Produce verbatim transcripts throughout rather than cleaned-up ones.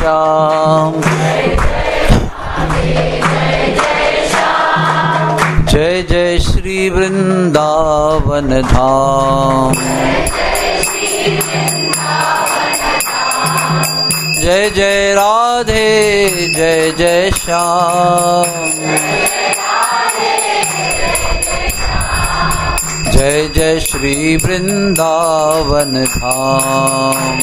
श्याम, जय जय श्री वृंदावन धाम, जय जय राधे जय जय श्याम, जय जय श्री वृंदावन धाम,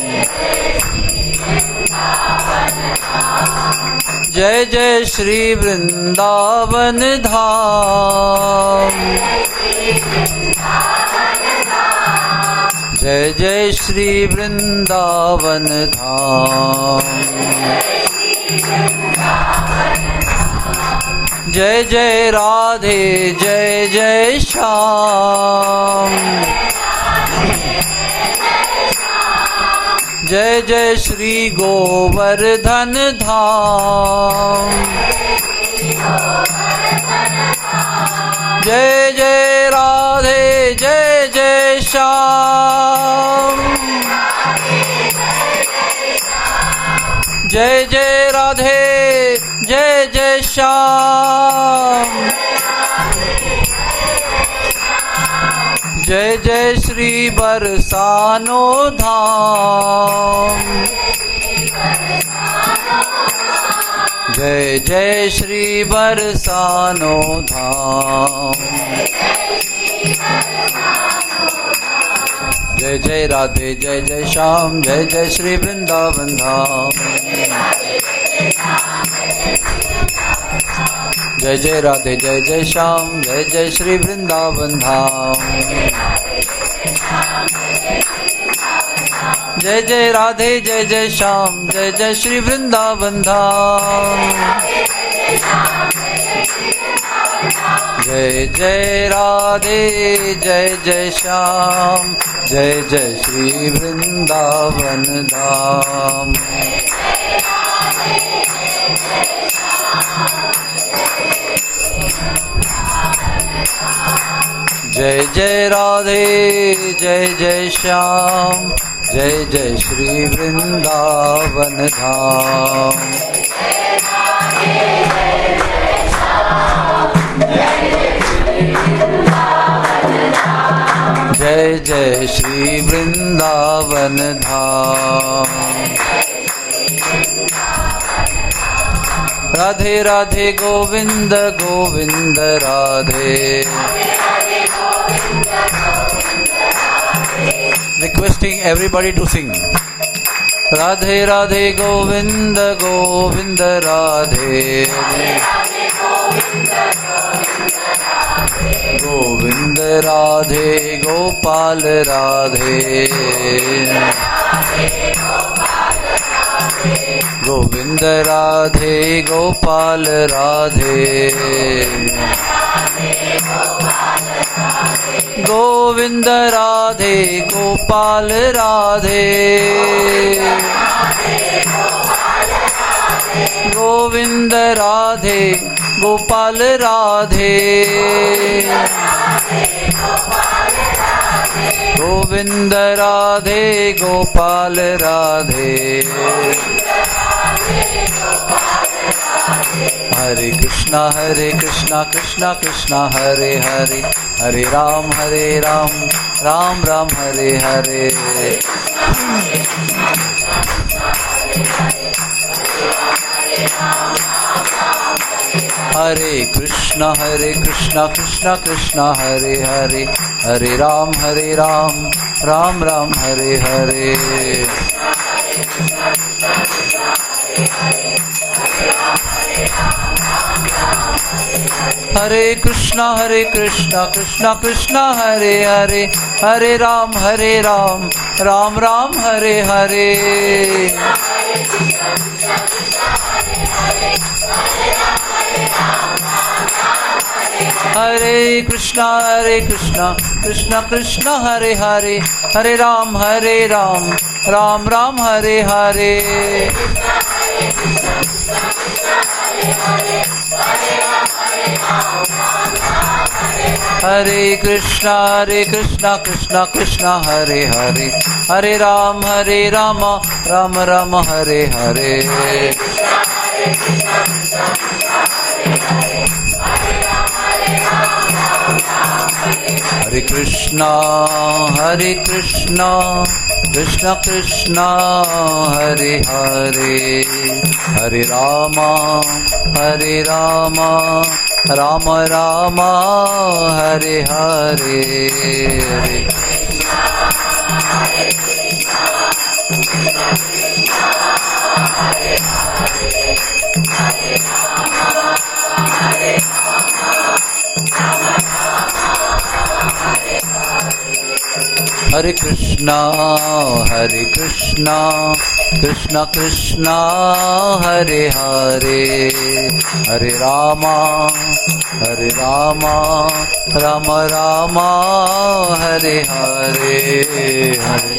जय जय श्री वृंदावन धाम, जय जय श्री वृंदावन धाम, जय जय राधे जय जय श्याम, जय जय श्री गोवर्धन धाम, जय जय राधे जय जय श्याम, जय जय राधे जय जय श्याम, जय जय श्री बरसानो धाम, जय जय श्री बरसानो धाम, जय जय राधे जय जय श्याम, जय जय श्री वृंदावन धाम, जय जय राधे जय जय श्याम, जय जय श्री वृंदावन धाम, जय जय राधे जय जय श्याम, जय जय श्री वृंदावन धाम, जय जय राधे जय जय श्याम, जय जय श्री वृंदावन धाम, जय जय राधे जय जय श्याम, जय जय श्री वृंदावन धाम, जय जय श्री वृंदावन धाम, Radhe Radhe Govind Govind Radhe, requesting everybody to sing. Radhe Radhe Govinda Govinda Radhe, Govinda Radhe Gopal Radhe, Govinda Radhe Gopal Radhe, Govind Radhe Gopal Radhe, Govind Radhe Gopal Radhe, Govind Radhe Gopal Radhe, Hare Krishna Hare Krishna Krishna Krishna Hare Hare, Hare Ram Hare Ram Ram Ram Hare Hare, Hare Krishna Hare Krishna Krishna Krishna Hare Hare, Hare Ram Hare Ram Ram Ram Hare Hare, Hare Krishna Hare Krishna Krishna Krishna Hare Hare, Hare Ram Hare Ram Ram Ram Hare Hare, Hare Krishna Hare Krishna Krishna Krishna Hare Hare, Hare Ram Hare Ram Ram Ram Hare Hare, Hare Krishna Hare Krishna Krishna Krishna Hare Hare, Hare Ram, Hare Rama, Rama Rama, Hare Hare. Hare Krishna, Hare Krishna, Krishna Krishna, Hare Hare. Hare Rama, Hare Rama, Rama Rama, Hare Hare. Hare Hare Krishna, Hare Krishna, Krishna Krishna, Hare Hare. Hare Rama, Hare Rama, Rama Rama, Hare Hare. Hare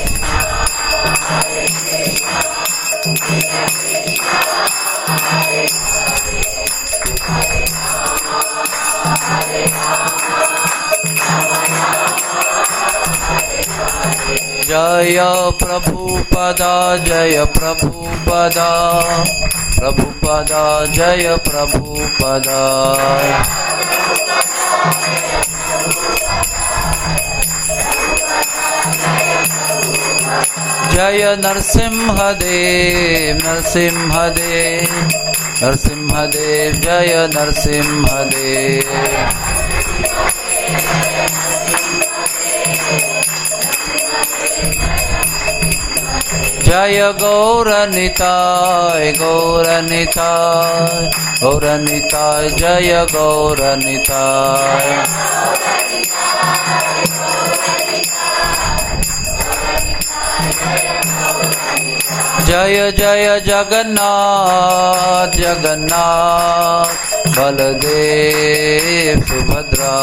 Jaya Prabhupada, Jaya Prabhupada, Prabhupada, Jaya Prabhupada. Jaya Narsimhadev, Narsimhadev, Narsimhadev, Jaya Narsimhadev. Jaya Gauranitai, Gauranitai, Gauranitai, Jaya Gauranitai. Jaya Jaya Jagannath, Jagannath, Baladev, Subhadra.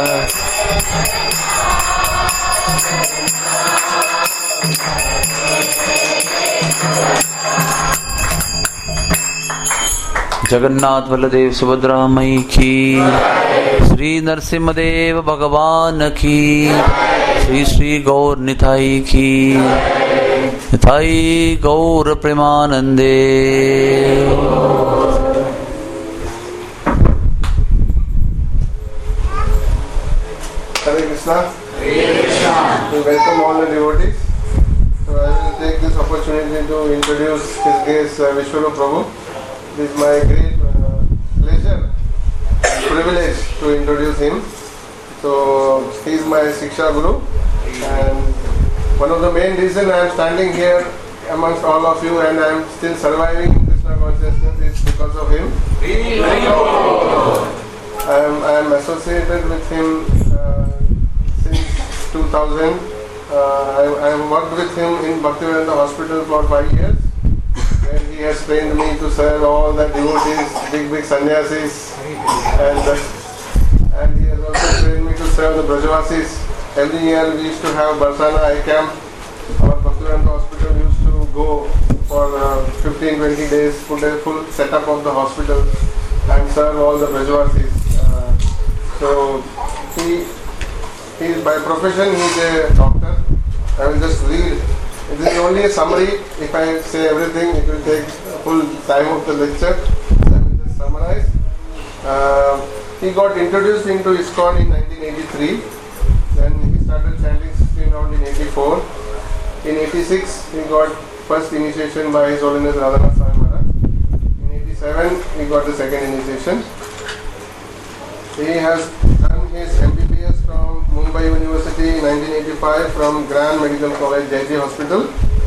Jagannath Baldev Subhadra मई की, श्री नरसिंहदेव भगवान की, श्री श्री गौर निताई की, निताई गौर प्रेमानंदे। Hare Krishna. We welcome all the devotees. So I will take this opportunity to introduce His Grace uh, Vishwarup Prabhu. It is my great uh, pleasure, privilege to introduce him. So he is my Siksha Guru, and one of the main reasons I am standing here amongst all of you and I am still surviving Krishna consciousness is because of him. I am, I am associated with him uh, since two thousand. Uh, I, I have worked with him in Bhaktivedanta Hospital for five years. And he has trained me to serve all the devotees, big big sannyasis, and uh, and he has also trained me to serve the Brajavasis. Every year we used to have Barsana Eye Camp. Our Bhaktivedanta Hospital used to go for uh, fifteen to twenty days, put a full setup of the hospital and serve all the Brajavasis. Uh, so he, he is by profession he is a doctor. I will just read. This is only a summary. If I say everything, it will take full time of the lecture. So I will just summarize. Uh, he got introduced into ISKCON in nineteen eighty-three. Then he started chanting sixteen round in eighty-four. In eighty-six, he got first initiation by His Holiness Radhanath Swami Maharaj. In eighty-seven, he got the second initiation. He has done his M B B S from Mumbai University in nineteen eighty-five from Grand Medical College, J J Hospital.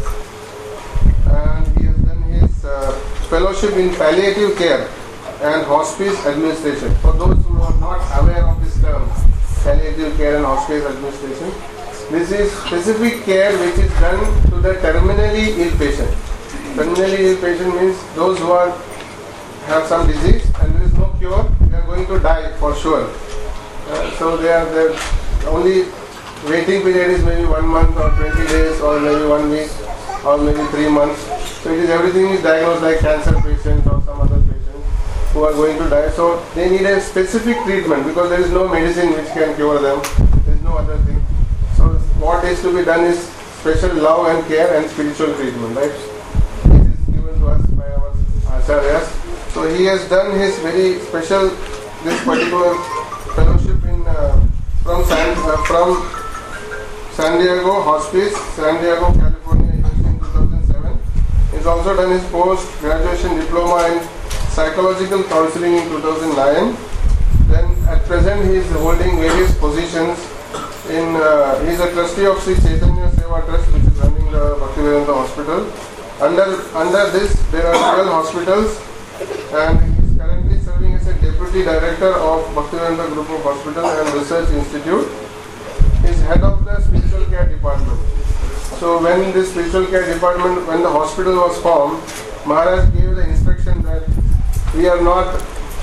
And he has done his uh, fellowship in palliative care and hospice administration. For those who are not aware of this term, palliative care and hospice administration, this is specific care which is done to the terminally ill patient. Terminally ill patient means those who are have some disease and there is no cure, they are going to die for sure. Uh, so they are the only waiting period is maybe one month or twenty days or maybe one week or maybe three months. So it is everything is diagnosed like cancer patients or some other patients who are going to die. So they need a specific treatment because there is no medicine which can cure them. There is no other thing. So what is to be done is special love and care and spiritual treatment, right? This is given to us by our acharyas. So he has done his very special, this particular fellowship in uh, from San uh, from San Diego Hospice, San Diego, California, U S A in two thousand seven. He's also done his post-graduation diploma in psychological counseling in two thousand nine. Then at present he is holding various positions in, uh, he is a trustee of Sri Chaitanya Seva Trust, which is running the Bhaktivedanta Hospital. Under, under this there are twelve hospitals, and he is currently serving as a deputy director of Bhaktivedanta Group of Hospital and Research Institute. He is head of the spiritual care department. So when this spiritual care department, when the hospital was formed, Maharaj gave the instruction that we are not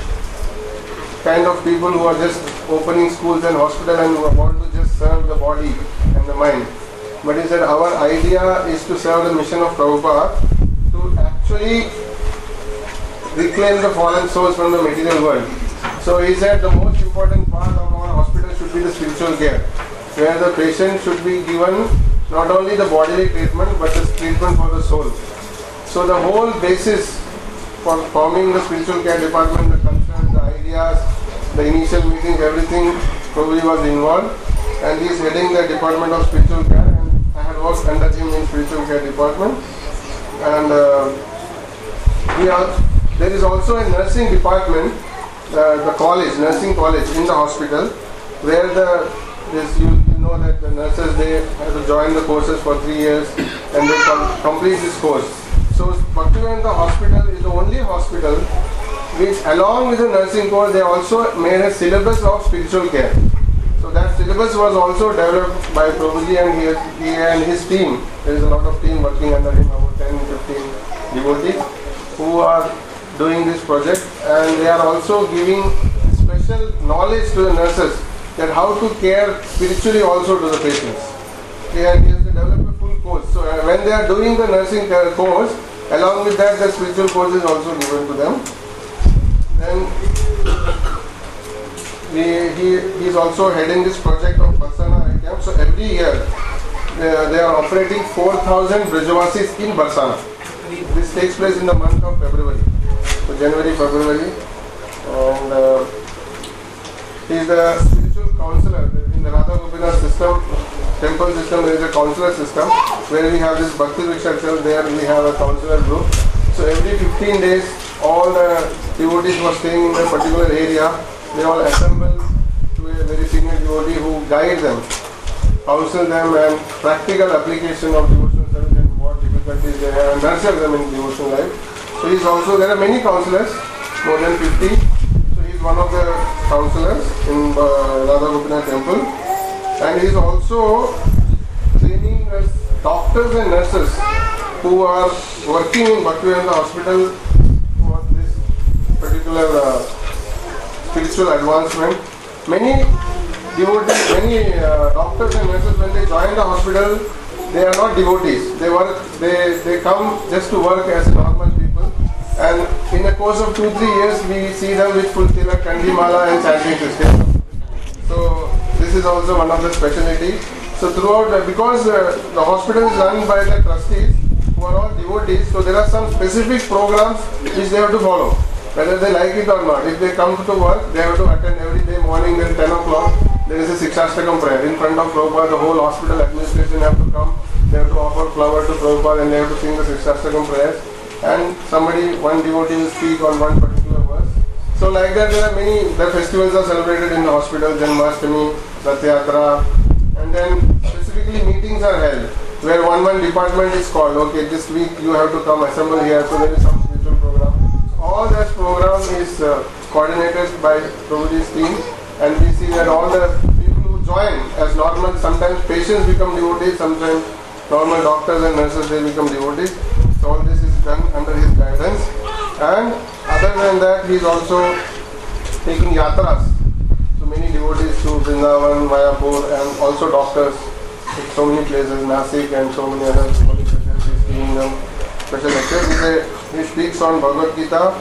kind of people who are just opening schools and hospitals and who want to just serve the body and the mind. But he said our idea is to serve the mission of Prabhupada, to actually reclaim the fallen souls from the material world. So he said the most important part of our hospital should be the spiritual care, where the patient should be given not only the bodily treatment but the treatment for the soul. So the whole basis for forming the spiritual care department, the concerns, the ideas, the initial meetings, everything probably was involved, and he is heading the department of spiritual care, and I had worked under him in spiritual care department. And uh, we are, there is also a nursing department, uh, the college, nursing college in the hospital, where the this, you, you know that the nurses, they have to join the courses for three years and they com- complete this course. So Bhaktivedanta Hospital is the only hospital which, along with the nursing course, they also made a syllabus of spiritual care. So that syllabus was also developed by Prabhuji and he, he and his team. There is a lot of team working under him, about ten to fifteen devotees who are doing this project, and they are also giving special knowledge to the nurses that how to care spiritually also to the patients. And he has to develop a full course. So uh, when they are doing the nursing care course, along with that the spiritual course is also given to them. Then we, he, he is also heading this project of Barsana camp. So every year they are, they are operating four thousand Brajavasis in Barsana. This takes place in the month of February. So January, February. And uh, he is the spiritual counselor in the Radha Gopinath system, temple system. There is a counselor system where we have this Bhakti Vriksha cell. There we have a counselor group. So every fifteen days, all the devotees who are staying in a particular area, they all assemble to a very senior devotee who guide them, counsel them, and practical application of devotional service and what difficulties they have, and nurture them in devotional life. So he's also, there are many counselors, more than fifty. So he's one of the counselors in uh, Radha Gopinath temple, and he's also training us doctors and nurses who are working in Bhaktivedanta Hospital for this particular uh, spiritual advancement. Many devotees, many uh, doctors and nurses, when they join the hospital, they are not devotees. They work, they, they come just to work as normal people. And in the course of two, three years, we see them with full tilak, kandimala and chanting Krishna. So this is also one of the specialties. So throughout, uh, because uh, the hospital is run by the trustees who are all devotees, so there are some specific programs which they have to follow, whether they like it or not. If they come to work, they have to attend every day morning at ten o'clock. There is a Sikshastakam prayer in front of Prabhupada. The whole hospital administration have to come. They have to offer flower to Prabhupada and they have to sing the Sikshastakam prayers. And somebody, one devotee will speak on one particular verse. So like that, there are many, the festivals are celebrated in the hospital, Janmashtami, Rath-yatra, and then specifically meetings are held, where one one department is called, okay, this week you have to come assemble here, so there is some spiritual program. So all that program is uh, coordinated by Prabhuji's team, and we see that all the people who join as normal, sometimes patients become devotees, sometimes normal doctors and nurses, they become devotees. So all this is done under his guidance. And other than that, he is also taking yatras. So many devotees to Vrindavan, Mayapur, and also doctors in so many places, Nasik and so many other places. He is giving them special lectures. He, a, he speaks on Bhagavad Gita.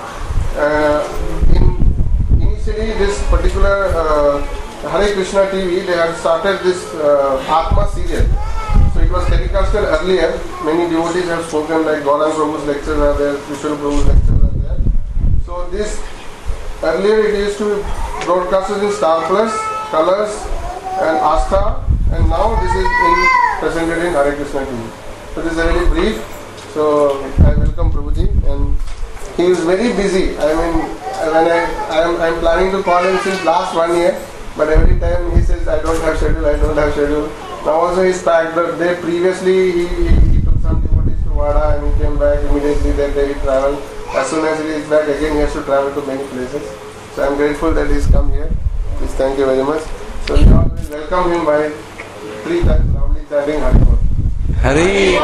Uh, in, initially, this particular uh, Hare Krishna T V, they have started this uh, Atma serial. So it it was telecasted earlier. Many devotees have spoken, like Gaurang Prabhu's lectures are there, Vishnu Prabhu's lectures are there. So this, earlier it used to be broadcasted in Star Plus, Colors and Astha, and now this is in, presented in Hare Krishna T V. So this is very brief. So I welcome Prabhuji, and he is very busy. I mean, when I I am I am planning to call him since last one year, but every time he says I don't have schedule, I don't have schedule. Now also he's packed. The day previously he, he, he took some devotees to Vada and he came back immediately. That day he travelled. As soon as he is back again, he has to travel to many places. So I am grateful that he's come here. Please, thank you very much. So we always welcome him by three times loudly chanting Haribol. Hari.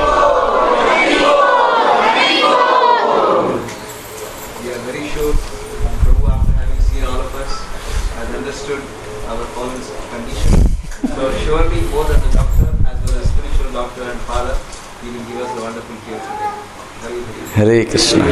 We are very sure Prabhu, after having seen all of us, has understood our fallen condition. So surely both as a doctor as well as spiritual doctor and father, he will give us a wonderful cure today. Hare Krishna.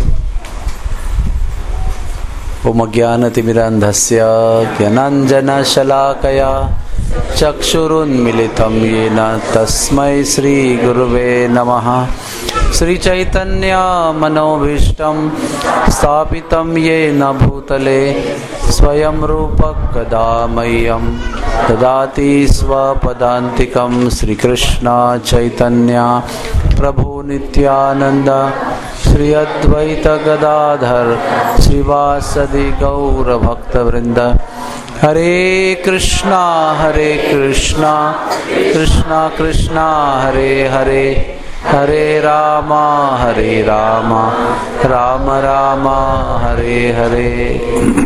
Om Ajnanatimirandhasya Jnananjana Shalakaya Chakshurunmilitam Yena Tasmai Sri Guruve Namaha. Sri Chaitanya Manovishtam Stapitam Yena Bhutale Swayam Rupak Kadamayam Dadati Swapadantikam. Sri Krishna Chaitanya Prabhu Nityananda Sri Advaita Gadadhar Srivasadi Gaura Bhakta Vrinda. Hare Krishna Hare Krishna Krishna Krishna Hare Hare Hare Rama Hare Rama Rama Rama Hare Hare.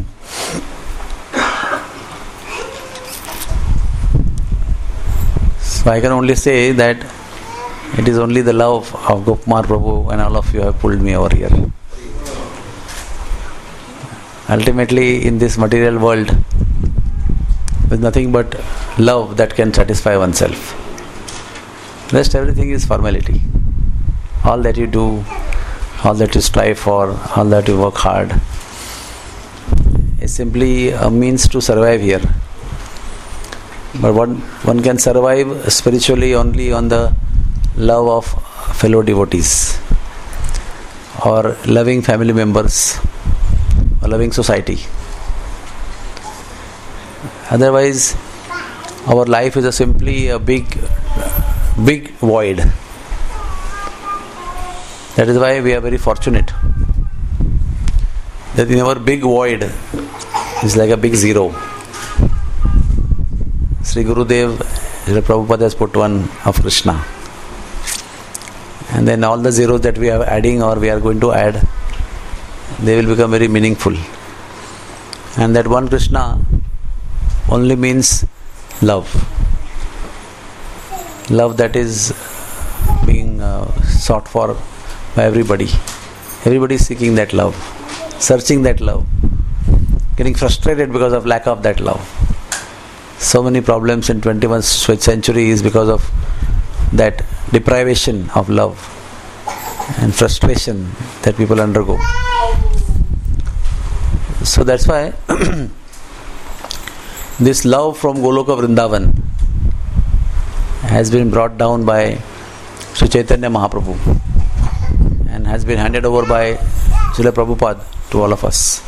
So I can only say that it is only the love of Gopkumar Prabhu and all of you have pulled me over here. Ultimately, in this material world, there is nothing but love that can satisfy oneself. Rest everything is formality. All that you do, all that you strive for, all that you work hard is simply a means to survive here. But one, one can survive spiritually only on the love of fellow devotees or loving family members or loving society. Otherwise, our life is a simply a big, big void. That is why we are very fortunate that in our big void is like a big zero. Sri Gurudev, Srila Prabhupada has put one of Krishna. And then all the zeros that we are adding or we are going to add, they will become very meaningful. And that one Krishna only means love. Love that is being uh, sought for by everybody. Everybody is seeking that love, searching that love, getting frustrated because of lack of that love. So many problems in twenty-first century is because of that deprivation of love and frustration that people undergo. So that's why this love from Goloka Vrindavan has been brought down by Sri Chaitanya Mahaprabhu and has been handed over by Srila Prabhupada to all of us.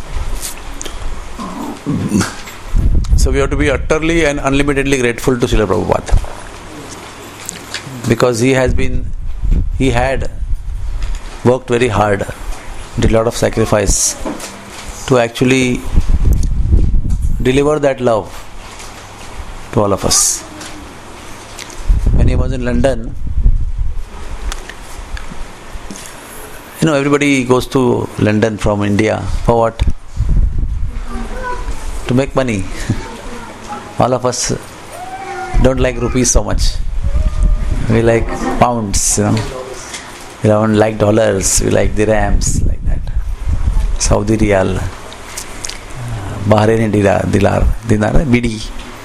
So we have to be utterly and unlimitedly grateful to Srila Prabhupada, because he has been, he had worked very hard, did a lot of sacrifice to actually deliver that love to all of us. When he was in London, you know, everybody goes to London from India for what? To make money. All of us don't like rupees so much. We like pounds, you know. We don't like dollars, we like dirhams, like that. Saudi Riyal, Bahraini dinar, dinar, B D.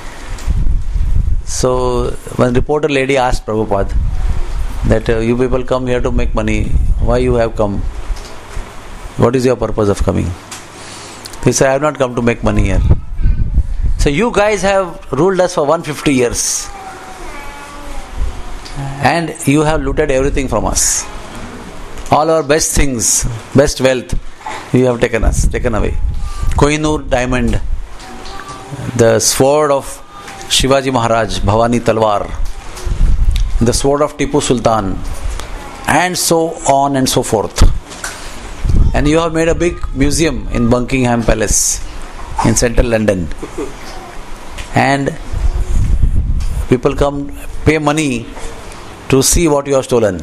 So, one reporter lady asked Prabhupada that uh, you people come here to make money. Why you have come? What is your purpose of coming? He said, I have not come to make money here. So you guys have ruled us for one hundred fifty years. And you have looted everything from us. All our best things, best wealth, you have taken us, taken away. Kohinoor diamond, the sword of Shivaji Maharaj, Bhavani Talwar, the sword of Tipu Sultan, and so on and so forth. And you have made a big museum in Buckingham Palace in central London. And people come pay money to see what you have stolen.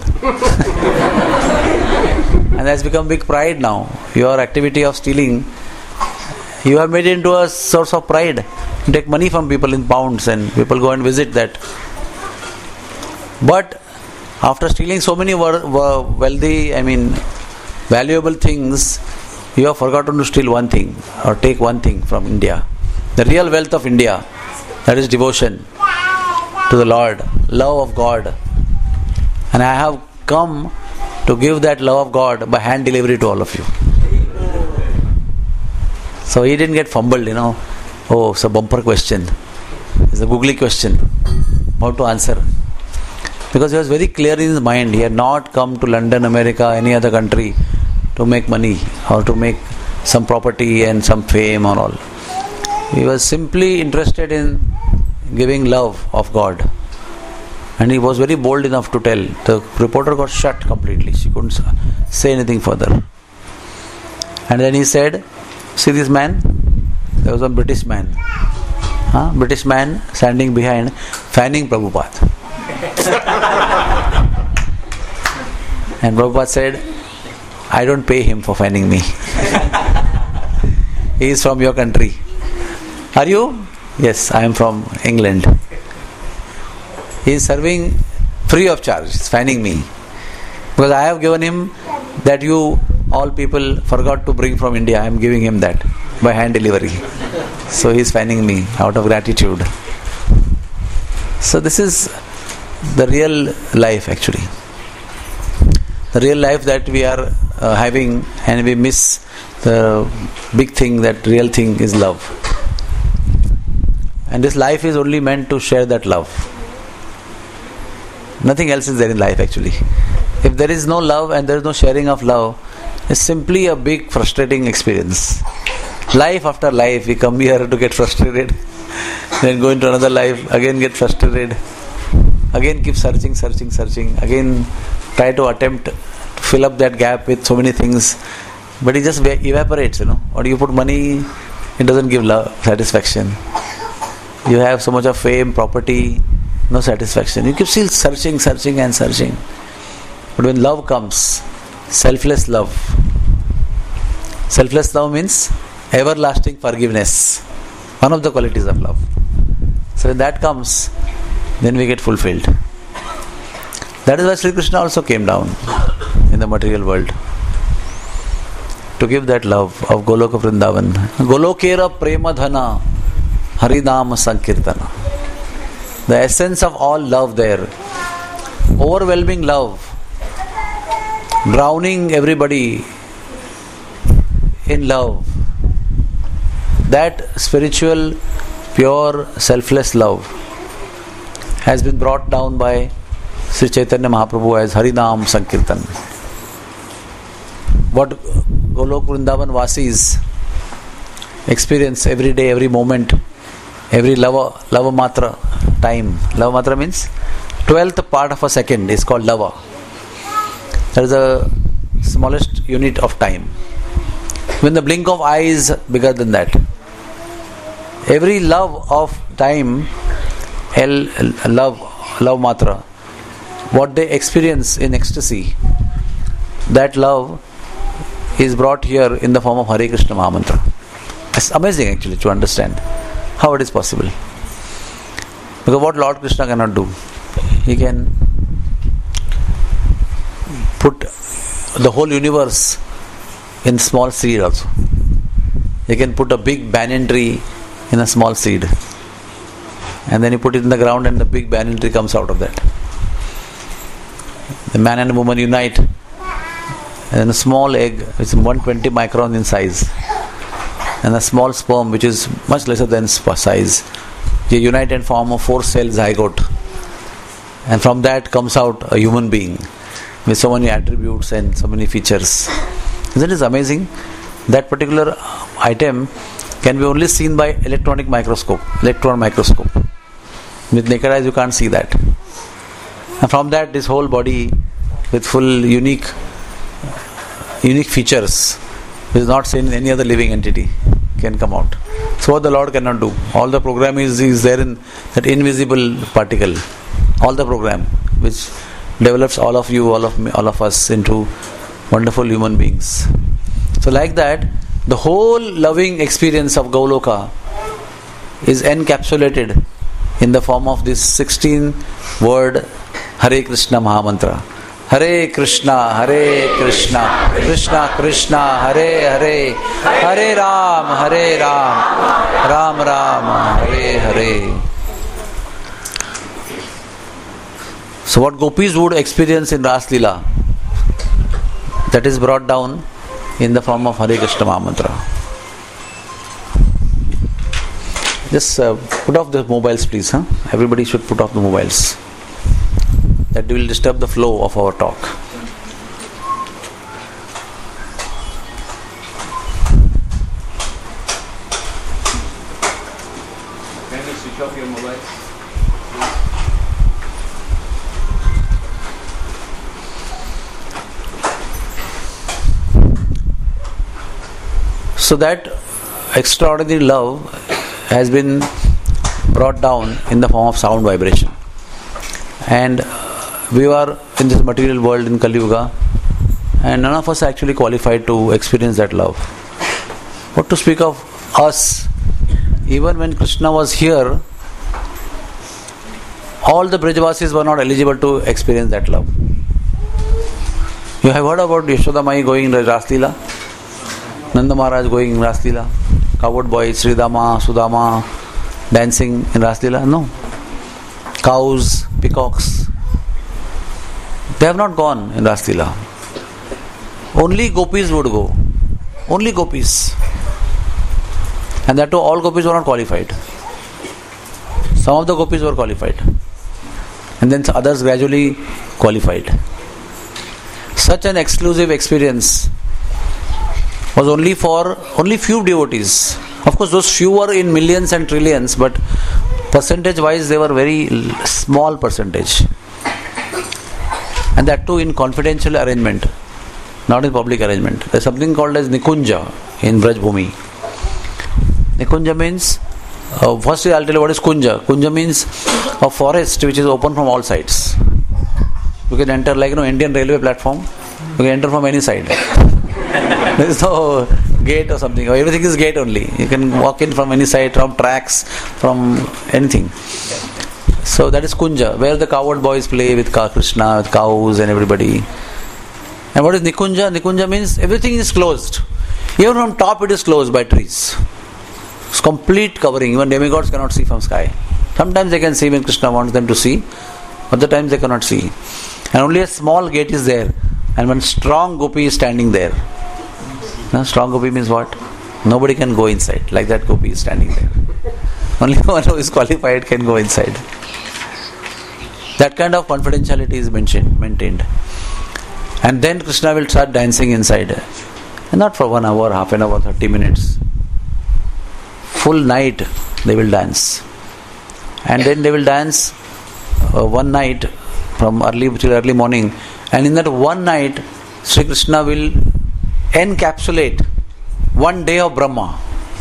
And that's become big pride now. Your activity of stealing, you have made it into a source of pride. You take money from people in pounds and people go and visit that. But after stealing so many wealthy, I mean, valuable things, you have forgotten to steal one thing or take one thing from India. The real wealth of India, that is devotion to the Lord, love of God. And I have come to give that love of God by hand delivery to all of you. So he didn't get fumbled, you know. Oh, it's a bumper question. It's a googly question. How to answer? Because he was very clear in his mind. He had not come to London, America, any other country to make money or to make some property and some fame or all. He was simply interested in giving love of God. And he was very bold enough to tell. The reporter got shut completely. She couldn't say anything further. And then he said, see this man? There was a British man. Huh? British man standing behind, fanning Prabhupada. And Prabhupada said, I don't pay him for fanning me. He is from your country. Are you? Yes, I am from England. He is serving free of charge. He is fanning me. Because I have given him that you all people forgot to bring from India. I am giving him that by hand delivery. So he is fanning me out of gratitude. So this is the real life actually. The real life that we are uh, having, and we miss the big thing, that real thing is love. And this life is only meant to share that love. Nothing else is there in life actually. If there is no love and there is no sharing of love, it's simply a big frustrating experience. Life after life, we come here to get frustrated, then go into another life, again get frustrated, again keep searching, searching, searching, again try to attempt to fill up that gap with so many things, but it just evaporates, you know. Or you put money, it doesn't give love, satisfaction. You have so much of fame, property, no satisfaction. You keep still searching, searching and searching. But when love comes, selfless love. Selfless love means everlasting forgiveness. One of the qualities of love. So when that comes, then we get fulfilled. That is why Sri Krishna also came down in the material world. To give that love of Goloka Vrindavan. Golokera prema dhana harinama sankirtana. The essence of all love there. Overwhelming love. Drowning everybody in love. That spiritual, pure, selfless love has been brought down by Sri Chaitanya Mahaprabhu as Harinam Sankirtan. What Golok Vrindavan Vasis experience every day, every moment, every lava, lava matra time. Lava matra means twelfth part of a second is called lava. That is the smallest unit of time. When the blink of eye is bigger than that. Every love of time, L, love, love matra, what they experience in ecstasy, that love is brought here in the form of Hare Krishna Mahamantra. It's amazing actually to understand how it is possible. Because what Lord Krishna cannot do, He can put the whole universe in small seed also. He can put a big banyan tree in a small seed. And then you put it in the ground and the big banyan tree comes out of that. The man and woman unite, and a small egg which is one hundred twenty micron in size, and a small sperm which is much lesser than size, they unite and form a four cell zygote. And from that comes out a human being with so many attributes and so many features. Isn't it amazing? That particular item can be only seen by electronic microscope, electron microscope. With naked eyes you can't see that. And from that this whole body with full unique unique features which is not seen in any other living entity can come out. So what the Lord cannot do. All the program is, is there in that invisible particle. All the program which develops all of you, all of me, all of us into wonderful human beings. So like that, the whole loving experience of Goloka is encapsulated in the form of this sixteen word Hare Krishna Mahamantra. Hare Krishna, Hare Krishna, Krishna Krishna, Hare Hare, Hare Ram, Hare Ram, Ram Ram, Hare Hare. So what gopis would experience in Ras Leela, that is brought down in the form of Hare Krishna Mahamantra. Just uh, put off the mobiles please. Huh? Everybody should put off the mobiles. That will disturb the flow of our talk. Can you switch off your mobiles? So that extraordinary love has been brought down in the form of sound vibration. And we are in this material world in Kali Yuga, and none of us are actually qualified to experience that love. What to speak of us? Even when Krishna was here, all the Brajavasis were not eligible to experience that love. You have heard about Yashoda Mai going in Ras Leela, Nanda Maharaj going in Ras Leela, coward boys, Sridama, Sudama dancing in Ras Leela? No. Cows, peacocks, they have not gone in Ras Leela. Only gopis would go. Only gopis. And that too, all gopis were not qualified. Some of the gopis were qualified. And then others gradually qualified. Such an exclusive experience was only for only few devotees. Of course, those few were in millions and trillions, but percentage wise they were very small percentage. And that too in confidential arrangement, not in public arrangement. There is something called as Nikunja in Braj Bhumi. Nikunja means, uh, first I'll tell you what is Kunja. Kunja means a forest which is open from all sides. You can enter like you know Indian railway platform. You can enter from any side. There is no gate or something. Everything is gate only. You can walk in from any side, from tracks, from anything. So that is Kunja, where the coward boys play with Krishna, with cows and everybody. And what is Nikunja? Nikunja means everything is closed. Even from top it is closed by trees. It's complete covering. Even demigods cannot see from sky. Sometimes they can see when Krishna wants them to see. Other times they cannot see. And only a small gate is there. And one strong gopi is standing there. Now, strong gopi means what? Nobody can go inside. Like that gopi is standing there. Only one who is qualified can go inside. That kind of confidentiality is mentioned, maintained. And then Krishna will start dancing inside. And not for one hour, half an hour, thirty minutes. Full night they will dance. And then they will dance uh, one night from early till early morning. And in that one night, Sri Krishna will encapsulate one day of Brahma.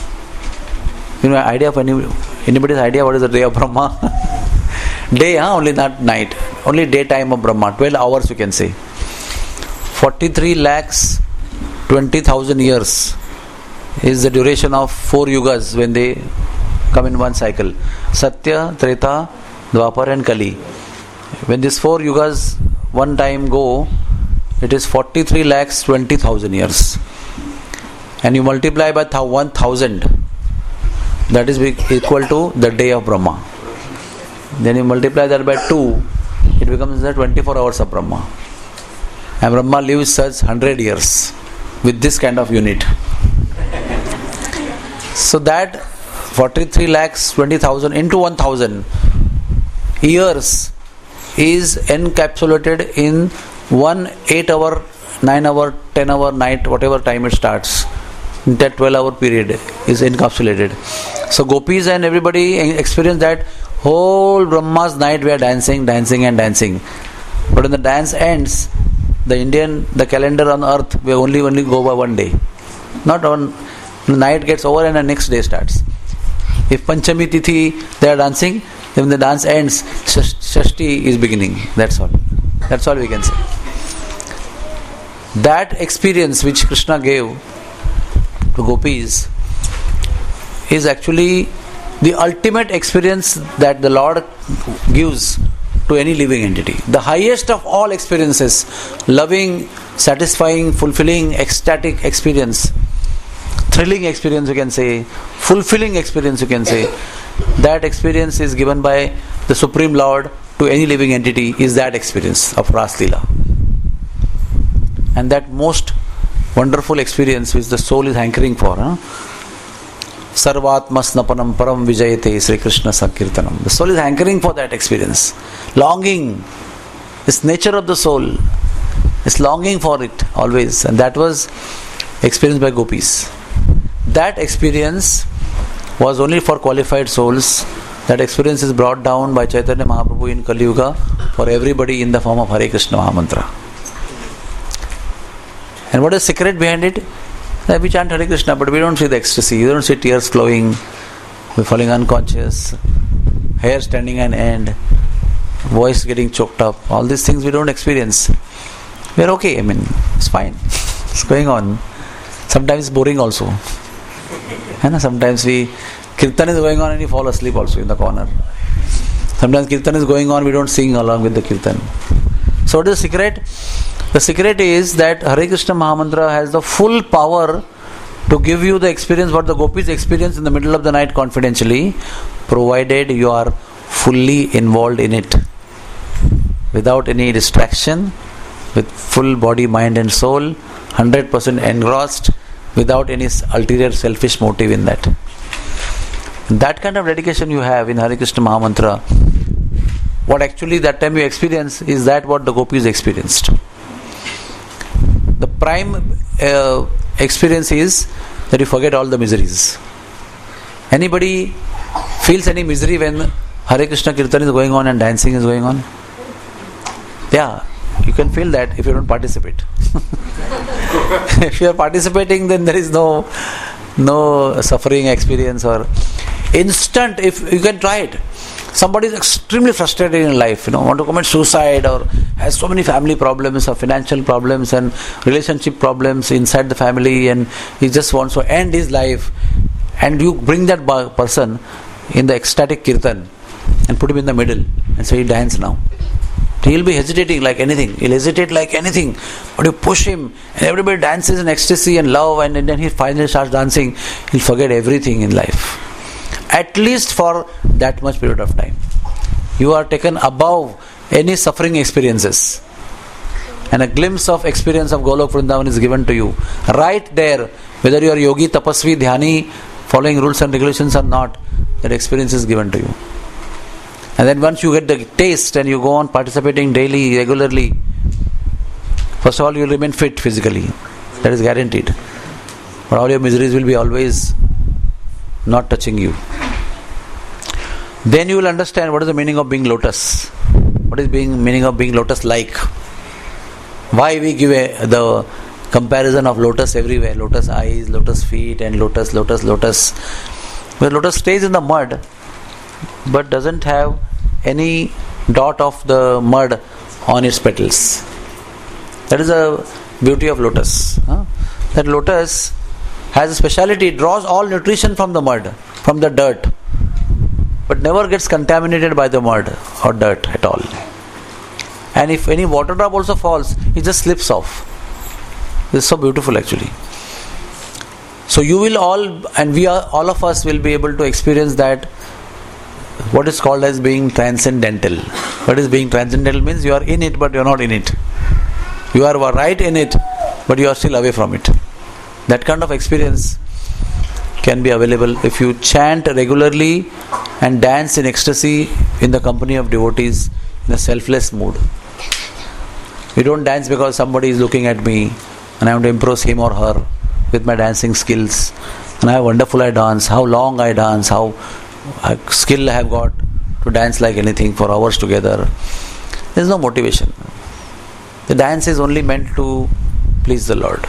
You know, idea of any anybody's idea what is the day of Brahma? Day, huh? Only not night. Only daytime of Brahma. twelve hours you can say. forty-three lakhs twenty thousand years is the duration of four yugas when they come in one cycle. Satya, Treta, Dwapar and Kali. When these four yugas one time go, it is forty-three lakhs twenty thousand years. And you multiply by one thousand. That is equal to the day of Brahma. Then you multiply that by two, it becomes the twenty-four hours of Brahma. And Brahma lives such one hundred years with this kind of unit. So that forty-three lakhs twenty thousand into one thousand years is encapsulated in one eight hour, nine hour, ten hour night, whatever time it starts. That twelve hour period is encapsulated. So gopis and everybody experience that whole Brahma's night we are dancing, dancing and dancing. But when the dance ends, the Indian, the calendar on earth, we only only go by one day. Not on, the night gets over and the next day starts. If Panchami Tithi they are dancing, then when the dance ends, Shashti is beginning. That's all. That's all we can say. That experience which Krishna gave to gopis is actually the ultimate experience that the Lord gives to any living entity. The highest of all experiences, loving, satisfying, fulfilling, ecstatic experience, thrilling experience you can say, fulfilling experience you can say, that experience is given by the Supreme Lord to any living entity is that experience of Ras Leela. And that most wonderful experience which the soul is hankering for, huh? Sarvatma snapanam param vijayate Sri Krishna Sankirtanam. The soul is hankering for that experience. Longing. It's nature of the soul. It's longing for it always. And that was experienced by gopis. That experience was only for qualified souls. That experience is brought down by Chaitanya Mahaprabhu in Kali Yuga for everybody in the form of Hare Krishna Mahamantra. And what is the secret behind it? We chant Hare Krishna, but we don't see the ecstasy. You don't see tears flowing, we're falling unconscious, hair standing on end, voice getting choked up. All these things we don't experience. We're okay, I mean, it's fine. It's going on. Sometimes it's boring also. And sometimes we, Kirtan is going on and we fall asleep also in the corner. Sometimes Kirtan is going on, we don't sing along with the Kirtan. So what is the secret? The secret is that Hare Krishna Mahamantra has the full power to give you the experience what the gopis experience in the middle of the night confidentially, provided you are fully involved in it. Without any distraction, with full body, mind and soul, one hundred percent engrossed, without any ulterior selfish motive in that. That kind of dedication you have in Hare Krishna Mahamantra, what actually that time you experience is that what the gopis experienced. The prime uh, experience is that you forget all the miseries. Anybody feels any misery when Hare Krishna Kirtan is going on and dancing is going on? Yeah, you can feel that if you don't participate. If you are participating, then there is no no suffering experience or instant. If you can try it. Somebody is extremely frustrated in life, you know, want to commit suicide or has so many family problems or financial problems and relationship problems inside the family, and he just wants to end his life, and you bring that person in the ecstatic kirtan and put him in the middle and say, dance now. He'll be hesitating like anything. He'll hesitate like anything. But you push him and everybody dances in ecstasy and love, and then he finally starts dancing. He'll forget everything in life. At least for that much period of time. You are taken above any suffering experiences. And a glimpse of experience of Golok Vrindavan is given to you. Right there, whether you are yogi, tapasvi, dhyani, following rules and regulations or not, that experience is given to you. And then once you get the taste and you go on participating daily, regularly, first of all you will remain fit physically. That is guaranteed. But all your miseries will be always not touching you. Then you will understand what is the meaning of being lotus. What is being meaning of being lotus-like. Why we give a, the comparison of lotus everywhere. Lotus eyes, lotus feet and lotus, lotus, lotus. Where lotus stays in the mud but doesn't have any dot of the mud on its petals. That is the beauty of lotus. Huh? That lotus has a speciality, it draws all nutrition from the mud, from the dirt, but never gets contaminated by the mud or dirt at all. And if any water drop also falls, it just slips off. This is so beautiful actually. So you will all, and we are, all of us will be able to experience that, what is called as being transcendental. What is being transcendental means you are in it but you are not in it. You are right in it but you are still away from it. That kind of experience can be available if you chant regularly and dance in ecstasy in the company of devotees in a selfless mood. We don't dance because somebody is looking at me and I want to impress him or her with my dancing skills. And how wonderful I dance, how long I dance, how skill I have got to dance like anything for hours together. There is no motivation. The dance is only meant to please the Lord.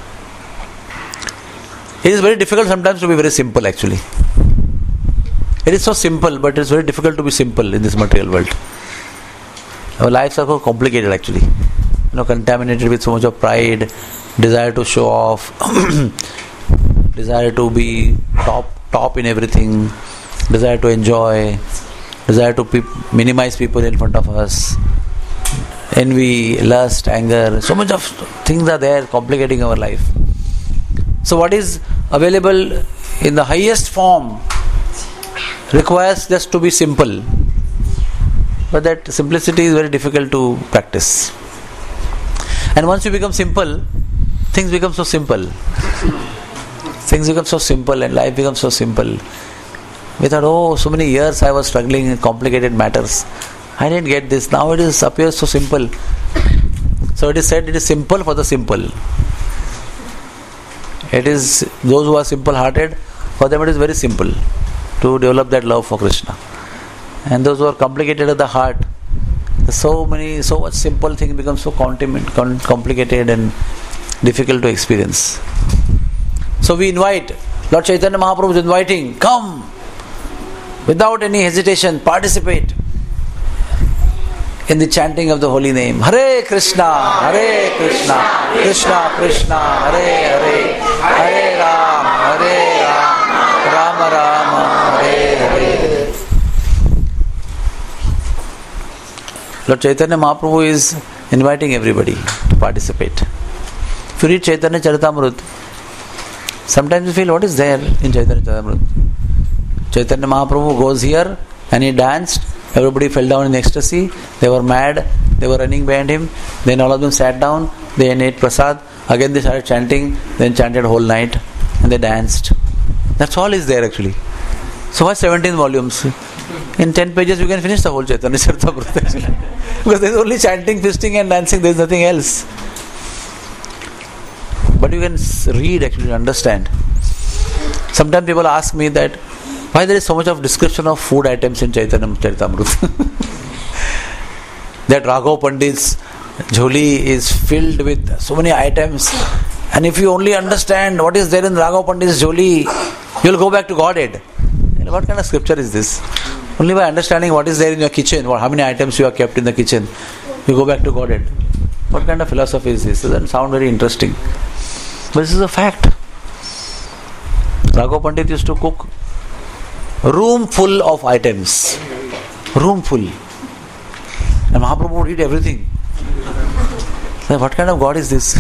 It is very difficult sometimes to be very simple actually. It is so simple, but it is very difficult to be simple in this material world. Our lives are so complicated actually. You know, contaminated with so much of pride, desire to show off, desire to be top top in everything, desire to enjoy, desire to pe- minimize people in front of us, envy, lust, anger, so much of things are there complicating our life. So what is available in the highest form requires just to be simple. But that simplicity is very difficult to practice. And once you become simple, things become so simple. Things become so simple and life becomes so simple. We thought, oh, so many years I was struggling in complicated matters. I didn't get this. Now it is appears so simple. So it is said it is simple for the simple. It is those who are simple-hearted, for them it is very simple to develop that love for Krishna. And those who are complicated at the heart, so many, so much simple thing becomes so complicated and difficult to experience. So we invite, Lord Chaitanya Mahaprabhu is inviting, come, without any hesitation, participate in the chanting of the holy name. Hare Krishna, Hare Krishna, Krishna Krishna, Hare Hare, Hare Ram, Hare Ram, Rama Rama, Hare Hare. Lord Chaitanya Mahaprabhu is inviting everybody to participate. If you read Chaitanya Charitamrita, sometimes you feel, what is there in Chaitanya Charitamrita? Chaitanya Mahaprabhu goes here and he danced. Everybody fell down in ecstasy. They were mad. They were running behind him. Then all of them sat down. They ate prasad. Again they started chanting. Then chanted whole night. And they danced. That's all is there actually. So why seventeen volumes? In ten pages you can finish the whole Chaitanya Charitamrita actually. Because there is only chanting, feasting and dancing. There is nothing else. But you can read actually, understand. Sometimes people ask me that why there is so much of description of food items in Chaitanya Charitamrita. That Raghav Pandit's jholi is filled with so many items, and if you only understand what is there in Raghav Pandit's jholi, you will go back to Godhead. What kind of scripture is this? Only by understanding what is there in your kitchen, or how many items you have kept in the kitchen, you go back to Godhead. What kind of philosophy is this? It doesn't sound very interesting. But this is a fact. Raghav Pandit used to cook room full of items. Room full. And Mahaprabhu would eat everything. So what kind of God is this?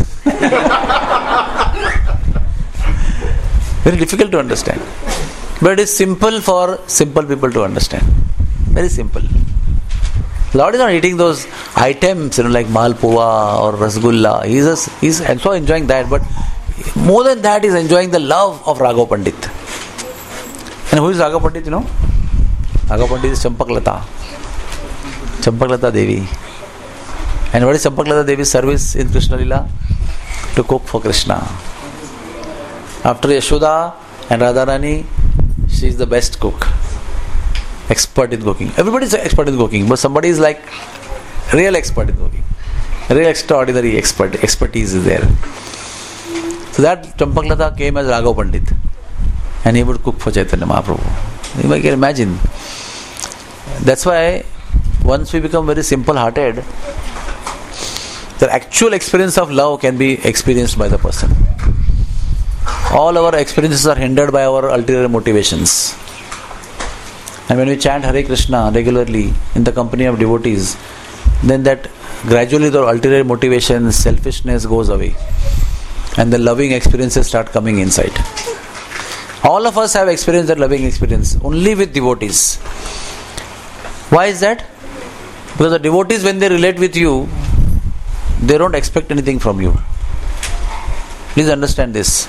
Very difficult to understand. But it is simple for simple people to understand. Very simple. Lord is not eating those items, you know, like Malpua or Rasgulla. He is he's also enjoying that, but more than that, he is enjoying the love of Raghav Pandit. And who is Raghav Pandit, you know? Raghav Pandit is Champaklata. Champaklata Devi. And what is Champaklata Devi's service in Krishna Lila? To cook for Krishna. After Yashoda and Radharani, she is the best cook. Expert in cooking. Everybody is expert in cooking, but somebody is like real expert in cooking. Real extraordinary expert expertise is there. So that Champaklata came as Raghav Pandit. And he would cook for Chaitanya Mahaprabhu. You can imagine. That's why once we become very simple-hearted, the actual experience of love can be experienced by the person. All our experiences are hindered by our ulterior motivations. And when we chant Hare Krishna regularly in the company of devotees, then that gradually the ulterior motivations, selfishness goes away. And the loving experiences start coming inside. All of us have experienced that loving experience only with devotees. Why is that? Because the devotees, when they relate with you, they don't expect anything from you. Please understand this.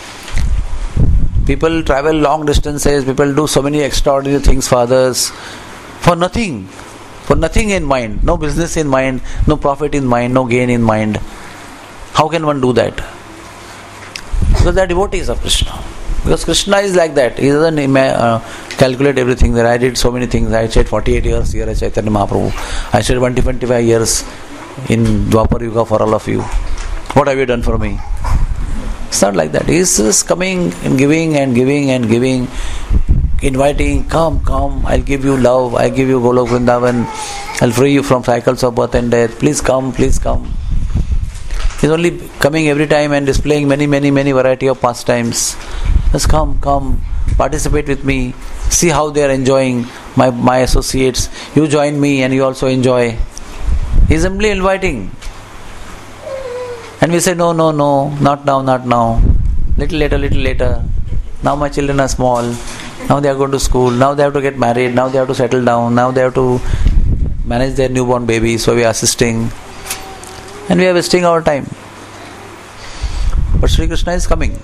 People travel long distances, people do so many extraordinary things for others for nothing. For nothing in mind, no business in mind, no profit in mind, no gain in mind. How can one do that? Because they are devotees of Krishna. Because Krishna is like that. He doesn't uh, calculate everything. That I did so many things. I stayed forty-eight years here as Chaitanya Mahaprabhu. I stayed one hundred twenty-five years in Dwapar Yuga for all of you. What have you done for me? It's not like that. He is just coming and giving and giving and giving, inviting, come, come, I'll give you love, I'll give you Golok Vrindavan, I'll free you from cycles of birth and death. Please come, please come. He's only coming every time and displaying many, many, many variety of pastimes. Just come, come, participate with me. See how they are enjoying, my, my associates. You join me and you also enjoy. He's simply inviting. And we say, no, no, no, not now, not now. Little later, little later. Now my children are small. Now they are going to school. Now they have to get married. Now they have to settle down. Now they have to manage their newborn baby. So we are assisting. And we are wasting our time. But Sri Krishna is coming.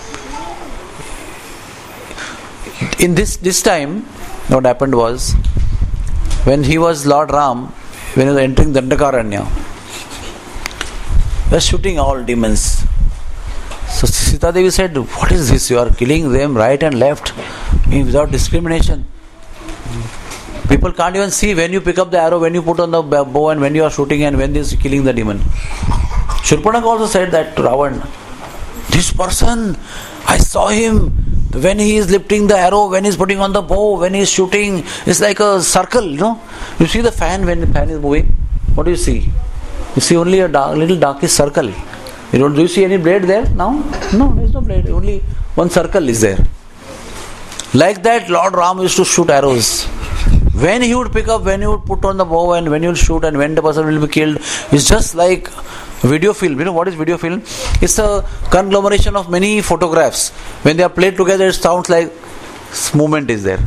In this this time, what happened was, when he was Lord Ram, when he was entering Dandakaranya, he was shooting all demons. So Sita Devi said, what is this? You are killing them right and left without discrimination. People can't even see when you pick up the arrow, when you put on the bow, and when you are shooting, and when this is killing the demon. Shurpanakha also said that to Ravan. This person, I saw him when he is lifting the arrow, when he is putting on the bow, when he is shooting. It's like a circle, you know. You see the fan when the fan is moving. What do you see? You see only a dark, little darkish circle. You don't, do you see any blade there now? No, there is no blade. Only one circle is there. Like that, Lord Ram used to shoot arrows. When he would pick up, when he would put on the bow, and when he will shoot, and when the person will be killed, it's just like video film. You know what is video film? It's a conglomeration of many photographs. When they are played together, it sounds like movement is there.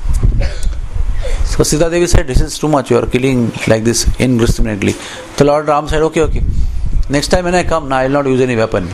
So Sita Devi said, this is too much, you are killing like this indiscriminately. So Lord Ram said, okay, okay. Next time when I come, now I will not use any weapon.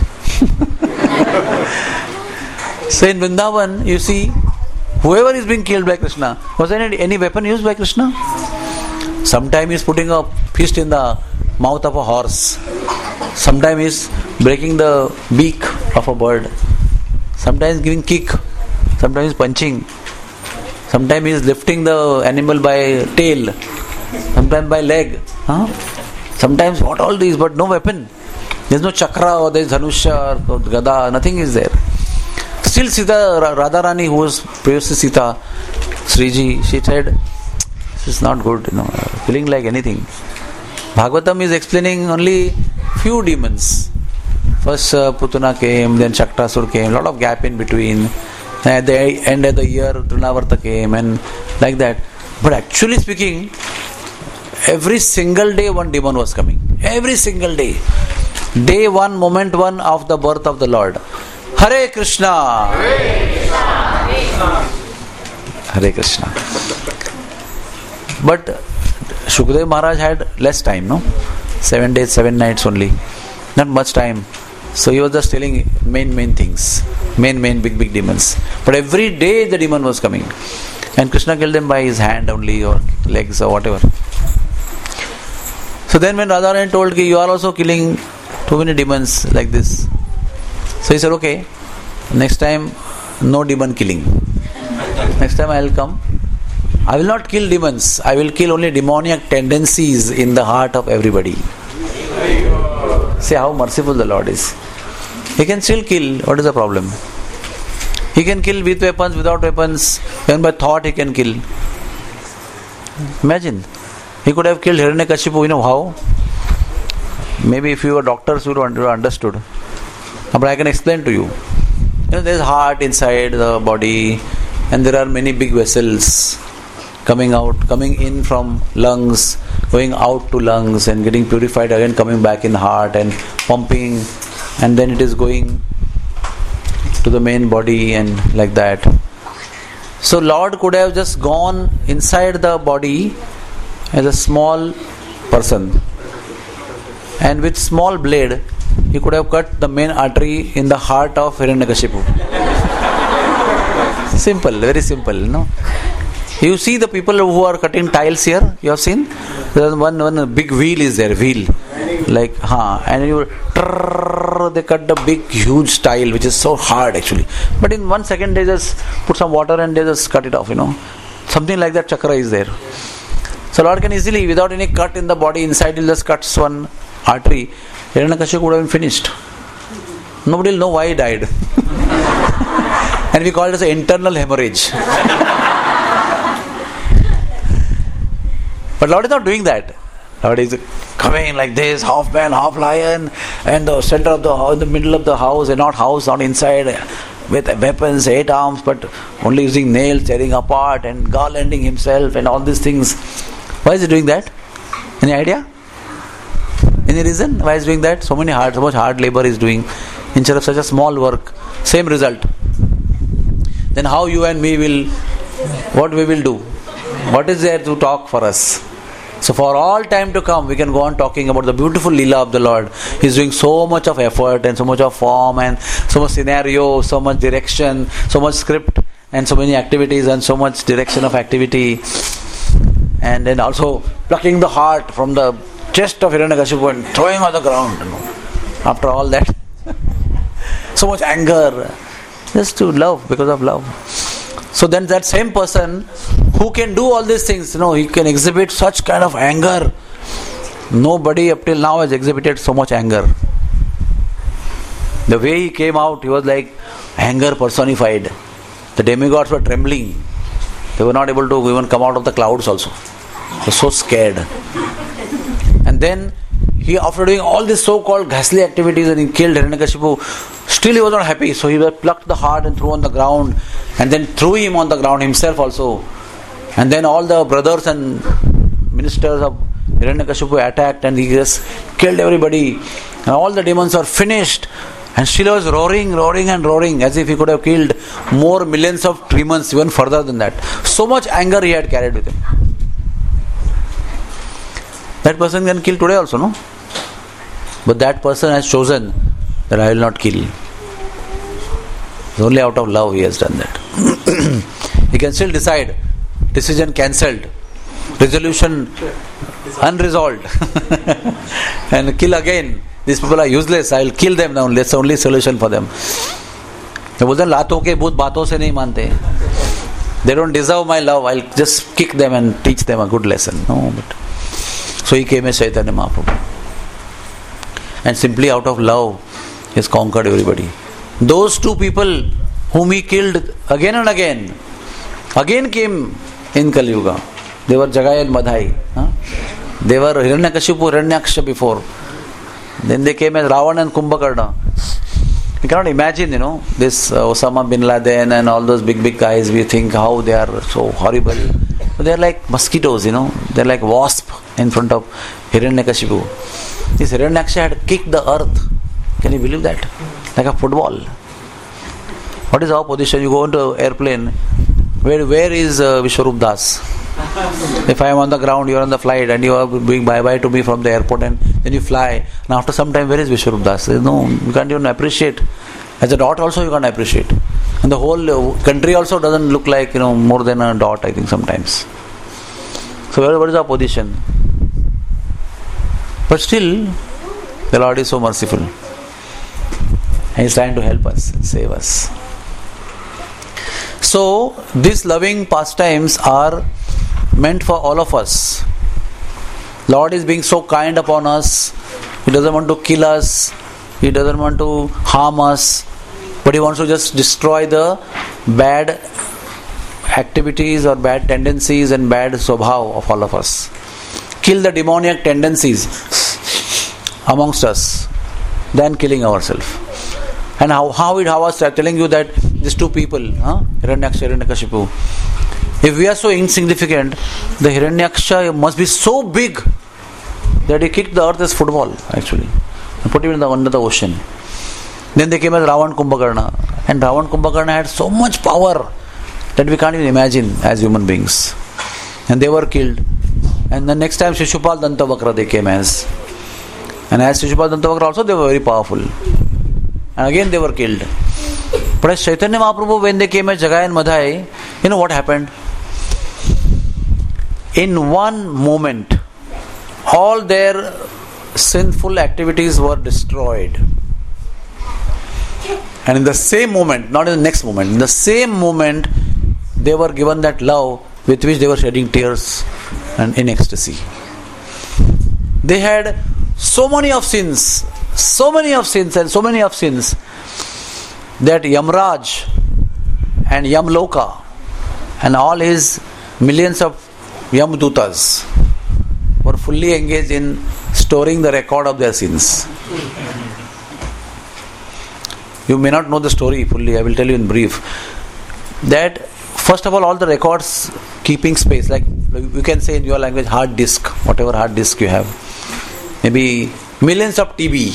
So in Vrindavan, you see, whoever is being killed by Krishna, was there any, any weapon used by Krishna? Sometimes he is putting a fist in the mouth of a horse. Sometimes he is breaking the beak of a bird. Sometimes giving kick. Sometimes he is punching. Sometimes he is lifting the animal by tail. Sometimes by leg. Huh? Sometimes what all these, but no weapon. There is no chakra or there is dhanusha or gada. Nothing is there. Still Sita, Radharani, who was previously Sita, Sriji, she said, this is not good, you know, feeling like anything. Bhagavatam is explaining only few demons. First uh, Putana came, then Shaktasur came, lot of gap in between. At the end of the year, Trinavarta came, and like that. But actually speaking, every single day one demon was coming. Every single day. Day one, moment one of the birth of the Lord. Hare Krishna! Hare Krishna! Hare Krishna. But Shukdev Maharaj had less time, no? Seven days, seven nights only. Not much time. So he was just telling main, main things. Main, main, big, big demons. But every day the demon was coming. And Krishna killed them by his hand only, or legs, or whatever. So then when Radharani told, you are also killing too many demons like this. So he said, okay, next time no demon killing. Next time I will come. I will not kill demons. I will kill only demoniac tendencies in the heart of everybody. See how merciful the Lord is. He can still kill. What is the problem? He can kill with weapons, without weapons. Even by thought he can kill. Imagine. He could have killed Hiranyakashipu. You know how? Maybe if you were doctors, you would have understood. But I can explain to you. You know, there is heart inside the body, and there are many big vessels coming out, coming in from lungs, going out to lungs, and getting purified again, coming back in the heart and pumping, and then it is going to the main body and like that. So Lord could have just gone inside the body as a small person, and with small blade he could have cut the main artery in the heart of Hiranyakashipu. Simple, very simple, no? You see the people who are cutting tiles here, you have seen? There's one, one big wheel is there, wheel. Like, huh, and you, trrr, they cut the big, huge tile, which is so hard actually. But in one second, they just put some water and they just cut it off, you know. Something like that chakra is there. So Lord can easily, without any cut in the body, inside He'll just cuts one artery. Hiranyakashipu would have been finished. Nobody will know why he died. And we call it as an internal hemorrhage. But Lord is not doing that. Lord is coming like this, half man, half lion, and the center of the in the middle of the house, and not house, not inside, with weapons, eight arms, but only using nails, tearing apart, and garlanding himself, and all these things. Why is he doing that? Any idea? Any reason why he's doing that? So many hard, so much hard labor he's doing instead of such a small work. Same result. Then how you and me will, what we will do? What is there to talk for us? So for all time to come, we can go on talking about the beautiful Leela of the Lord. He's doing so much of effort and so much of form and so much scenario, so much direction, so much script and so many activities and so much direction of activity. And then also plucking the heart from the chest of Hiranyakashipu and throwing on the ground. You know. After all that, so much anger, just to love, because of love. So then that same person who can do all these things, you know, he can exhibit such kind of anger. Nobody up till now has exhibited so much anger. The way he came out, he was like anger personified. The demigods were trembling. They were not able to even come out of the clouds also. They were so scared. And then he, after doing all these so-called ghastly activities and he killed Hiranyakashipu, still he was not happy. So he plucked the heart and threw on the ground, and then threw him on the ground himself also. And then all the brothers and ministers of Hiranyakashipu attacked and he just killed everybody. And all the demons are finished. And still he was roaring, roaring and roaring as if he could have killed more millions of demons even further than that. So much anger he had carried with him. That person can kill today also, no? But that person has chosen that I will not kill. It's only out of love he has done that. He can still decide. Decision cancelled. Resolution unresolved. And kill again. These people are useless. I will kill them now. That's the only solution for them. They बोलते हैं लातों के भूत बातों से नहीं मानते. They don't deserve my love. I'll just kick them and teach them a good lesson. No, but so he came as Chaitanya Mahaprabhu. And simply out of love, he has conquered everybody. Those two people whom he killed again and again, again came in Kali Yuga. They were Jagai and Madhai. Huh? They were Hiranyakashipu, Hiranyaksha before. Then they came as Ravan and Kumbhakarna. You cannot imagine, you know, this uh, Osama bin Laden and all those big, big guys. We think how they are so horrible. But they are like mosquitoes, you know. They are like wasp in front of Hiranyakashipu. This Hiranyaksha had kicked the earth. Can you believe that? Like a football. What is our position? You go into airplane. Where where is uh, Vishwarup Das? If I am on the ground, you are on the flight, and you are doing bye-bye to me from the airport, and then you fly. And after some time, where is Vishwarup Das? No, you can't even appreciate. As a dot also, you can't appreciate. And the whole country also doesn't look like, you know, more than a dot, I think, sometimes. So where, what is our position? But still, the Lord is so merciful. And He is trying to help us, save us. So, these loving pastimes are meant for all of us. Lord is being so kind upon us. He doesn't want to kill us. He doesn't want to harm us. But He wants to just destroy the bad activities or bad tendencies and bad swabhav of all of us. Kill the demoniac tendencies amongst us than killing ourselves. And how, how it, how I was telling you that these two people, huh? Hiranyaksha, Hiranyakashipu, if we are so insignificant, the Hiranyaksha must be so big that he kicked the earth as football, actually, and put him in the, under the ocean. Then they came as Ravan Kumbhakarna, and Ravan Kumbhakarna had so much power that we can't even imagine as human beings. And they were killed. And the next time Shishupal Dantavakra they came as. And as Shishupal Dantavakra also they were very powerful. And again they were killed. But as Chaitanya Mahaprabhu, when they came as Jagai and Madhai, you know what happened? in one moment, all their sinful activities were destroyed. And in the same moment, not in the next moment, in the same moment, they were given that love with which they were shedding tears and in ecstasy. They had so many of sins, so many of sins and so many of sins that Yamraj and Yamloka and all his millions of Yamdutas were fully engaged in storing the record of their sins. You may not know the story fully, I will tell you in brief. That first of all, all the records keeping space, like you can say in your language hard disk, whatever hard disk you have. Maybe millions of T B.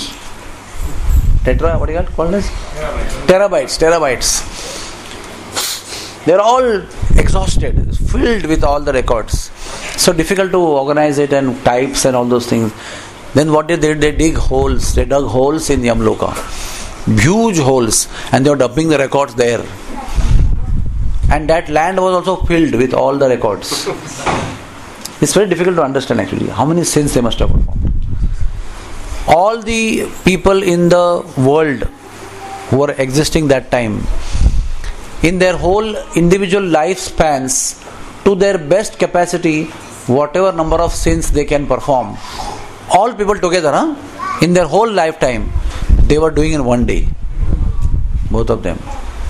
Tetra, what do you call this? Terabytes. Terabytes. They're all exhausted, filled with all the records. So difficult to organize it and types and all those things. Then what did they do? They dig holes. They dug holes in Yamloka. Huge holes. And they were dumping the records there. And that land was also filled with all the records. It's very difficult to understand actually how many sins they must have performed. All the people in the world who were existing that time, in their whole individual lifespans, to their best capacity, whatever number of sins they can perform, all people together, huh? In their whole lifetime, they were doing in one day. Both of them.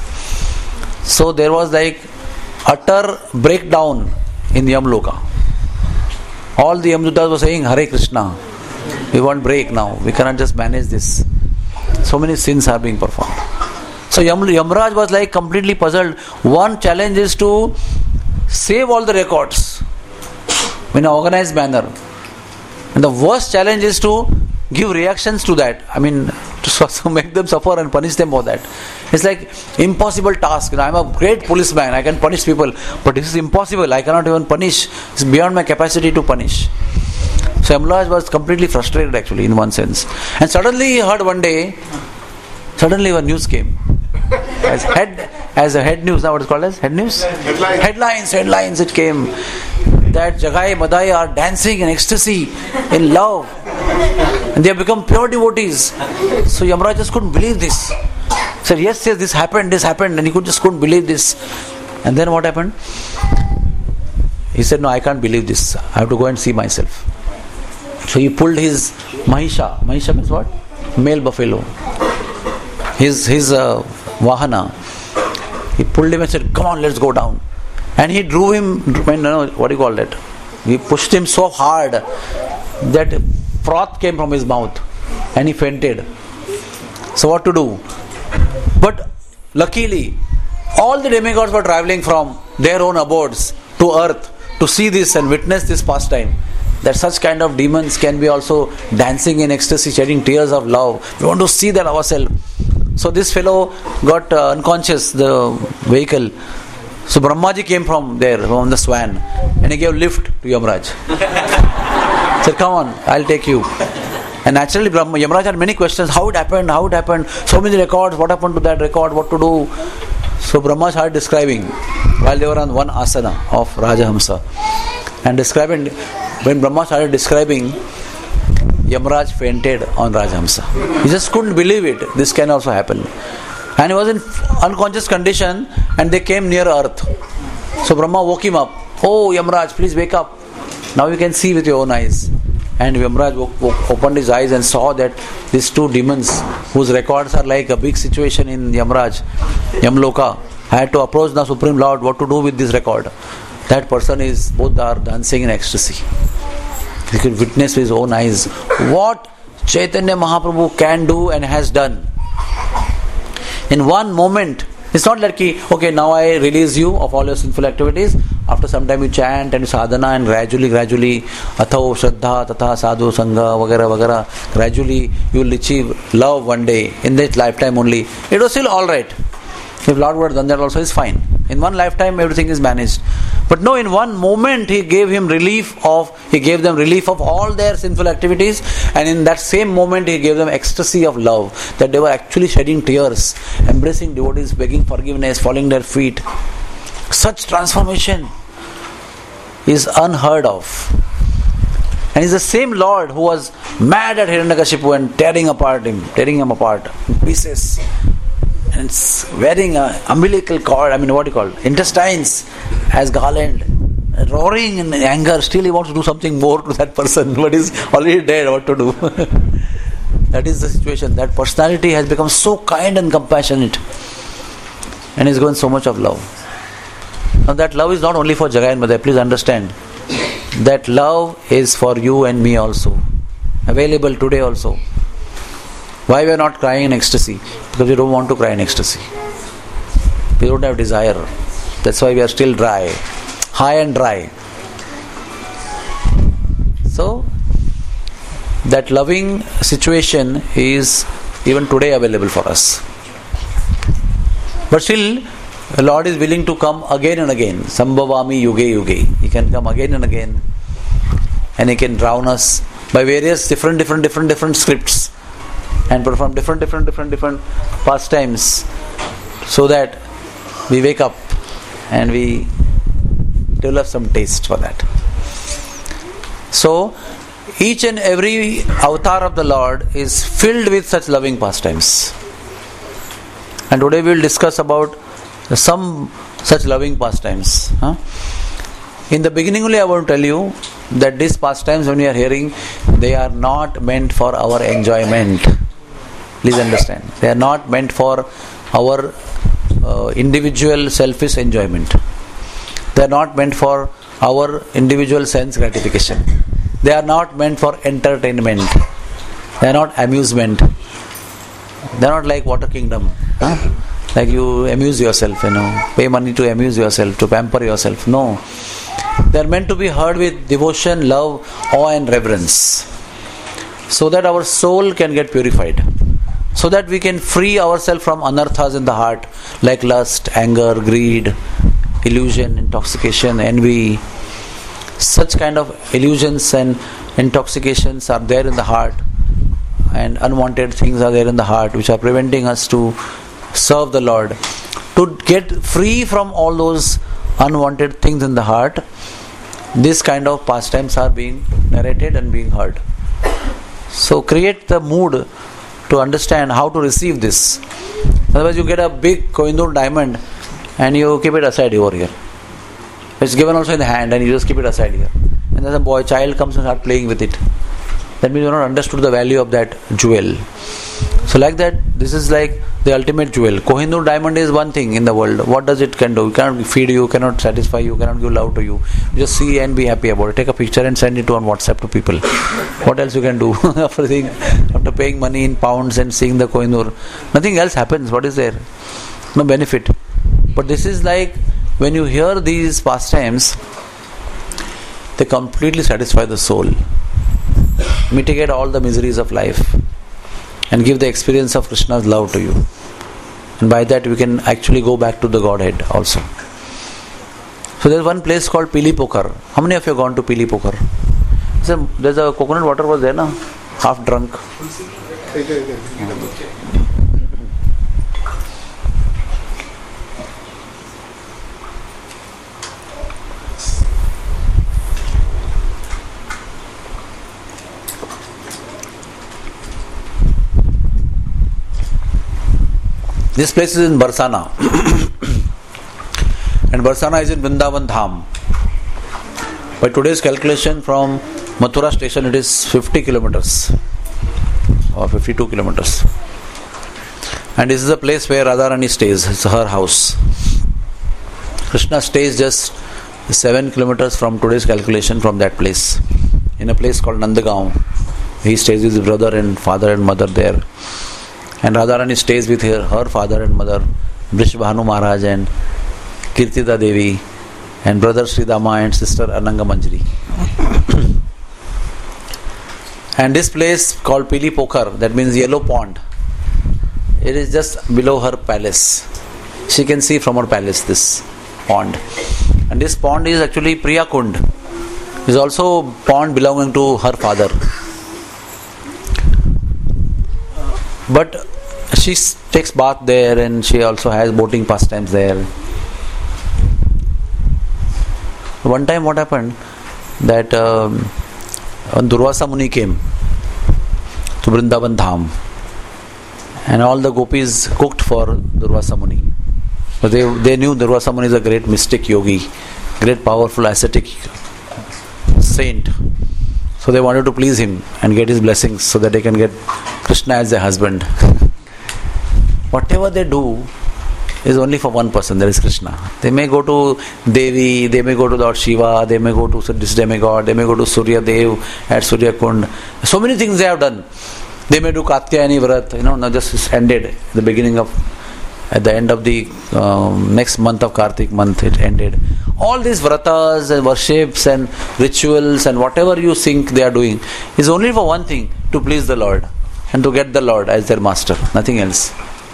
So there was like utter breakdown in Yamloka. All the Yamdutas were saying, Hare Krishna. We want break now. We cannot just manage this. So many sins are being performed. So Yam, Yamraj was like completely puzzled. One challenge is to save all the records in an organized manner. And the worst challenge is to give reactions to that. I mean, to make them suffer and punish them for that. It's like impossible task. You know, I'm a great policeman. I can punish people. But this is impossible. I cannot even punish. It's beyond my capacity to punish. So Yamraj was completely frustrated actually in one sense. And suddenly he heard one day, suddenly a news came. As head, as a head news, now what is called as? Head news? Headlines. Headlines, headlines it came. That Jagai Madai are dancing in ecstasy, in love. And they have become pure devotees. So Yamraj just couldn't believe this. He said, yes, yes, this happened, this happened. And he could just couldn't believe this. And then what happened? He said, no, I can't believe this. I have to go and see myself. So he pulled his Mahisha. Mahisha means what? Male buffalo. His his uh, Vahana. He pulled him and said, come on, let's go down. And he drew him, I know, what do you call that? He pushed him so hard that froth came from his mouth. And he fainted. So what to do? But luckily, all the demigods were traveling from their own abodes to earth to see this and witness this pastime. That such kind of demons can be also dancing in ecstasy, shedding tears of love. We want to see that ourselves. So this fellow got uh, unconscious, the vehicle. So Brahmaji came from there, from the swan, and he gave lift to Yamraj. Said, come on, I'll take you. And naturally Brahma, Yamraj had many questions. How it happened, how it happened, so many records, what happened to that record, what to do. So Brahma started describing while they were on one asana of Rajahamsa. And describing, when Brahma started describing, Yamraj fainted on Rajahamsa. He just couldn't believe it. This can also happen. And he was in unconscious condition and they came near earth. So Brahma woke him up. Oh Yamraj, please wake up. Now you can see with your own eyes. And Yamraj woke, woke, opened his eyes and saw that these two demons, whose records are like a big situation in Yamraj, Yamloka, had to approach the Supreme Lord what to do with this record. That person is, both are dancing in ecstasy. He could witness with his own eyes what Chaitanya Mahaprabhu can do and has done. In one moment, it's not like, okay, now I release you of all your sinful activities. After some time you chant and you sadhana and gradually, gradually, atho, shraddha, tatha, sadhu, sangha, vagara, vagara, gradually you will achieve love one day, in this lifetime only. It was still alright. If Lord would have done that also, is fine. In one lifetime everything is managed. But no, in one moment he gave him relief of, he gave them relief of all their sinful activities, and in that same moment he gave them ecstasy of love, that they were actually shedding tears, embracing devotees, begging forgiveness, falling their feet. Such transformation. is unheard of. And he's the same Lord who was mad at Hiranyakashipu and tearing apart him, tearing him apart in pieces, and wearing an umbilical cord, I mean what do you call it, intestines as garland, roaring in anger. Still he wants to do something more to that person, but he's already dead. What to do? That is the situation. That personality has become so kind and compassionate, and is given so much of love. Now that love is not only for Jagai and Madhai. Please understand that love is for you and me also, available today also. Why we are not crying in ecstasy? Because we don't want to cry in ecstasy. We don't have desire. That's why we are still dry, high and dry. So that loving situation is even today available for us. But still, the Lord is willing to come again and again. Sambhavami yuge yuge. He can come again and again, and He can drown us by various different, different, different, different scripts, and perform different, different, different, different pastimes, so that we wake up and we develop some taste for that. So, each and every avatar of the Lord is filled with such loving pastimes. And today we will discuss about some such loving pastimes. Huh? In the beginning only I want to tell you that these pastimes, when you are hearing, they are not meant for our enjoyment. Please understand. They are not meant for our uh, individual selfish enjoyment. They are not meant for our individual sense gratification. They are not meant for entertainment. They are not amusement. They are not like Water Kingdom. Huh? Like you amuse yourself, you know, pay money to amuse yourself, to pamper yourself. No. They are meant to be heard with devotion, love, awe and reverence, so that our soul can get purified, so that we can free ourselves from anarthas in the heart, like lust, anger, greed, illusion, intoxication, envy. Such kind of illusions and intoxications are there in the heart, and unwanted things are there in the heart, which are preventing us to serve the Lord. To get free from all those unwanted things in the heart, this kind of pastimes are being narrated and being heard. So create the mood to understand how to receive this. Otherwise you get a big Kohinoor diamond and you keep it aside over here. It's given also in the hand and you just keep it aside here. And then a boy, child comes and starts playing with it. That means you have not understood the value of that jewel. So like that, this is like the ultimate jewel. Kohinoor diamond is one thing in the world. What does it can do? It cannot feed you, cannot satisfy you, cannot give love to you. You just see and be happy about it. Take a picture and send it on WhatsApp to people. What else you can do? after, seeing, after paying money in pounds and seeing the Kohinoor, nothing else happens. What is there? No benefit. But this is like, when you hear these pastimes, they completely satisfy the soul, mitigate all the miseries of life, and give the experience of Krishna's love to you. And by that we can actually go back to the Godhead also. So there's one place called Pili Pokar. How many of you have gone to Pili Pokar? So there's a coconut water was there, na? Half drunk. This place is in Barsana. And Barsana is in Vrindavan Dham. By today's calculation, from Mathura station it is fifty kilometers or fifty-two kilometers. And this is the place where Radharani stays. It's her house. Krishna stays just seven kilometers from today's calculation from that place, in a place called Nandagaon. He stays with his brother and father and mother there. And Radharani stays with her, her father and mother, Vrishbhanu Maharaj and Kirtida Devi, and brother Sridama and sister Ananga Manjari. And this place called Pili Pokar, that means yellow pond, it is just below her palace. She can see from her palace this pond. And this pond is actually Priya Kund. It is also pond belonging to her father. But she takes bath there, and she also has boating pastimes there. One time what happened, that um, when Durvasa Muni came to Vrindavan Dham, and all the gopis cooked for Durvasa Muni. But they, they knew Durvasa Muni is a great mystic yogi, great powerful ascetic saint. So they wanted to please him and get his blessings so that they can get Krishna as their husband. Whatever they do is only for one person, that is Krishna. They may go to Devi, they may go to Lord Shiva, they may go to this demigod, they may go to Surya Dev at Surya Kund. So many things they have done. They may do Katyayani Vrat, you know, now just ended at the beginning of, at the end of the um, next month of Kartik month, it ended. All these vratas and worships and rituals and whatever you think they are doing is only for one thing, to please the Lord and to get the Lord as their master, nothing else.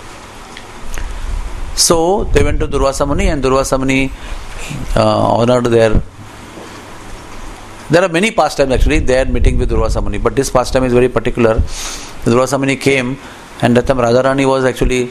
So they went to Durvasa Muni, and Durvasa Muni uh, honored their. There are many pastimes actually, their meeting with Durvasa Muni, but this pastime is very particular. Durvasa Muni came, and that time Radharani was actually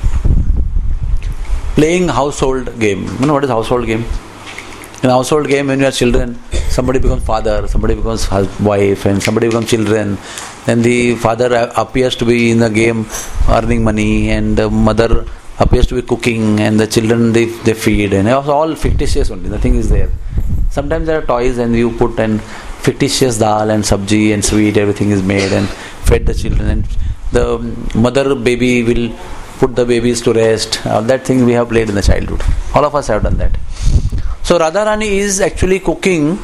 playing household game. You know what is household game? In household game, when you are children, somebody becomes father, somebody becomes wife, and somebody becomes children. Then the father appears to be in the game earning money, and the mother appears to be cooking, and the children they, they feed, and it's all fictitious only, nothing is there. Sometimes there are toys and you put and fictitious dal and sabji and sweet, everything is made and fed the children, and the mother baby will put the babies to rest. All that thing we have played in the childhood. All of us have done that. So Radharani is actually cooking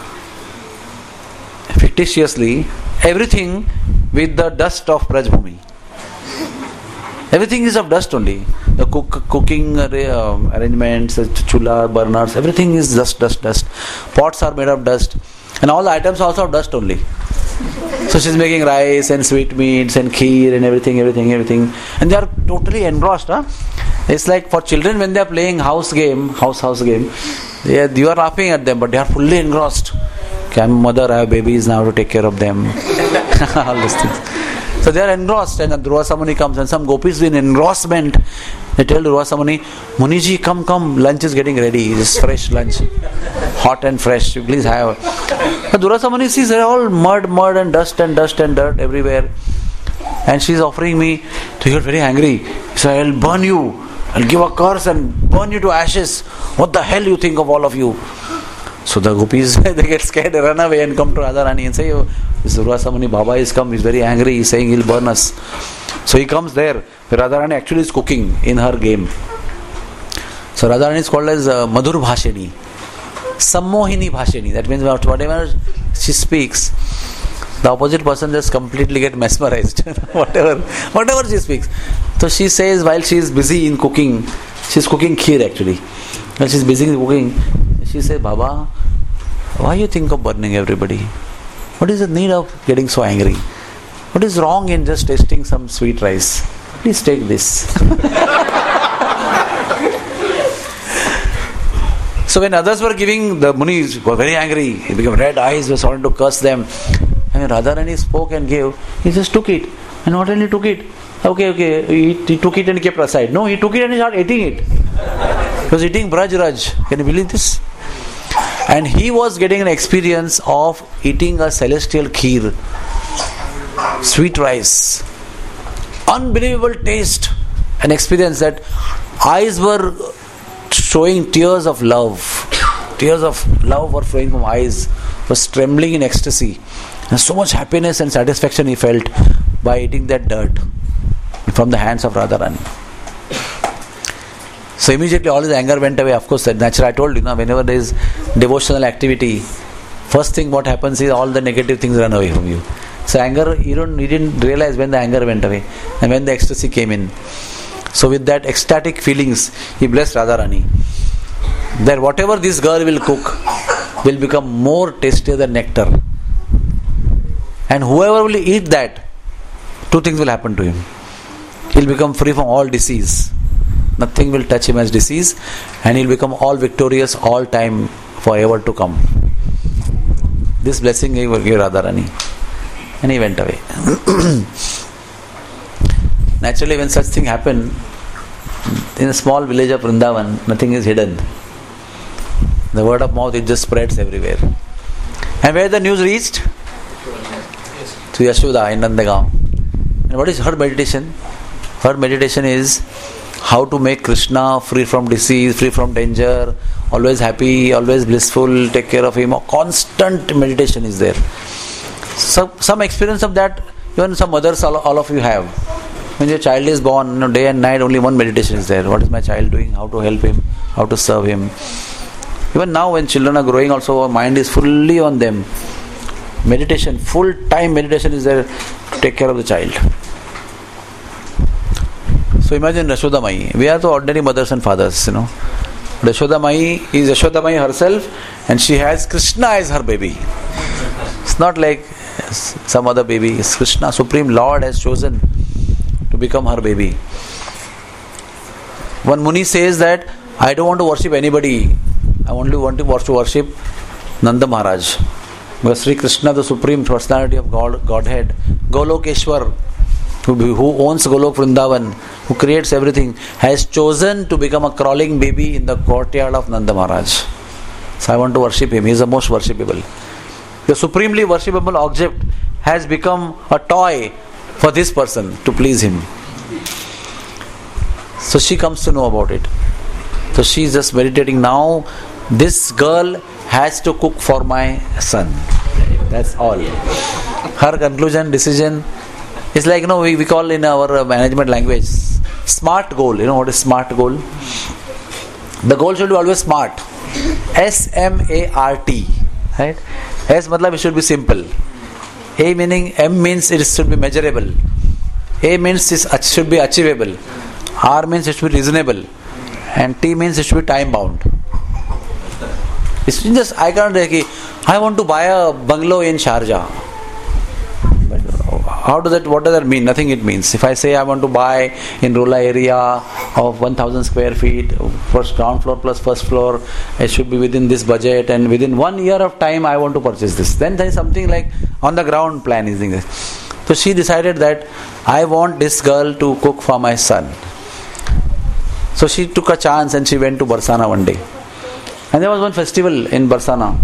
fictitiously everything with the dust of Brajbhumi. Everything is of dust only. The cook, cooking uh, arrangements, uh, chula, burners, everything is dust, dust, dust. Pots are made of dust. And all the items are also of dust only. So she's making rice and sweet meats and kheer and everything, everything, everything. And they are totally engrossed. Huh? It's like for children when they are playing house game, house, house game, they are, you are laughing at them, but they are fully engrossed. Okay, I'm a mother, I have babies now to take care of them. All these things. So they are engrossed, and Durvasa Muni comes, and some gopis in engrossment. They tell Durvasa Muni, Muniji, come, come, lunch is getting ready. This fresh lunch, hot and fresh. You please have. But Durvasa Muni sees they're all mud, mud and dust and dust and dirt everywhere. And she's offering me, to get very angry. So I'll burn you. I'll give a curse and burn you to ashes. What the hell you think of all of you? So the gopis, they get scared, they run away and come to Radharani and say, oh, this Durvasa Muni Baba is come, he's very angry, he's saying he'll burn us. So he comes there, where Radharani actually is cooking in her game. So Radharani is called as uh, Madhur Bhashini, Sammohini Bhashini. That means whatever she speaks, the opposite person just completely get mesmerized. whatever, whatever she speaks. So she says while she is busy in cooking, she's cooking kheer actually. While she's busy in cooking, she says, Baba, why you think of burning everybody? What is the need of getting so angry? What is wrong in just tasting some sweet rice? Please take this. So when others were giving, the Munis were very angry. He became red eyes, were starting to curse them. And Radharani spoke and gave. He just took it. And not only took it. Okay, okay, he, he took it and kept aside. No, he took it and he started eating it. He was eating Braj Raj. Can you believe this? And he was getting an experience of eating a celestial kheer, sweet rice, unbelievable taste, an experience that eyes were showing tears of love, tears of love were flowing from eyes, was trembling in ecstasy, and so much happiness and satisfaction he felt by eating that dirt from the hands of Radharani. So immediately all his anger went away. Of course, naturally I told you, now, whenever there is devotional activity, first thing what happens is all the negative things run away from you. So anger, you don't, you didn't realize when the anger went away and when the ecstasy came in. So with that ecstatic feelings, he blessed Radharani that whatever this girl will cook will become more tastier than nectar. And whoever will eat that, two things will happen to him. He'll become free from all disease. Nothing will touch him as disease, and he'll become all victorious all time forever to come. This blessing he will give Radharani. And he went away. Naturally, when such thing happen, in a small village of Vrindavan, nothing is hidden. The word of mouth, it just spreads everywhere. And where the news reached? To Yashoda in Nandagaon. And what is her meditation? Her meditation is how to make Krishna free from disease, free from danger, always happy, always blissful, take care of him. Constant meditation is there. So, some experience of that, even some mothers, all, all of you have. When your child is born, you know, day and night only one meditation is there. What is my child doing? How to help him? How to serve him? Even now when children are growing also, our mind is fully on them. Meditation, full time meditation is there to take care of the child. So imagine Yashoda Mai. We are the ordinary mothers and fathers, you know. Yashoda Mai is Yashoda Mai herself, and she has Krishna as her baby. It's not like some other baby. It's Krishna, Supreme Lord, has chosen to become her baby. One Muni says that I don't want to worship anybody. I only want to worship Nanda Maharaj. Because Sri Krishna, the Supreme Personality of God, Godhead, Golokeshwar, who, who owns Golok Vrindavan, who creates everything, has chosen to become a crawling baby in the courtyard of Nanda Maharaj. So I want to worship him. He is the most worshipable. The supremely worshipable object has become a toy for this person to please him. So she comes to know about it. So she is just meditating now. This girl has to cook for my son. That's all. Her conclusion, decision is like, you know, we, we call in our management language SMART goal. You know what is SMART goal? The goal should be always SMART. S M A R T. Right? S matlab it should be simple. A meaning, M means it should be measurable. A means it should be achievable. R means it should be reasonable. And T means it should be time bound. It's just, I can't say, I want to buy a bungalow in Sharjah. But how does that, what does that mean? Nothing it means. If I say I want to buy in Rola area of one thousand square feet, first ground floor plus first floor, it should be within this budget, and within one year of time I want to purchase this. Then there is something like on the ground plan is this. So she decided that I want this girl to cook for my son. So she took a chance and she went to Barsana one day. And there was one festival in Barsana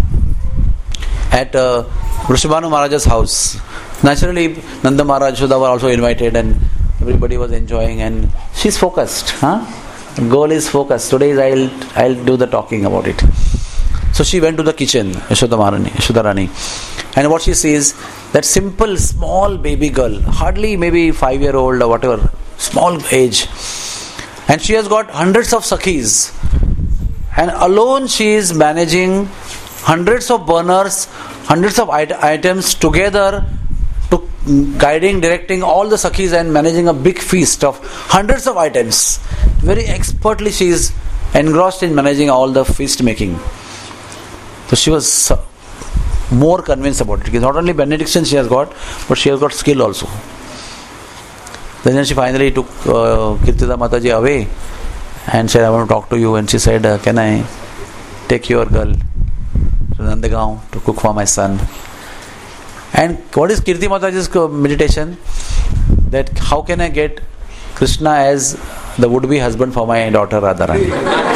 at uh, Vrishabhanu Maharaj's house. Naturally, Nanda Maharaj, Yashoda were also invited, and everybody was enjoying, and she's focused. Huh? The goal is focused. Today I'll I'll do the talking about it. So she went to the kitchen, Yashoda Maharani, Yashoda Rani, and what she sees, that simple small baby girl, hardly maybe five year old or whatever, small age, and she has got hundreds of sakhis. And alone she is managing hundreds of burners, hundreds of it- items together, to guiding, directing all the sakhis and managing a big feast of hundreds of items. Very expertly she is engrossed in managing all the feast making. So she was more convinced about it. Because not only benediction she has got, but she has got skill also. Then she finally took uh, Kirtida Mataji away and said, I want to talk to you. And she said, uh, can I take your girl to Nandagaon to cook for my son? And what is Kirti Mataji's meditation? That how can I get Krishna as the would-be husband for my daughter Radharani?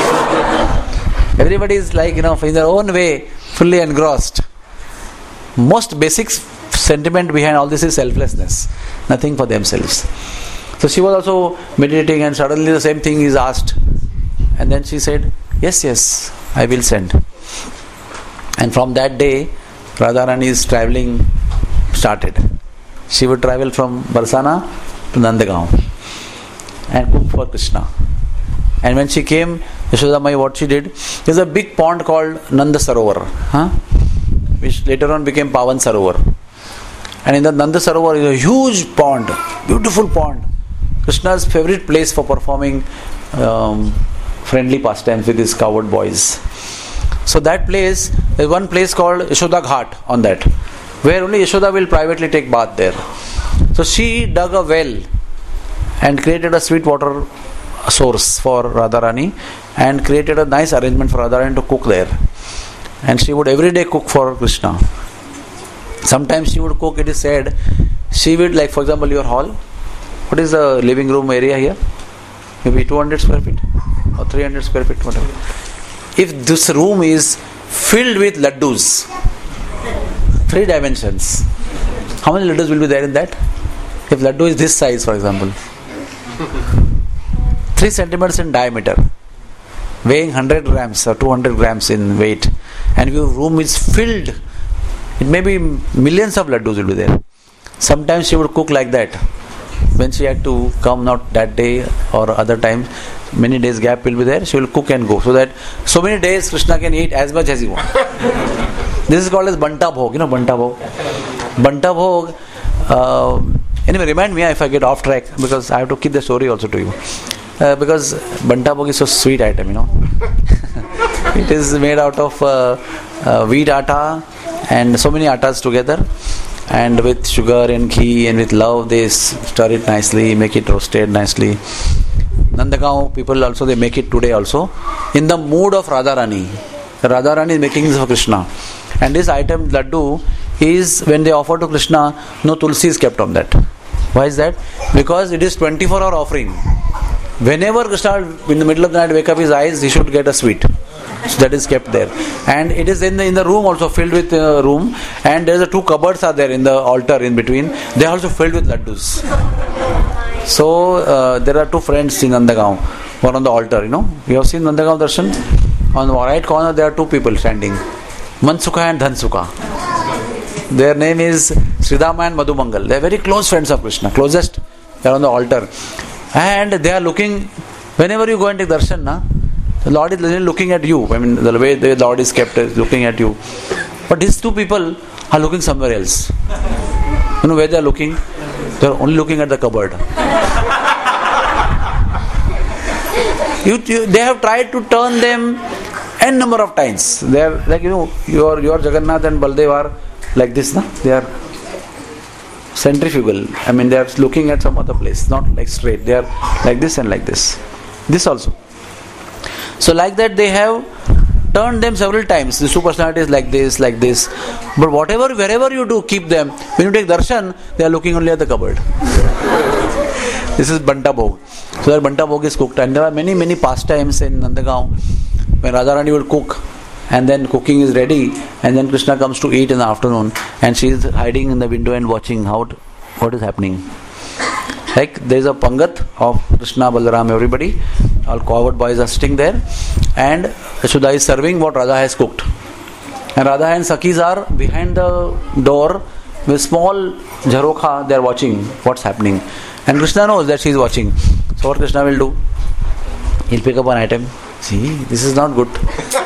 Everybody is like, you know, in their own way, fully engrossed. Most basic sentiment behind all this is selflessness. Nothing for themselves. So she was also meditating, and suddenly the same thing is asked. And then she said, yes, yes, I will send. And from that day, Radharani's travelling started. She would travel from Barsana to Nandagaon and cook for Krishna. And when she came, Yashoda Mai, what she did, there's a big pond called Nanda Sarovar, huh? which later on became Pavan Sarovar. And in the Nanda Sarovar is a huge pond, beautiful pond. Krishna's favorite place for performing um, friendly pastimes with his coward boys. So that place, there's one place called Yashoda Ghat on that, where only Yashoda will privately take bath there. So she dug a well and created a sweet water source for Radharani and created a nice arrangement for Radharani to cook there. And she would every day cook for Krishna. Sometimes she would cook, it is said, she would, like for example your hall, what is the living room area here? Maybe two hundred square feet or three hundred square feet, whatever. if this room is filled with laddus, three dimensions, how many laddus will be there in that? If laddu is this size, for example, three centimeters in diameter, weighing one hundred grams or two hundred grams in weight, and if your room is filled, it may be millions of laddus will be there. Sometimes she would cook like that. When she had to come, not that day or other times, many days gap will be there, she will cook and go. So that so many days Krishna can eat as much as he wants. This is called as Banta Bhog. You know Banta Bhog? Banta Bhog. Uh, anyway, remind me if I get off track, because I have to keep the story also to you. Uh, because Banta Bhog is so sweet item, you know. It is made out of uh, uh, wheat atta and so many attas together. And with sugar and ghee and with love they stir it nicely, make it roasted nicely. Nandagaon people also, they make it today also in the mood of Radharani. Radharani is making this for Krishna, and this item laddu is, when they offer to Krishna, no tulsi is kept on that. Why is that? Because it is twenty-four hour offering. Whenever Krishna in the middle of the night wake up his eyes, he should get a sweet. So that is kept there, and it is in the in the room also filled with uh, room, and there is a two cupboards are there in the altar in between. They are also filled with laddus. So uh, there are two friends in Nandagaon who are on the altar. You know, you have seen Nandagaon Darshan. On the right corner there are two people standing, Mansukha and Dhansukha. Their name is Sridhama and Madhumangal. They are very close friends of Krishna, closest. They are on the altar, and they are looking. Whenever you go and take darshan, na, the Lord is looking at you. I mean, the way the Lord is kept is looking at you. But these two people are looking somewhere else. You know where they are looking? They are only looking at the cupboard. you, you, they have tried to turn them n number of times. They are like, you know, your your Jagannath and Baldev are like this, na? They are centrifugal. I mean, they are looking at some other place, not like straight. They are like this and like this. This also. So like that they have turned them several times. The supersonality is like this, like this. But whatever, wherever you do, keep them. When you take darshan, they are looking only at the cupboard. This is Banta Bhog. So that Banta Bhog is cooked. And there are many, many pastimes in Nandagaon when Radharani will cook. And then cooking is ready. And then Krishna comes to eat in the afternoon. And she is hiding in the window and watching how what is happening. Like there is a pangat of Krishna, Balaram, everybody. All coward boys are sitting there, and Yashoda is serving what Radha has cooked. And Radha and Sakhis are behind the door with small jharokha. They are watching what's happening, and Krishna knows that she is watching. So what Krishna will do? He'll pick up one item. See, this is not good.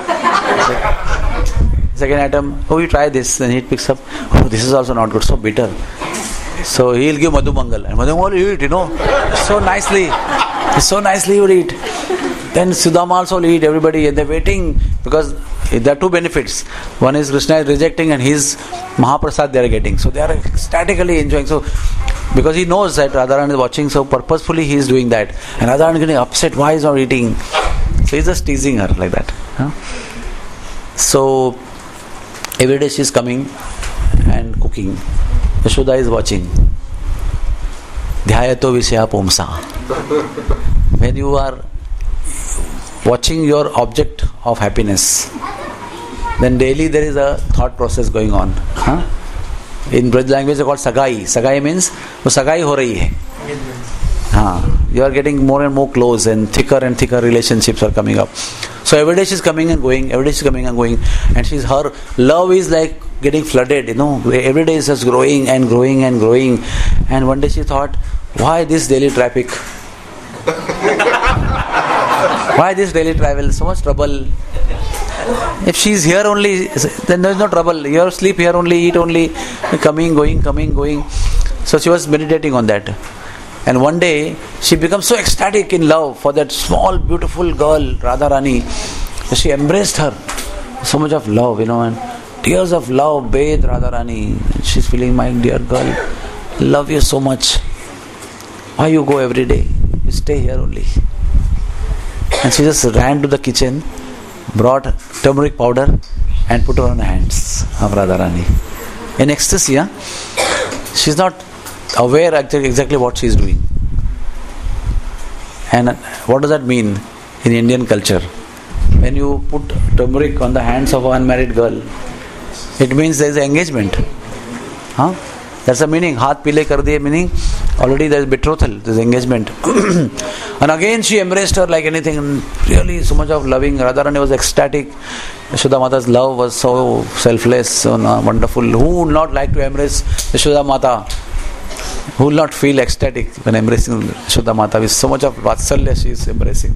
Second item. Oh, you try this. Then he picks up. Oh, this is also not good. So bitter. So he'll give Madhumangal, and Madhumangal will eat, you know, so nicely. So nicely he would eat. Then Sudama also will eat, everybody, and they're waiting, because there are two benefits. One is Krishna is rejecting, and his Mahaprasad they are getting. So they are ecstatically enjoying. So because he knows that Radharani is watching, so purposefully he is doing that. And Radharani is getting upset, why is not eating? So he's just teasing her like that. Huh? So every day she is coming and cooking. Yashoda is watching. Dhyayato Vishya Pumsa. When you are watching your object of happiness, then daily there is a thought process going on. Huh? In Braj language they call Sagai. Sagai means wo Sagai ho rahi hai. Haan. You are getting more and more close, and thicker and thicker relationships are coming up. So every day she's coming and going, every day she's coming and going, and she's her love is like getting flooded, you know. Every day is just growing and growing and growing. And one day she thought, why this daily traffic? Why this daily travel? So much trouble. If she is here only, then there is no trouble. You sleep here only, eat only, coming, going, coming, going. So she was meditating on that. And one day she becomes so ecstatic in love for that small beautiful girl Radharani. She embraced her. So much of love, you know, and tears of love bathed Radharani. She's feeling, my dear girl, love you so much. Why you go every day? You stay here only. And she just ran to the kitchen, brought turmeric powder and put her on the hands of Radharani. In ecstasy, huh? She's not aware exactly what she is doing. And what does that mean in Indian culture? when you put turmeric on the hands of an unmarried girl, it means there is engagement. Huh? That's the meaning. Haath pile kar diye, meaning already there is betrothal, there is engagement. And again she embraced her like anything. Really so much of loving. Radharani was ecstatic. Yashoda Mata's love was so selfless, so wonderful. Who would not like to embrace Yashoda Mata? Who will not feel ecstatic when embracing Yashoda Mata? With so much of vatsalya she is embracing.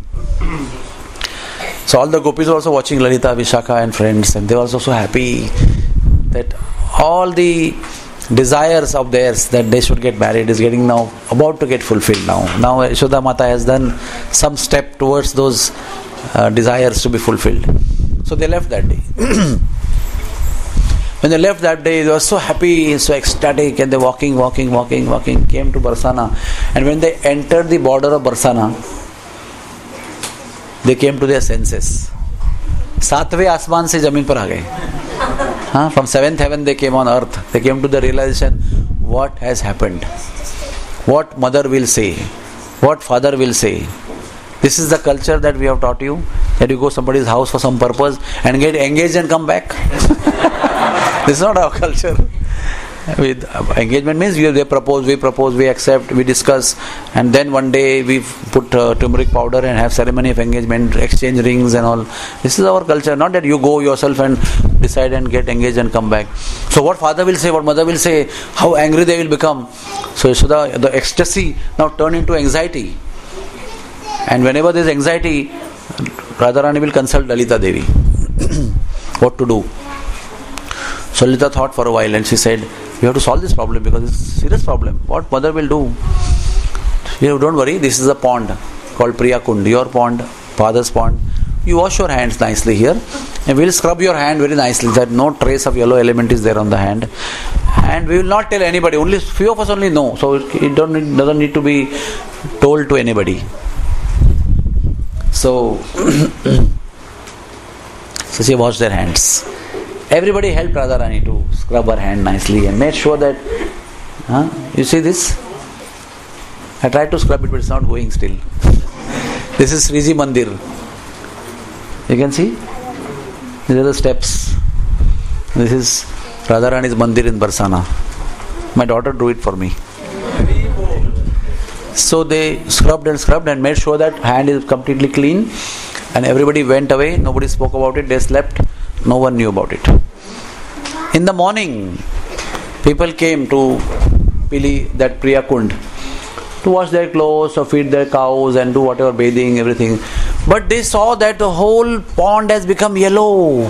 So all the gopis were also watching Lalita, Vishakha and friends, and they were also so happy that all the desires of theirs that they should get married is getting now about to get fulfilled now. Now Yashoda Mata has done some step towards those uh, desires to be fulfilled. So they left that day. When they left that day, they were so happy, so ecstatic, and they walking, walking, walking, walking, came to Barsana. And when they entered the border of Barsana, they came to their senses. Satve asman se zameen par aa gaye. Huh? From seventh heaven they came on earth. They came to the realization, what has happened? What mother will say? What father will say? This is the culture that we have taught you, that you go to somebody's house for some purpose and get engaged and come back. This is not our culture. With engagement means we, they propose, we propose, we accept, we discuss, and then one day we put uh, turmeric powder and have ceremony of engagement, exchange rings and all. This is our culture. Not that you go yourself and decide and get engaged and come back. So what father will say, what mother will say, how angry they will become. So, so the, the ecstasy now turn into anxiety. And whenever there is anxiety, Radharani will consult Lalita Devi. What to do? So Lalita thought for a while and she said, we have to solve this problem because it's a serious problem. What mother will do? You don't worry, this is a pond called Priya Kund, your pond, father's pond. You wash your hands nicely here and we will scrub your hand very nicely that no trace of yellow element is there on the hand. And we will not tell anybody, only few of us only know. So it don't need, doesn't need to be told to anybody. So, so she washed their hands. Everybody helped Radharani to scrub her hand nicely and made sure that, huh? You see this? I tried to scrub it but it's not going still. This is Sriji Mandir. You can see? These are the steps. This is Radharani's Mandir in Barsana. My daughter drew it for me. So they scrubbed and scrubbed and made sure that hand is completely clean, and everybody went away. Nobody spoke about it. They slept. No one knew about it. In the morning, people came to Pili, that Priya Kund, to wash their clothes or feed their cows and do whatever, bathing, everything. But they saw that the whole pond has become yellow.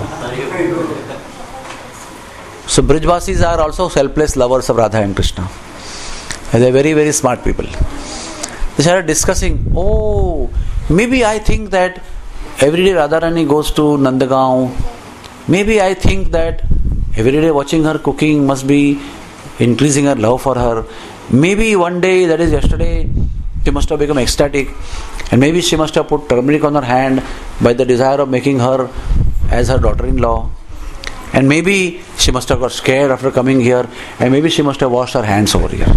So Brijvasis are also selfless lovers of Radha and Krishna. They are very, very smart people. They started discussing, oh, maybe I think that every day Radharani goes to Nandagaon. Maybe I think that every day watching her cooking must be increasing her love for her. Maybe one day, that is yesterday, she must have become ecstatic, and maybe she must have put turmeric on her hand by the desire of making her as her daughter-in-law. And maybe she must have got scared after coming here, and maybe she must have washed her hands over here.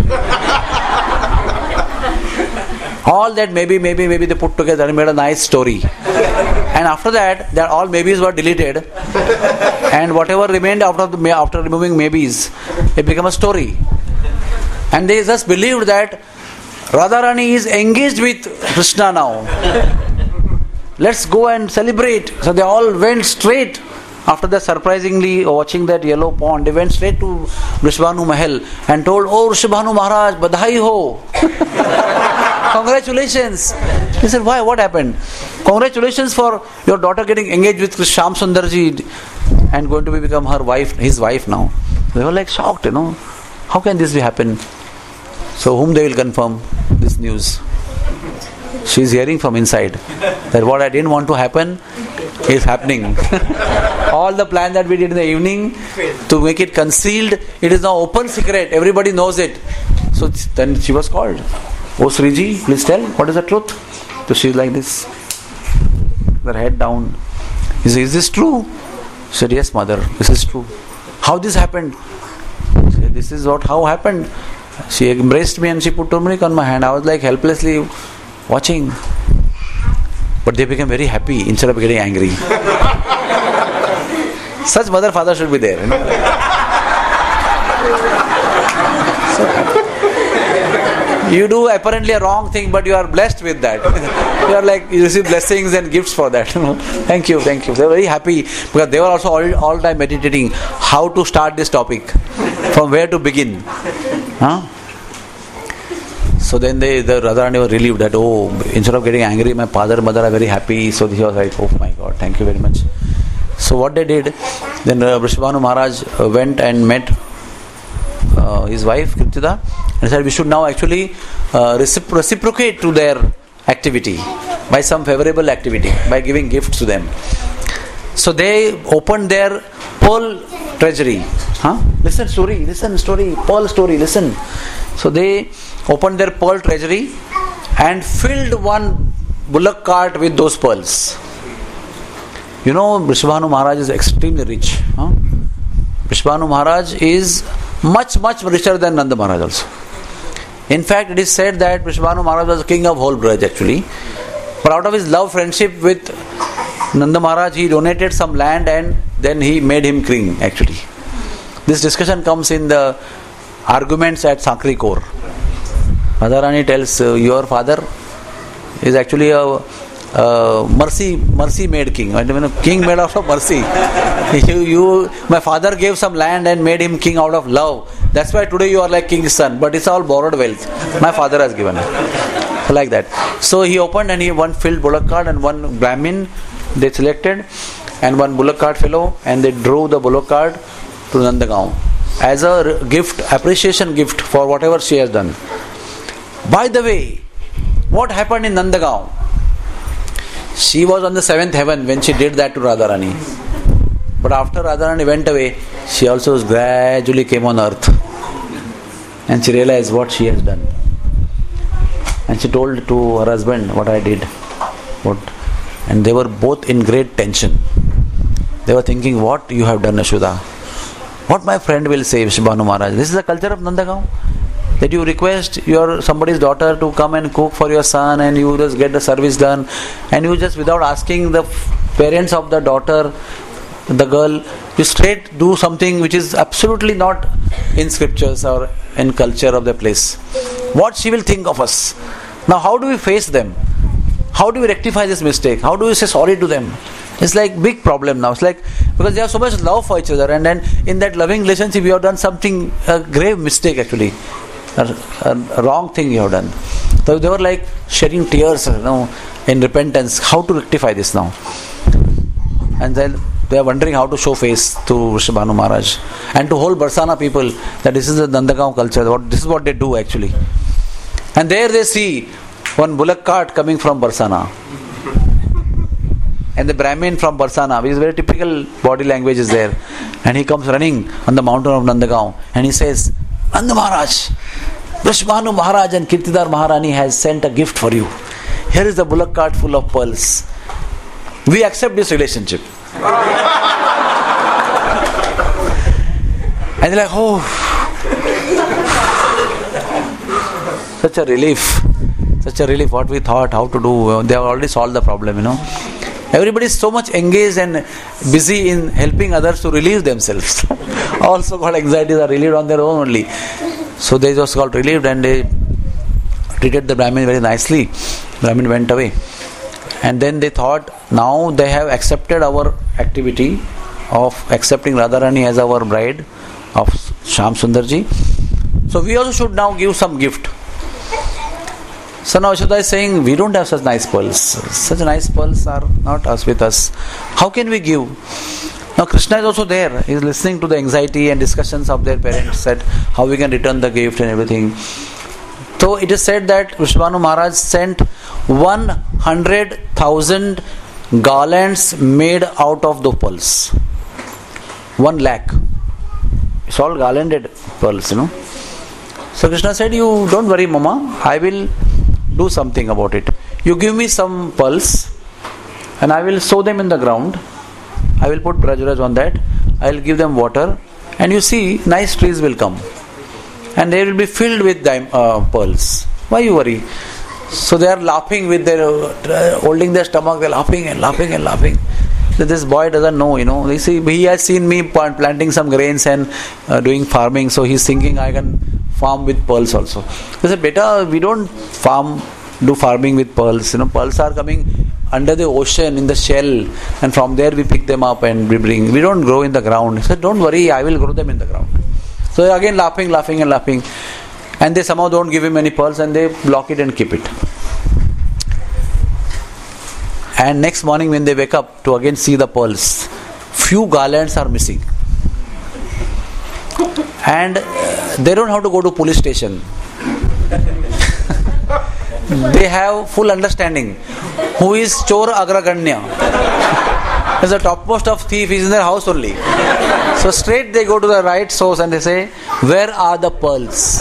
All that maybe, maybe, maybe they put together and made a nice story. And after that, that all maybes were deleted, and whatever remained after the, after removing maybes, it became a story. And they just believed that Radharani is engaged with Krishna now. Let's go and celebrate. So they all went straight. After that, surprisingly watching that yellow pond, they went straight to Vrishabhanu Mahal and told, oh Vrishabhanu Maharaj, badhai ho. Congratulations. He said, why? What happened? Congratulations for your daughter getting engaged with Shyam Sundarji and going to be become her wife, his wife now. They were like shocked, you know. How can this be happen? So whom they will confirm this news? She is hearing from inside that what I didn't want to happen is happening. All the plan that we did in the evening to make it concealed, it is now open secret. Everybody knows it. So then she was called. Oh Sriji, please tell, what is the truth? So she is like this, her head down. He said, is this true? She said, yes mother, this is true. How this happened? She said, this is what how happened. She embraced me and she put turmeric on my hand. I was like helplessly watching. but they became very happy instead of getting angry. Such mother father should be there. You know? So, you do apparently a wrong thing, but you are blessed with that. You are like, you receive blessings and gifts for that. You know? Thank you, thank you. They were very happy because they were also all, all time meditating how to start this topic, from where to begin. Huh? So then they, the Radharani were relieved that, oh, instead of getting angry, my father and mother are very happy. So he was like, oh my God, thank you very much. So what they did, then uh, Vrishabhanu Maharaj uh, went and met uh, his wife Kirtida and said, we should now actually uh, recipro- reciprocate to their activity by some favorable activity, by giving gifts to them. So they opened their pearl treasury. Huh? Listen story, listen story, pearl story, listen. So they opened their pearl treasury and filled one bullock cart with those pearls. You know, Vrishabhanu Maharaj is extremely rich. Huh? Vrishabhanu Maharaj is much, much richer than Nanda Maharaj also. In fact, it is said that Vrishabhanu Maharaj was king of whole Braj actually. But out of his love friendship with Nanda Maharaj, he donated some land and then he made him king actually. This discussion comes in the arguments at Sakri Kor. Radharani tells, uh, your father is actually a Uh, mercy, mercy made king. I mean, king made out of mercy. you, you, my father gave some land and made him king out of love. That's why today you are like king's son. But it's all borrowed wealth. My father has given it. Like that. So he opened and he one filled bullock cart and one Brahmin they selected and one bullock cart fellow and they drove the bullock cart to Nandagaon as a gift, appreciation gift for whatever she has done. By the way, what happened in Nandagaon? She was on the seventh heaven when she did that to Radharani. But after Radharani went away, she also gradually came on earth. And she realized what she has done. And she told to her husband what I did. What? And they were both in great tension. They were thinking, what you have done, Yashoda? What my friend will say, Vrishabhanu Maharaj? This is the culture of Nandagaon. That you request your somebody's daughter to come and cook for your son and you just get the service done and you just without asking the parents of the daughter, the girl, you straight do something which is absolutely not in scriptures or in culture of the place. What she will think of us? Now how do we face them? How do we rectify this mistake? How do we say sorry to them? It's like big problem now. It's like because they have so much love for each other and then in that loving relationship we have done something, a grave mistake actually. A, a, a wrong thing you have done. So they were like shedding tears, you know, in repentance. How to rectify this now? And then they are wondering how to show face to Vrishabhanu Maharaj and to whole Barsana people that this is the Nandagaon culture. What this is what they do actually. And there they see one bullock cart coming from Barsana. And the Brahmin from Barsana, which is very typical body language is there. And he comes running on the mountain of Nandagaon and he says, Nanda Maharaj, Vrishabhanu Maharaj and Kirtidar Maharani has sent a gift for you. Here is the bullock cart full of pearls. We accept this relationship. And they're like, oh, such a relief. Such a relief. What we thought, how to do. They have already solved the problem, you know. Everybody is so much engaged and busy in helping others to relieve themselves. All so-called anxieties are relieved on their own only. So they just got relieved and they treated the Brahmin very nicely. Brahmin went away. And then they thought, now they have accepted our activity of accepting Radharani as our bride of Shyam Sundarji. So we also should now give some gift. So now Yashoda is saying, we don't have such nice pearls. Such nice pearls are not us with us. How can we give? Now Krishna is also there. He is listening to the anxiety and discussions of their parents that how we can return the gift and everything. So it is said that Vrishabhanu Maharaj sent one hundred thousand garlands made out of the pearls. One lakh. It's all garlanded pearls, you know. So Krishna said, you don't worry, Mama. I will do something about it. You give me some pearls and I will sow them in the ground. I will put Brajraj on that. I will give them water and you see nice trees will come and they will be filled with dim- uh, pearls. Why you worry? So they are laughing with their, uh, holding their stomach, they're laughing and laughing and laughing. This boy doesn't know, you know. You see, he has seen me planting some grains and uh, doing farming, so he's thinking I can farm with pearls also. They said, beta, we don't farm, do farming with pearls. You know, pearls are coming under the ocean in the shell, and from there we pick them up and we bring. We don't grow in the ground. He said, don't worry, I will grow them in the ground. So again laughing, laughing and laughing. And they somehow don't give him any pearls and they block it and keep it. And next morning when they wake up to again see the pearls, few garlands are missing. And they don't have to go to police station. They have full understanding. Who is Chor Agraganya? As the topmost of thief is in their house only. So straight they go to the right source and they say, where are the pearls?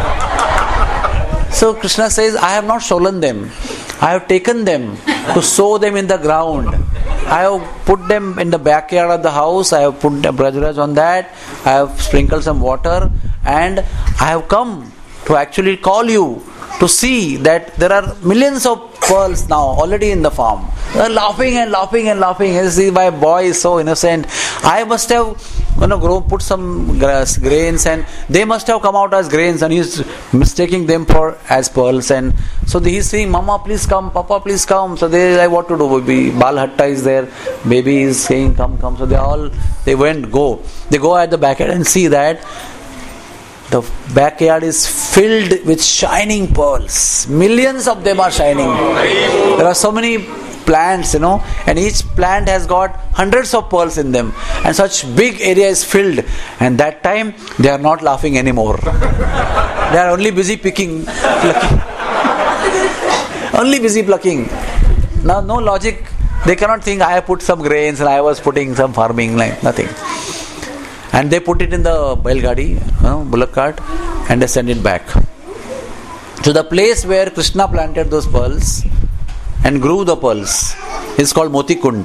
So Krishna says, I have not stolen them. I have taken them to sow them in the ground. I have put them in the backyard of the house. I have put a Brajraj on that. I have sprinkled some water. And I have come to actually call you to see that there are millions of pearls now already in the farm. They are laughing and laughing and laughing. You see, my boy is so innocent. I must have, you know, grow, put some grass, grains, and they must have come out as grains, and he's mistaking them for as pearls. And so he's saying, Mama, please come, Papa, please come. So they like, what to do? Baby, Bal Hatta is there. Baby is saying, come, come. So they all, they went, go. They go at the backyard and see that the backyard is filled with shining pearls. Millions of them are shining. There are so many plants, you know, and each plant has got hundreds of pearls in them, and such big area is filled. And that time they are not laughing anymore. They are only busy picking, plucking. Only busy plucking. Now no logic. They cannot think I have put some grains and I was putting some farming, like nothing. And they put it in the Bailgadi, you know, bullock cart, and they send it back to the place where Krishna planted those pearls and grew the pearls. It's called Moti Kund.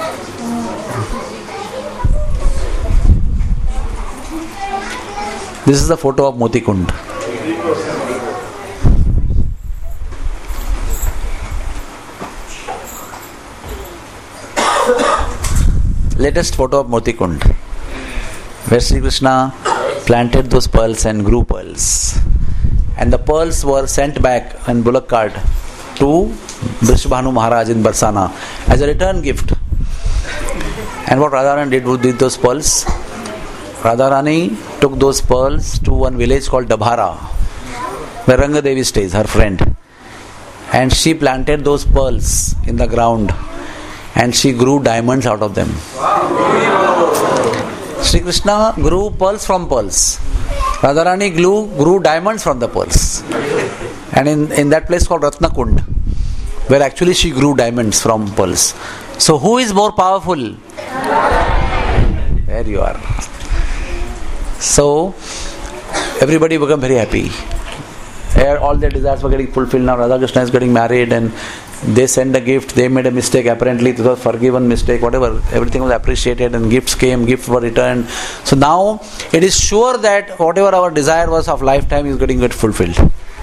This is the photo of Moti Kund. Latest photo of Moti Kund, where Sri Krishna planted those pearls and grew pearls. And the pearls were sent back in bullock cart to Vrishabhanu Maharaj in Barsana as a return gift. And what Radharani did with those pearls? Radharani took those pearls to one village called Dabhara, where Ranga Devi stays, her friend. And she planted those pearls in the ground, and she grew diamonds out of them. Sri Krishna grew pearls from pearls. Radharani grew, grew diamonds from the pearls. And in, in that place called Ratna Kund, where actually she grew diamonds from pearls. So who is more powerful? There you are. So everybody became very happy. All their desires were getting fulfilled. Now Radha Krishna is getting married, and they sent a gift. They made a mistake. Apparently it was forgiven mistake, whatever. Everything was appreciated, and gifts came, gifts were returned. So now it is sure that whatever our desire was of lifetime is getting get fulfilled.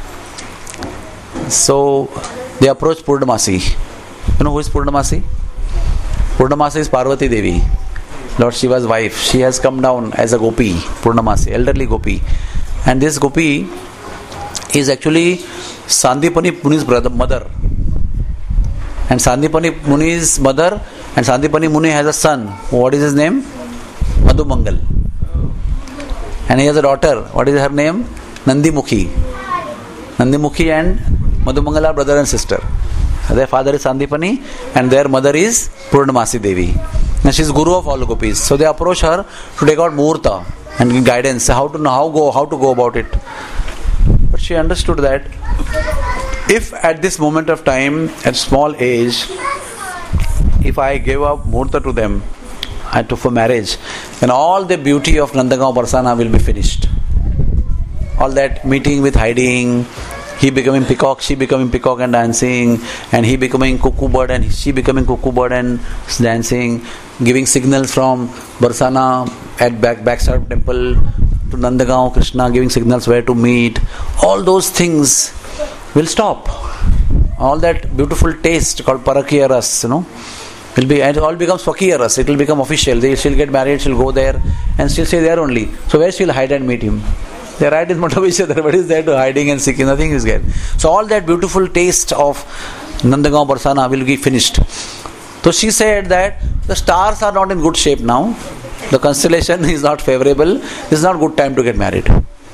So they approached Purnamasi. You know who is Purnamasi? Purnamasi is Parvati Devi, Lord Shiva's wife. She has come down as a gopi, Purnamasi, elderly gopi. And this gopi is actually Sandipani Muni's brother, mother. And Sandipani Muni's mother, and Sandipani Muni has a son. What is his name? Madhumangal. And he has a daughter. What is her name? Nandimukhi. Nandimukhi and Madhumangal are brother and sister. Their father is Sandipani and their mother is Purnamasi Devi. And she is guru of all the gopis. So they approach her to take out muhurta and give guidance how to know how go how to go about it. But she understood that if at this moment of time, at small age, if I gave up muhurta to them and to for marriage, then all the beauty of Nandagaon Barsana will be finished. All that meeting with hiding, he becoming peacock, she becoming peacock and dancing, and he becoming cuckoo bird and she becoming cuckoo bird and dancing, giving signals from Barsana at back backside temple to Nandagaon, Krishna giving signals where to meet. All those things will stop. all that beautiful taste called Parakiya Ras, you know, will be, and it all becomes Swakiya Ras. It will become official. They, she'll get married, she'll go there, and she'll stay there only. So where she'll hide and meet him? They are right in front of each other. What is there to hiding and seeking? Nothing is there. So all that beautiful taste of Nandagaon Barsana will be finished. So she said that the stars are not in good shape now. The constellation is not favorable. This is not good time to get married.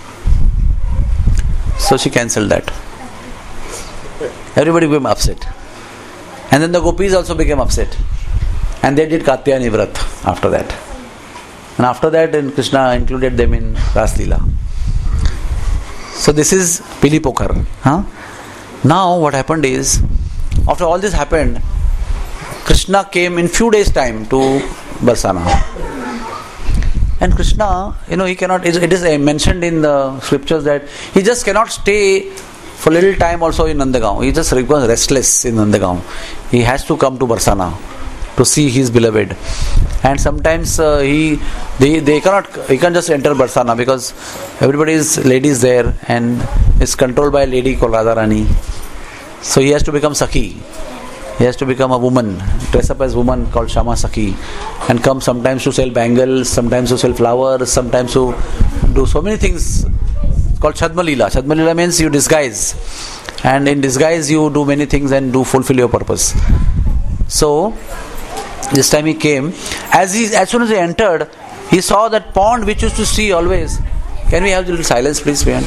So she cancelled that. Everybody became upset. And then the gopis also became upset. And they did Katyayani Vrat after that. And after that, then Krishna included them in Ras Leela. So this is Pili Pokhar. Huh? Now what happened is, after all this happened, Krishna came in few days' time to Barsana. And Krishna, you know, he cannot, it is mentioned in the scriptures that he just cannot stay for a little time also in Nandagaon. He just becomes restless in Nandagaon. He has to come to Barsana to see his beloved. And sometimes uh, he they, they cannot he can't just enter Barsana because everybody is ladies there and is controlled by a lady called Radharani. So he has to become Sakhi. He has to become a woman, dress up as a woman called Shama Sakhi, and come sometimes to sell bangles, sometimes to sell flowers, sometimes to do so many things. It's called Chadma Leela. Chadma Leela means you disguise, and in disguise you do many things and do fulfill your purpose. So this time he came. As he, as soon as he entered, he saw that pond which used to see always. Can we have a little silence, please, behind?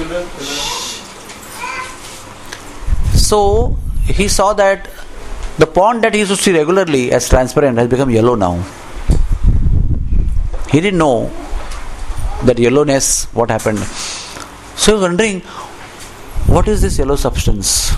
So he saw that the pond that he used to see regularly as transparent has become yellow now. He didn't know that yellowness, what happened. So he was wondering, what is this yellow substance?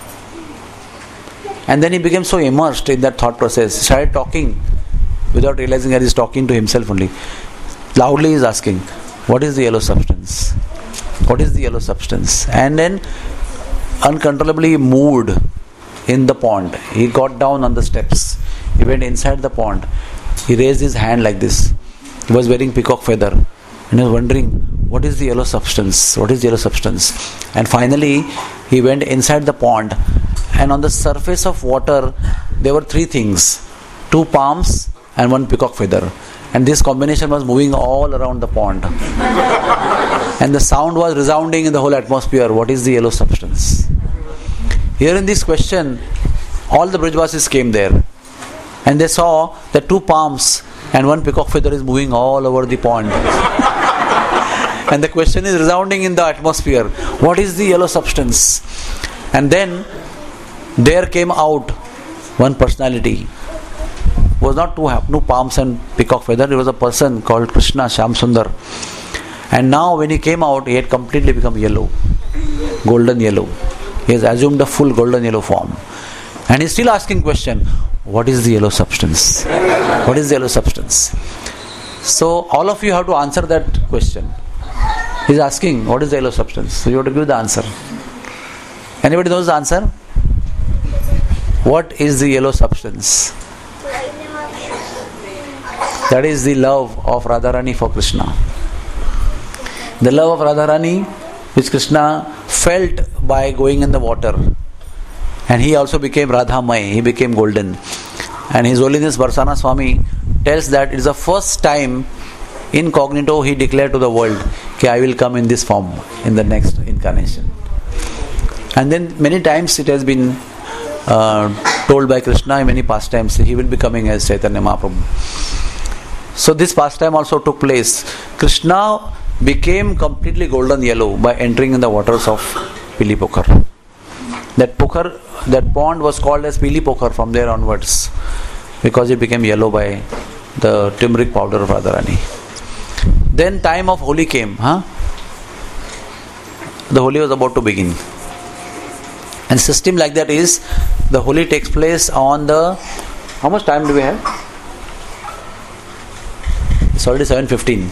And then he became so immersed in that thought process. He started talking without realizing that he's talking to himself only. Loudly he is asking, what is the yellow substance? What is the yellow substance? And then uncontrollably moved in the pond. He got down on the steps. He went inside the pond. He raised his hand like this. He was wearing peacock feather. And he was wondering, what is the yellow substance? What is the yellow substance? And finally, he went inside the pond. And on the surface of water, there were three things. Two palms and one peacock feather. And this combination was moving all around the pond. And the sound was resounding in the whole atmosphere. What is the yellow substance? Here in this question, all the Brajvasis came there. And they saw that two palms and one peacock feather is moving all over the pond. And the question is resounding in the atmosphere. What is the yellow substance? And then there came out one personality. It was not two, two palms and peacock feather. It was a person called Krishna Shyam Sundar. And now when he came out, he had completely become yellow. Golden yellow. He has assumed a full golden yellow form. And he is still asking question, what is the yellow substance? What is the yellow substance? So all of you have to answer that question. He is asking, what is the yellow substance? So you have to give the answer. Anybody knows the answer? What is the yellow substance? That is the love of Radharani for Krishna. The love of Radharani which Krishna felt by going in the water. And he also became Radhamay, he became golden. And His Holiness Barsana Swami tells that it is the first time incognito he declared to the world that I will come in this form in the next incarnation. And then many times it has been uh, told by Krishna in many pastimes he will be coming as Chaitanya Mahaprabhu. So this pastime also took place. Krishna became completely golden yellow by entering in the waters of Pili Pokhar. That Pokhar, that pond was called as Pili Pokhar from there onwards because it became yellow by the turmeric powder of Radharani. Then time of Holi came. Huh? The Holi was about to begin. And system like that is, the Holi takes place on the... How much time do we have? It's already seven fifteen.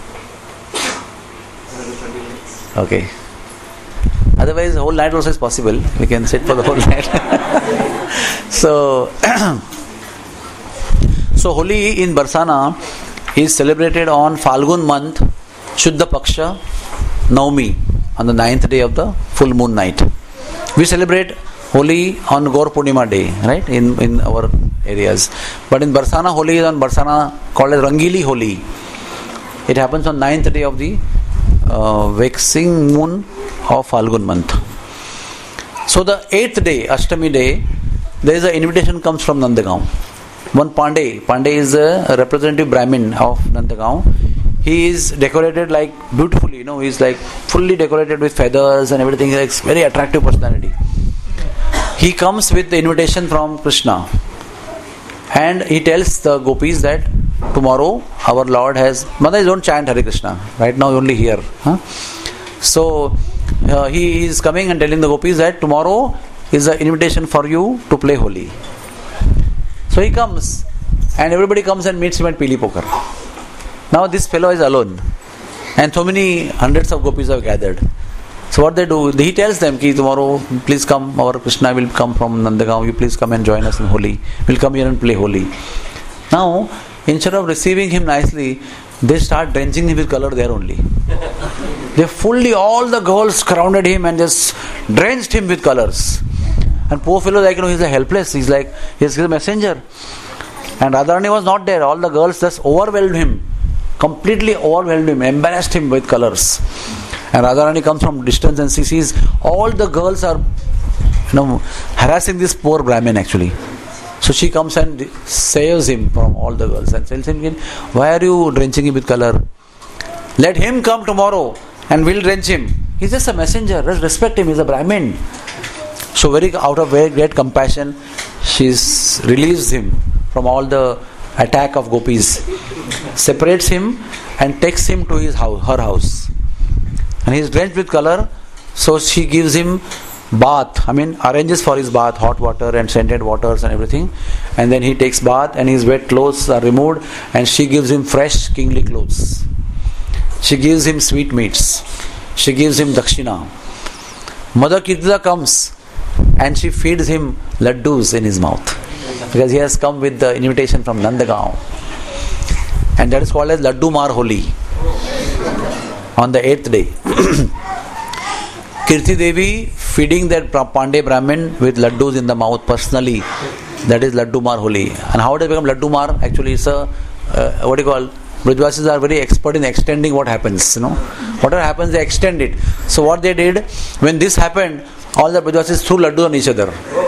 Okay. Otherwise, the whole night also is possible. We can sit for the whole night. so, so Holi in Barsana is celebrated on Falgun month, Shuddha Paksha, Naumi, on the ninth day of the full moon night. We celebrate Holi on Gaur Purnima day, right? In in our areas. But in Barsana, Holi is on Barsana called as Rangili Holi. It happens on ninth day of the uh, waxing moon of Falgun month. So the eighth day, Ashtami day, there is an invitation comes from Nandagaon. One Pandey, Pandey is a representative Brahmin of Nandagaon. He is decorated like beautifully, you know, he is like fully decorated with feathers and everything. He is very attractive personality. He comes with the invitation from Krishna and he tells the gopis that tomorrow our Lord has... Mother, don't chant Hare Krishna. Right now only here. Huh? So uh, he is coming and telling the gopis that tomorrow is an invitation for you to play Holi. So he comes and everybody comes and meets him at Pili Pokar. Now this fellow is alone and so many hundreds of gopis have gathered. So what they do, he tells them ki tomorrow please come, our Krishna will come from Nandagaon, you please come and join us in Holi. We'll come here and play Holi. Now instead of receiving him nicely, they start drenching him with color there only. They fully, all the girls surrounded him and just drenched him with colors. And poor fellow, like, you know, he's a helpless. He's like, he's a messenger. And Radharani was not there. All the girls just overwhelmed him. Completely overwhelmed him, embarrassed him with colors. And Radharani comes from distance and she sees all the girls are, you know, harassing this poor Brahmin actually. So she comes and saves him from all the girls and tells him, why are you drenching him with color? Let him come tomorrow and we'll drench him. He's just a messenger. Let's respect him. He's a Brahmin. So very out of very great compassion, she relieves him from all the attack of gopis, separates him and takes him to his house, her house. And he is drenched with color, so she gives him bath, I mean arranges for his bath, hot water and scented waters and everything. And then he takes bath and his wet clothes are removed and she gives him fresh kingly clothes. She gives him sweetmeats. She gives him dakshina. Mother Kirtida comes and she feeds him laddus in his mouth because he has come with the invitation from Nandagaon. And that is called as Laddu Mar Holi on the eighth day. Kirti Devi feeding that Pandey Brahmin with laddus in the mouth personally. That is Laddu Mar Holi. And how does it become Laddu Mar? Actually it's a, uh, what do you call, Brajvasis are very expert in extending what happens, you know. Whatever happens, they extend it. So what they did, when this happened, all the Brajvasis threw laddu on each other.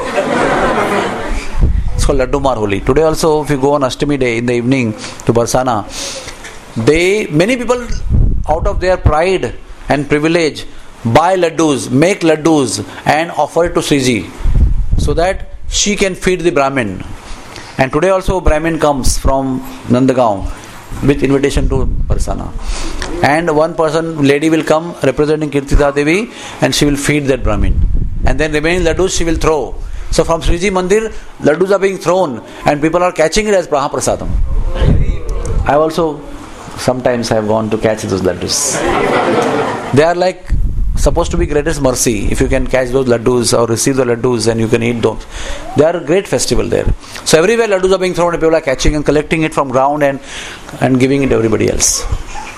It's called Laddu Mar Holi. Today also, if you go on Ashtami day in the evening to Barsana, they, many people out of their pride and privilege buy laddus, make laddus and offer it to Sriji so that she can feed the Brahmin. And today also Brahmin comes from Nandagaon with invitation to Barsana. And one person, lady will come representing Kirtida Devi and she will feed that Brahmin. And then remaining laddus she will throw. So from Sriji Mandir, laddus are being thrown and people are catching it as Praha Prasadam. I have also sometimes I have gone to catch those laddus. They are like supposed to be greatest mercy if you can catch those laddus or receive the laddus and you can eat those. They are a great festival there. So everywhere laddus are being thrown and people are catching and collecting it from ground and, and giving it to everybody else.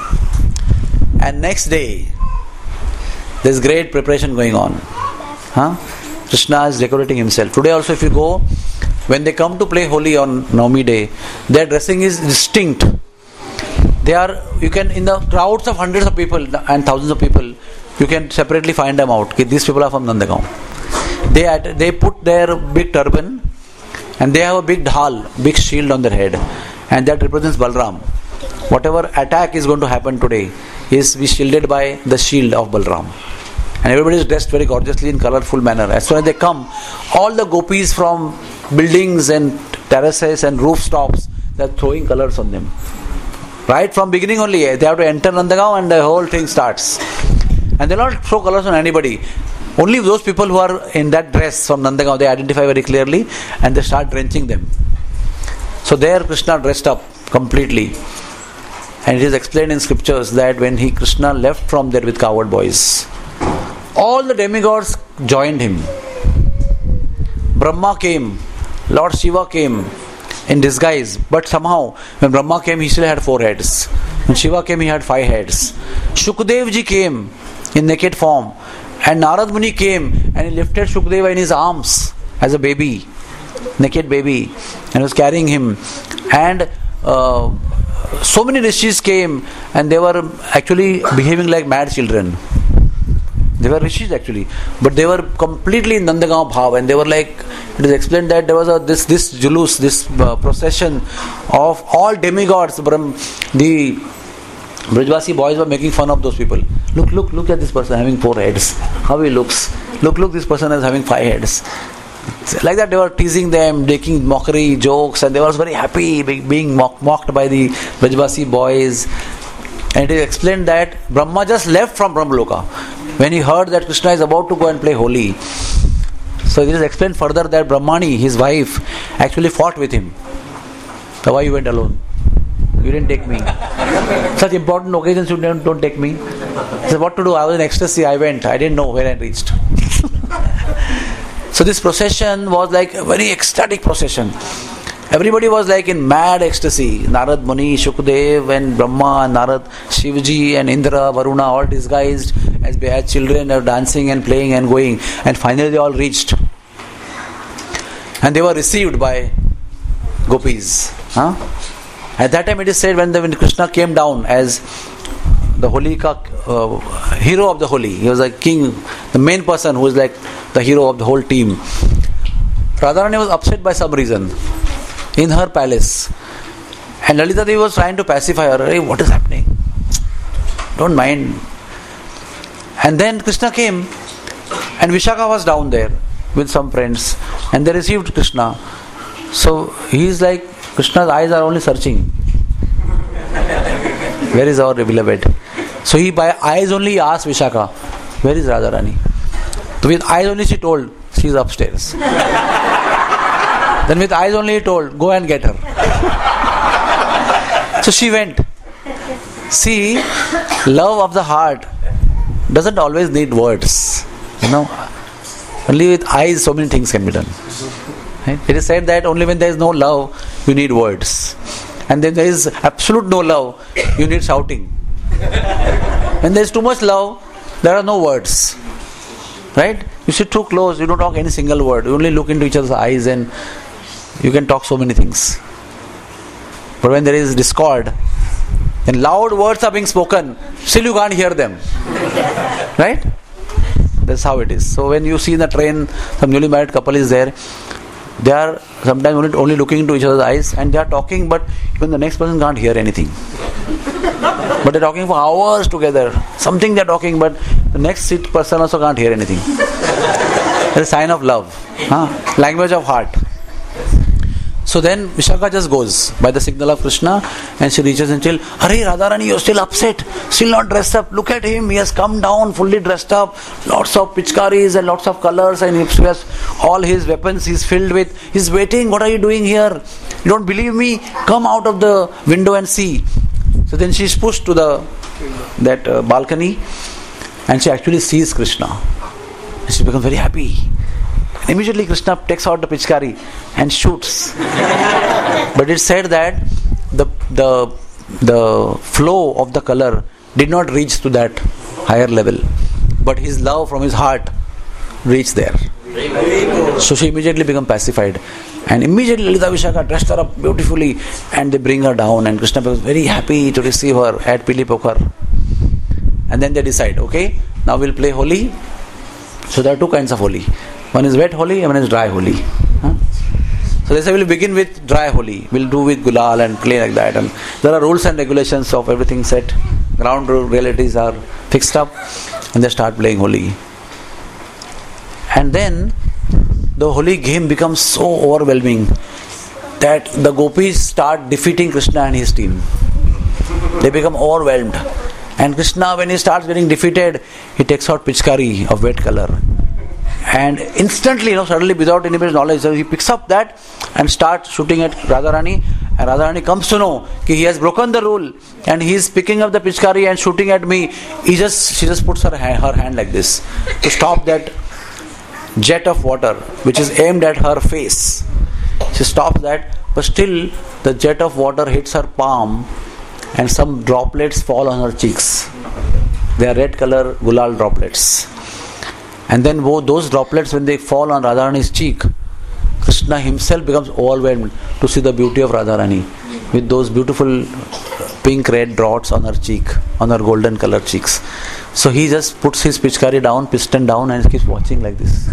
And next day, there is great preparation going on. Huh? Krishna is decorating himself. Today also if you go, when they come to play Holi on Navami day, their dressing is distinct. They are, you can, in the crowds of hundreds of people and thousands of people, you can separately find them out. These people are from Nandagaon. They at, they put their big turban and they have a big dhal, big shield on their head, and that represents Balram. Whatever attack is going to happen today is be shielded by the shield of Balram. And everybody is dressed very gorgeously in colorful manner. As soon as they come, all the gopis from buildings and terraces and rooftops, they are throwing colors on them. Right from beginning only, they have to enter Nandagaon and the whole thing starts. And they will not throw colors on anybody. Only those people who are in that dress from Nandagaon, they identify very clearly and they start drenching them. So there Krishna dressed up completely. And it is explained in scriptures that when he Krishna left from there with cowherd boys, all the demigods joined him. Brahma came, Lord Shiva came in disguise, but somehow when Brahma came he still had four heads. When Shiva came he had five heads. Shukdev ji came in naked form And Narad Muni came and he lifted Shukadeva in his arms as a baby, naked baby, and was carrying him. And uh, so many rishis came and they were actually behaving like mad children. They were rishis actually, but they were completely in Nandagaon Bhav, and they were like, it is explained that there was a this this julus, this uh, procession of all demigods. The Brajvasi boys were making fun of those people. Look, look, look at this person having four heads. How he looks. Look, look, this person is having five heads. Like that, they were teasing them, making mockery, jokes, and they were very happy being mock, mocked by the Brajvasi boys. And it is explained that Brahma just left from Brahmaloka when he heard that Krishna is about to go and play Holi. So it is explained further that Brahmani, his wife, actually fought with him. So why you went alone? You didn't take me. Such important occasions you don't, don't take me. He said, what to do? I was in ecstasy. I went. I didn't know where I reached. So this procession was like a very ecstatic procession. Everybody was like in mad ecstasy. Narad Muni, Shukdev and Brahma, Narad, Shivji and Indra, Varuna, all disguised as, as children, are dancing and playing and going. And finally they all reached. And they were received by gopis. Huh? At that time it is said when, the, when Krishna came down as the Holika uh, hero of the Holi. He was like king, the main person who was like the hero of the whole team. Radharani was upset by some reason in her palace. And Lalita Devi was trying to pacify her. Hey, what is happening? Don't mind. And then Krishna came and Vishaka was down there with some friends and they received Krishna. So he is like, Krishna's eyes are only searching. Where is our beloved? So he by eyes only asked Vishaka, where is Radharani? So with eyes only she told, she is upstairs. Then with eyes only he told, go and get her. So she went. See, love of the heart doesn't always need words. You know, only with eyes so many things can be done. Right? It is said that only when there is no love, you need words. And then there is absolute no love, you need shouting. When there is too much love, there are no words. Right? You sit too close, you don't talk any single word. You only look into each other's eyes and you can talk so many things. But when there is discord, then loud words are being spoken, still you can't hear them. Right? That's how it is. So when you see in the train, some newly married couple is there, they are sometimes only, only looking into each other's eyes and they are talking, but even the next person can't hear anything. But they are talking for hours together. Something they are talking, but the next seat person also can't hear anything. It's a sign of love. Huh? Language of heart. So then Vishaka just goes by the signal of Krishna and she reaches and tells, Hare Radharani, you're still upset, still not dressed up. Look at him, he has come down fully dressed up, lots of pichkaris and lots of colors, and he has all his weapons he's filled with. He's waiting, what are you doing here? You don't believe me? Come out of the window and see. So then she's pushed to the that uh, balcony and she actually sees Krishna. And she becomes very happy. And immediately Krishna takes out the pichkari and shoots. But it's said that the the the flow of the color did not reach to that higher level, but his love from his heart reached there. So she immediately becomes pacified, and immediately Lalita Vishaka dressed her up beautifully and they bring her down, and Krishna becomes very happy to receive her at Pili Pokhar. And then they decide, okay, now we'll play Holi. So there are two kinds of Holi. One is wet Holi and one is dry Holi. Huh? So they say we'll begin with dry Holi. We'll do with Gulal and play like that. And there are rules and regulations of everything set. Ground realities are fixed up and they start playing Holi. And then the Holi game becomes so overwhelming that the gopis start defeating Krishna and his team. They become overwhelmed. And Krishna, when he starts getting defeated, he takes out pichkari of wet color. And instantly, you know, suddenly without anybody's knowledge, he picks up that and starts shooting at Radharani. And Radharani comes to know that he has broken the rule and he is picking up the pichkari and shooting at me. He just, she just puts her hand, her hand like this to stop that jet of water which is aimed at her face. She stops that, but still the jet of water hits her palm and some droplets fall on her cheeks. They are red color gulal droplets. And then wo, those droplets, when they fall on Radharani's cheek, Krishna himself becomes overwhelmed to see the beauty of Radharani with those beautiful pink red dots on her cheek, on her golden colored cheeks. So he just puts his pichkari down, piston down, and keeps watching like this.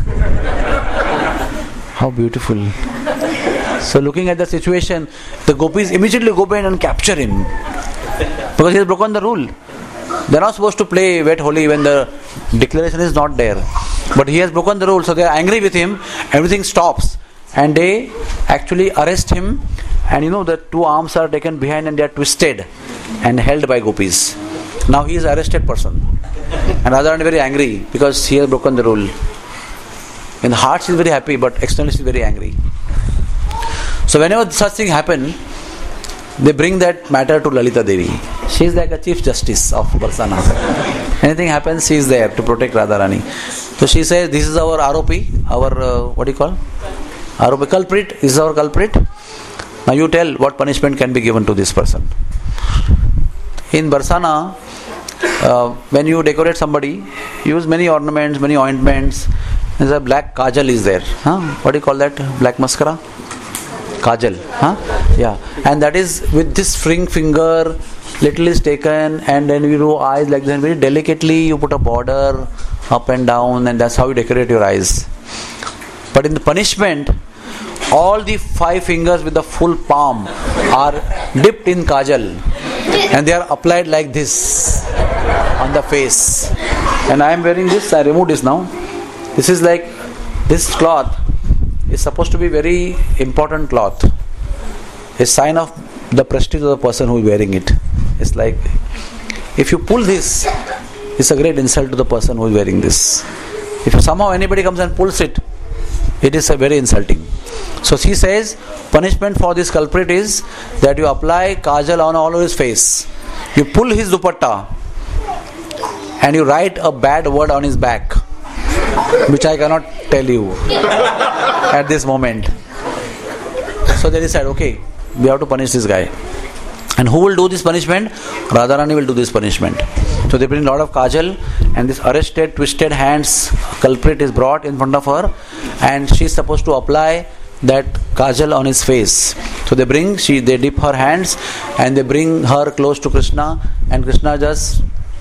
How beautiful. So looking at the situation, the gopis immediately go in and capture him, because he has broken the rule. They are not supposed to play wet holi when the declaration is not there. But he has broken the rule, so they are angry with him. Everything stops. And they actually arrest him. And you know, the two arms are taken behind and they are twisted and held by gopis. Now he is an arrested person. And Radharani is very angry because he has broken the rule. In the heart she is very happy, but externally she is very angry. So whenever such thing happen, they bring that matter to Lalita Devi. She is like a chief justice of Barsana. Anything happens, she is there to protect Radharani. So she says, this is our R O P, our, uh, what do you call? R O P culprit, this is our culprit. Now you tell what punishment can be given to this person. In Barsana, uh, when you decorate somebody, use many ornaments, many ointments. There's a black kajal is there. Huh? What do you call that? Black mascara? Kajal. Huh? Yeah. And that is with this ring finger, little is taken, and then you do eyes like that. Very delicately you put a border up and down, and that's how you decorate your eyes. But in the punishment, all the five fingers with the full palm are dipped in kajal, and they are applied like this on the face. And I am wearing this. I removed this now. This is like, this cloth is supposed to be very important cloth. A sign of the prestige of the person who is wearing it. It's like, if you pull this, it's a great insult to the person who is wearing this. If somehow anybody comes and pulls it, it is a very insulting. So she says, punishment for this culprit is that you apply kajal on all of his face. You pull his dupatta and you write a bad word on his back, which I cannot tell you at this moment. So they decide, okay, we have to punish this guy. And who will do this punishment? Radharani will do this punishment. So they bring a lot of kajal, and this arrested, twisted hands culprit is brought in front of her, and she is supposed to apply that kajal on his face. So they bring, she, they dip her hands, and they bring her close to Krishna, and Krishna just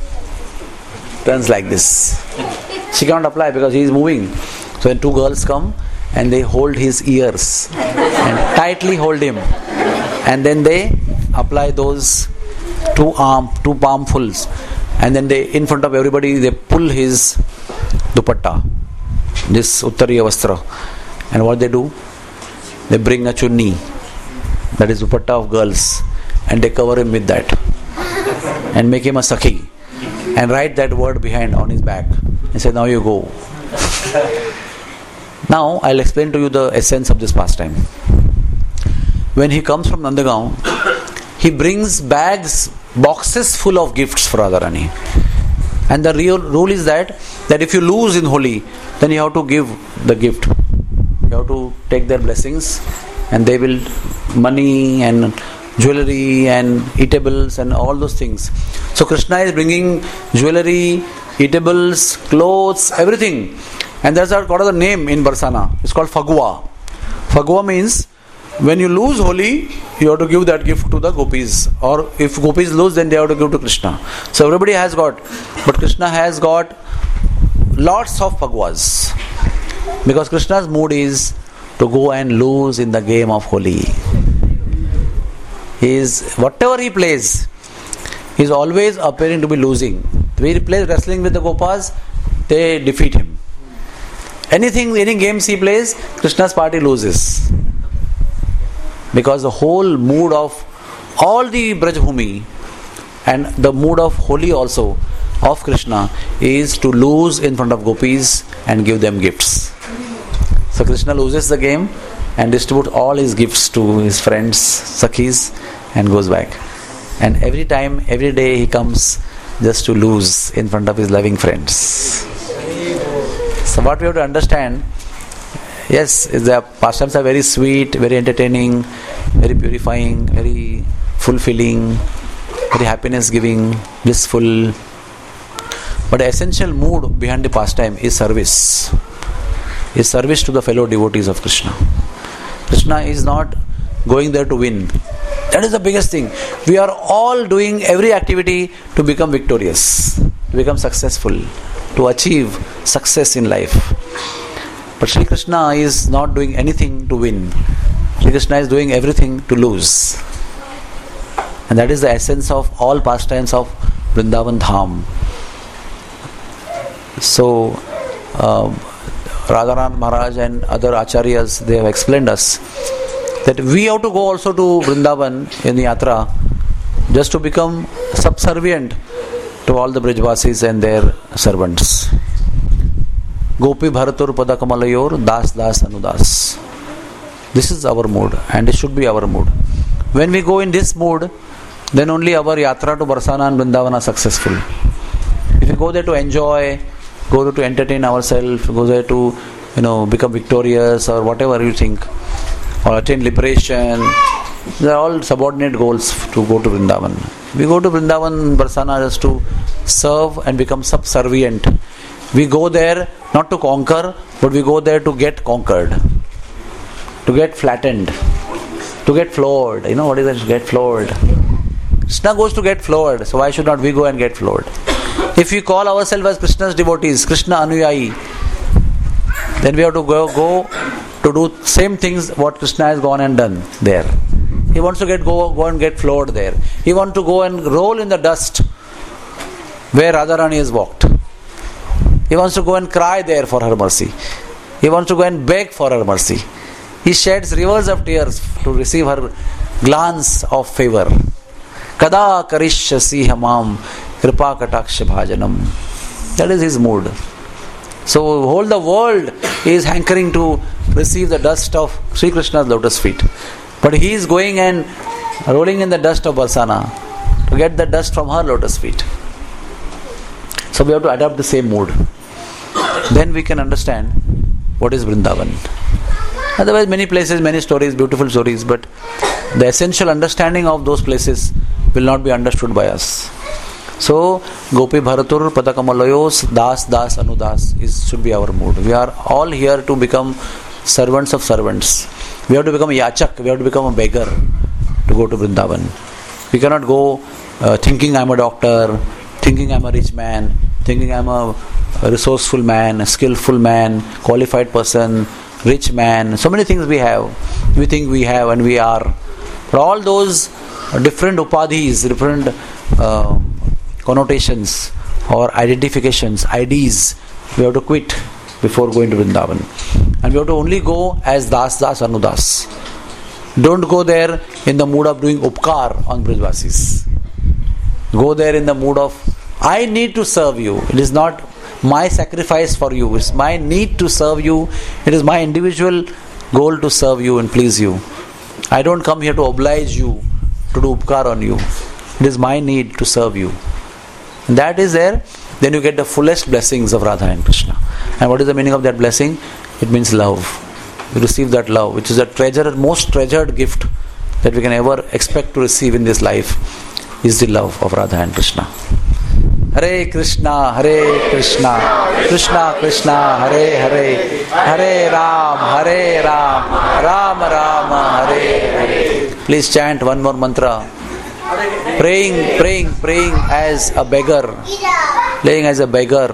turns like this. She cannot apply because he is moving. So then two girls come and they hold his ears and tightly hold him, and then they apply those two arm, two palmfuls, and then they, in front of everybody, they pull his dupatta, this uttariya vastra, and what they do, they bring a chunni, that is dupatta of girls, and they cover him with that and make him a sakhi and write that word behind on his back and say, now you go. Now I'll explain to you the essence of this pastime. When he comes from Nandagaon, he brings bags, boxes full of gifts for Radharani. And the real rule is that, that if you lose in Holi, then you have to give the gift. You have to take their blessings, and they will, money and jewelry and eatables and all those things. So Krishna is bringing jewelry, eatables, clothes, everything. And that's what is the name in Barsana. It's called Fagua. Fagua means, when you lose Holi, you have to give that gift to the gopis. Or if gopis lose, then they have to give to Krishna. So everybody has got, but Krishna has got lots of Faguas. Because Krishna's mood is to go and lose in the game of Holi. He is, whatever he plays, he is always appearing to be losing. When he plays wrestling with the Gopas, they defeat him. Anything, any games he plays, Krishna's party loses. Because the whole mood of all the Brajbhumi and the mood of Holi also of Krishna is to lose in front of gopis and give them gifts. So Krishna loses the game and distributes all his gifts to his friends, Sakhis, and goes back. And every time, every day he comes just to lose in front of his loving friends. So what we have to understand, yes, the pastimes are very sweet, very entertaining, very purifying, very fulfilling, very happiness giving, blissful. But the essential mood behind the pastime is service. Is service to the fellow devotees of Krishna. Krishna is not going there to win. That is the biggest thing. We are all doing every activity to become victorious, to become successful, to achieve success in life. But Sri Krishna is not doing anything to win. Sri Krishna is doing everything to lose. And that is the essence of all pastimes of Vrindavan Dham. So, um, Radharani Maharaj and other acharyas, they have explained us that we have to go also to Vrindavan in the yatra just to become subservient to all the Brijvasis and their servants. Gopi Bharatur Padakamalayur Das Das Anudas. This is our mood, and it should be our mood. When we go in this mood, then only our yatra to Barsana and Vrindavan are successful. If we go there to enjoy, go there to entertain ourselves, go there to, you know, become victorious or whatever you think, or attain liberation, they are all subordinate goals to go to Vrindavan. We go to Vrindavan, Barsana just to serve and become subservient. We go there not to conquer, but we go there to get conquered, to get flattened, to get floored. You know what is that? Get floored. Krishna goes to get floored, so why should not we go and get floored? If we call ourselves as Krishna's devotees, Krishna Anuyayi, then we have to go, go to do same things what Krishna has gone and done there. He wants to get go, go and get floored there. He wants to go and roll in the dust where Radharani has walked. He wants to go and cry there for her mercy. He wants to go and beg for her mercy. He sheds rivers of tears to receive her glance of favor. Kada karishyasi hamam kripa kataksha bhajanam. That is his mood. So whole the world is hankering to receive the dust of Sri Krishna's lotus feet. But he is going and rolling in the dust of Barsana to get the dust from her lotus feet. So we have to adopt the same mood. Then we can understand what is Vrindavan. Otherwise, many places, many stories, beautiful stories, but the essential understanding of those places will not be understood by us. So, Gopi Bharatur Padakamalayos Das Das Anudas is, should be our mood. We are all here to become servants of servants. We have to become a yachak, we have to become a beggar to go to Vrindavan. We cannot go uh, thinking I am a doctor, thinking I am a rich man, thinking I am a resourceful man, a skillful man, qualified person, rich man. So many things we have. We think we have and we are. But all those different upadhis, different uh, connotations or identifications, I Ds, we have to quit before going to Vrindavan. And we have to only go as Das Das Anudas. Don't go there in the mood of doing upkar on Brijvasis. Go there in the mood of, I need to serve you. It is not my sacrifice for you. It's my need to serve you. It is my individual goal to serve you and please you. I don't come here to oblige you, to do upkar on you. It is my need to serve you. And that is there, then you get the fullest blessings of Radha and Krishna. And what is the meaning of that blessing? It means love. You receive that love, which is the treasured, most treasured gift that we can ever expect to receive in this life, is the love of Radha and Krishna. Hare Krishna, Hare Krishna, Krishna Krishna, Hare Hare, Hare Ram, Hare Ram, Ram Ram, Hare Hare. Please chant one more mantra. Praying, praying, praying as a beggar, playing as a beggar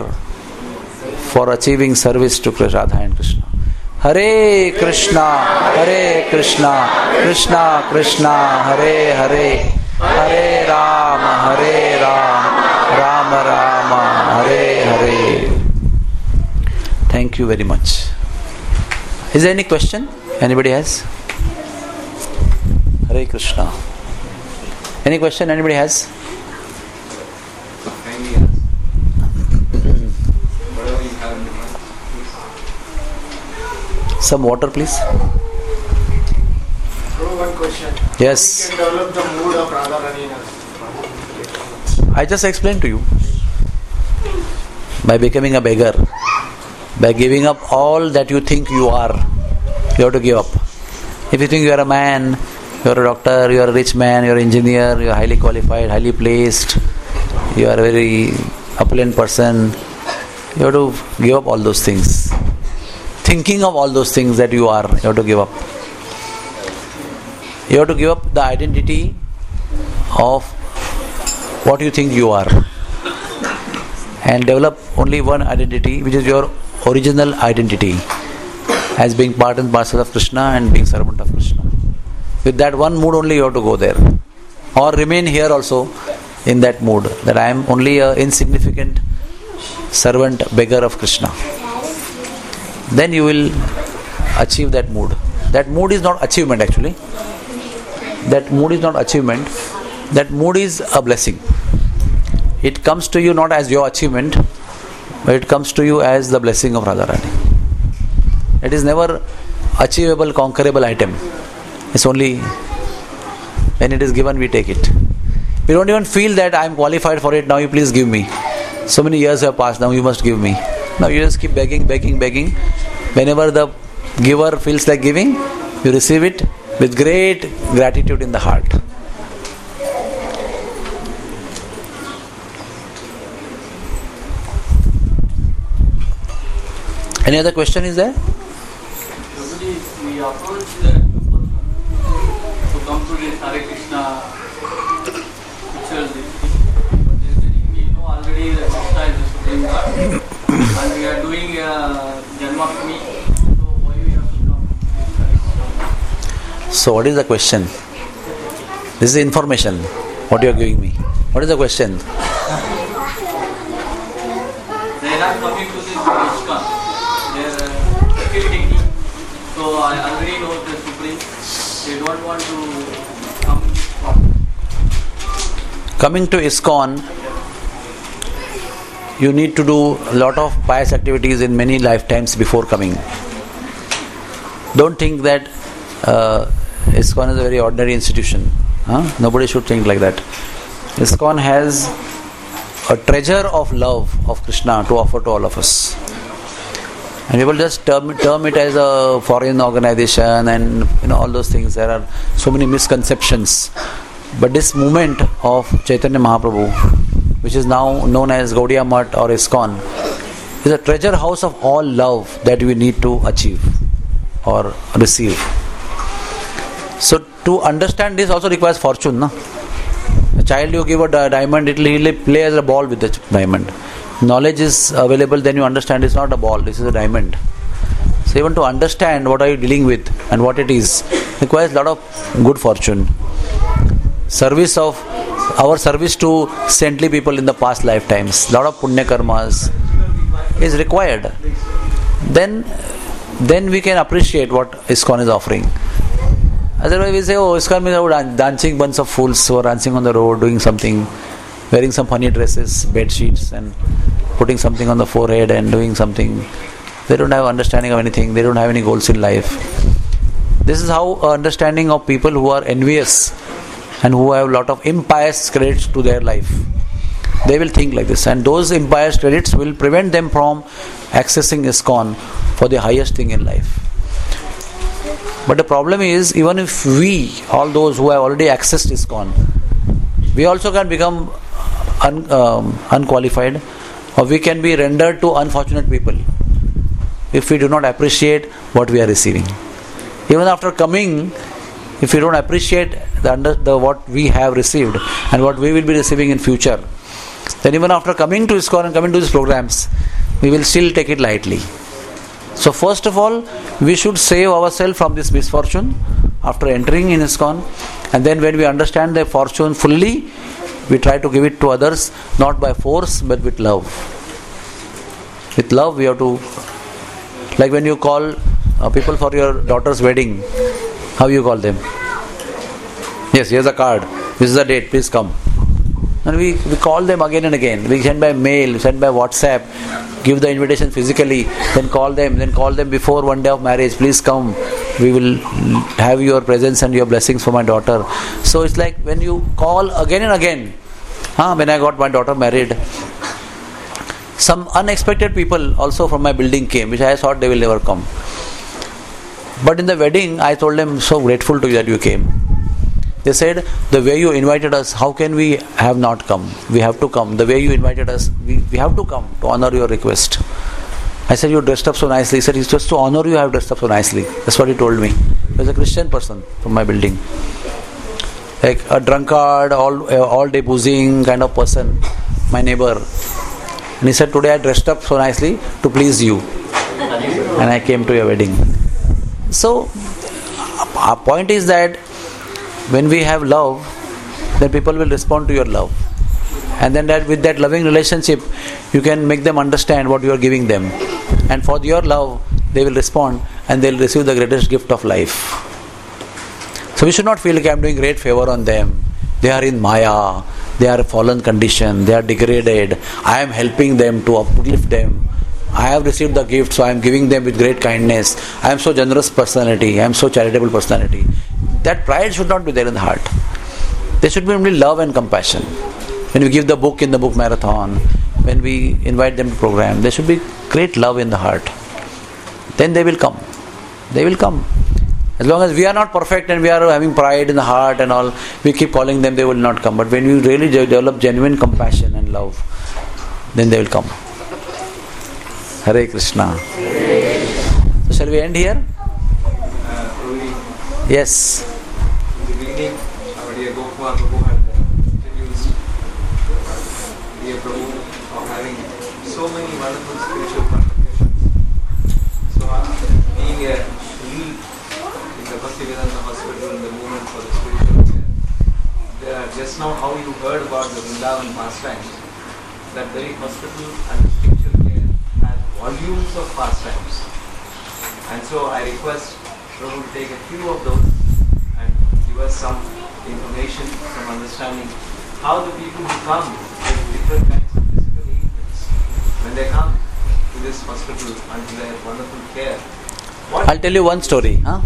for achieving service to Radha and Krishna. Hare Krishna, Hare Krishna, Krishna Krishna, Hare Hare, Hare Ram, Hare Ram, Ram Ram, Hare Hare. Thank you very much. Is there any question? Anybody has? Hare Krishna. Any question anybody has? Kindly ask. Whatever you have in mind, please. Some water, please. One question. Yes. We can develop the mood of Radharani in us. I just explained to you. By becoming a beggar, by giving up all that you think you are, you have to give up. If you think you are a man, you are a doctor, you are a rich man, you are an engineer, you are highly qualified, highly placed, you are very opulent person. You have to give up all those things. Thinking of all those things that you are, you have to give up. You have to give up the identity of what you think you are and develop only one identity, which is your original identity, as being part and parcel of Krishna and being servant of Krishna. With that one mood only you have to go there, or remain here also in that mood, that I am only an insignificant servant, beggar of Krishna. Then you will achieve that mood. That mood is not achievement actually. That mood is not achievement. That mood is a blessing. It comes to you not as your achievement, but it comes to you as the blessing of Radharani. It is never achievable, conquerable item. It's only when it is given we take it. We don't even feel that I am qualified for it, now you please give me. So many years have passed, now you must give me. Now you just keep begging, begging, begging. Whenever the giver feels like giving, you receive it with great gratitude in the heart. Any other question is there? Usually we approach the person to come to this Hare Krishna ritual, but we know already that Krishna is the Supreme God and we are doing uh, Janmashtami, so why we have to come to this Hare? So what is the question? This is information, what you are giving me. What is the question? They are not coming to this ISKCON. They are uh, still thinking. So I already know the Supreme. They don't want to come from. Coming to ISKCON, you need to do a lot of pious activities in many lifetimes before coming. Don't think that uh, ISKCON is a very ordinary institution. Huh? Nobody should think like that. ISKCON has a treasure of love of Krishna to offer to all of us. And people just term, term it as a foreign organization and you know all those things. There are so many misconceptions. But this movement of Chaitanya Mahaprabhu, which is now known as Gaudiya Math or ISKCON, is a treasure house of all love that we need to achieve or receive. So to understand this also requires fortune. No? A child you give a diamond, it will play as a ball with the diamond. Knowledge is available, then you understand it's not a ball, this is a diamond. So even to understand what are you dealing with and what it is requires a lot of good fortune. Service of our service to saintly people in the past lifetimes, lot of punya karmas is required. Then then we can appreciate what ISKCON is offering. Otherwise we say, oh, ISKCON means dancing bunch of fools who are dancing on the road, doing something, wearing some funny dresses, bed sheets and putting something on the forehead and doing something. They don't have understanding of anything, they don't have any goals in life. This is how understanding of people who are envious and who have a lot of impious credits to their life. They will think like this, and those impious credits will prevent them from accessing ISKCON for the highest thing in life. But the problem is, even if we, all those who have already accessed ISKCON, we also can become un, um, unqualified, or we can be rendered to unfortunate people if we do not appreciate what we are receiving. Even after coming, if we don't appreciate the, under, the what we have received and what we will be receiving in future, then even after coming to ISKCON and coming to these programs, we will still take it lightly. So first of all, we should save ourselves from this misfortune after entering in ISKCON, and then when we understand the fortune fully, we try to give it to others, not by force but with love. With love we have to, like when you call uh, people for your daughter's wedding, how you call them? Yes, here's a card, this is the date, please come. And we, we call them again and again. We send by mail, send by WhatsApp, give the invitation physically, then call them, then call them before one day of marriage, please come, we will have your presence and your blessings for my daughter. So it's like when you call again and again. Huh, when I got my daughter married, some unexpected people also from my building came, which I thought they will never come. But in the wedding, I told them, so grateful to you that you came. They said, the way you invited us, how can we have not come? We have to come. The way you invited us, we, we have to come to honor your request. I said, you dressed up so nicely. He said, it's just to honor you I have dressed up so nicely. That's what he told me. He was a Christian person from my building. Like a drunkard, all, all day boozing kind of person, my neighbor. And he said, today I dressed up so nicely to please you. And I came to your wedding. So, our point is that when we have love, then people will respond to your love. And then that with that loving relationship, you can make them understand what you are giving them. And for your love, they will respond and they will receive the greatest gift of life. So we should not feel like I am doing great favor on them. They are in Maya, they are fallen condition, they are degraded. I am helping them to uplift them. I have received the gift, so I am giving them with great kindness. I am so generous personality, I am so charitable personality. That pride should not be there in the heart. There should be only love and compassion. When we give the book in the book marathon, when we invite them to program, there should be great love in the heart. Then they will come. They will come. As long as we are not perfect and we are having pride in the heart and all, we keep calling them, they will not come. But when you really develop genuine compassion and love, then they will come. Hare Krishna. So shall we end here? Uh, Yes. in the beginning, our dear Gopal Prabhu had introduced dear Prabhu of having so many wonderful spiritual contributions. So, uh, being a lead in the Bhaktivedanta Hospital in the movement for the spiritual care, there, just now how you heard about the Vrindavan pastimes, that very hospital and the spiritual care has volumes of pastimes. And so I request Prabhu to take a few of those and give us some information, some understanding how the people who come with different kinds of physical ailments, when they come to this hospital under their wonderful care. What I'll tell you one story. Huh?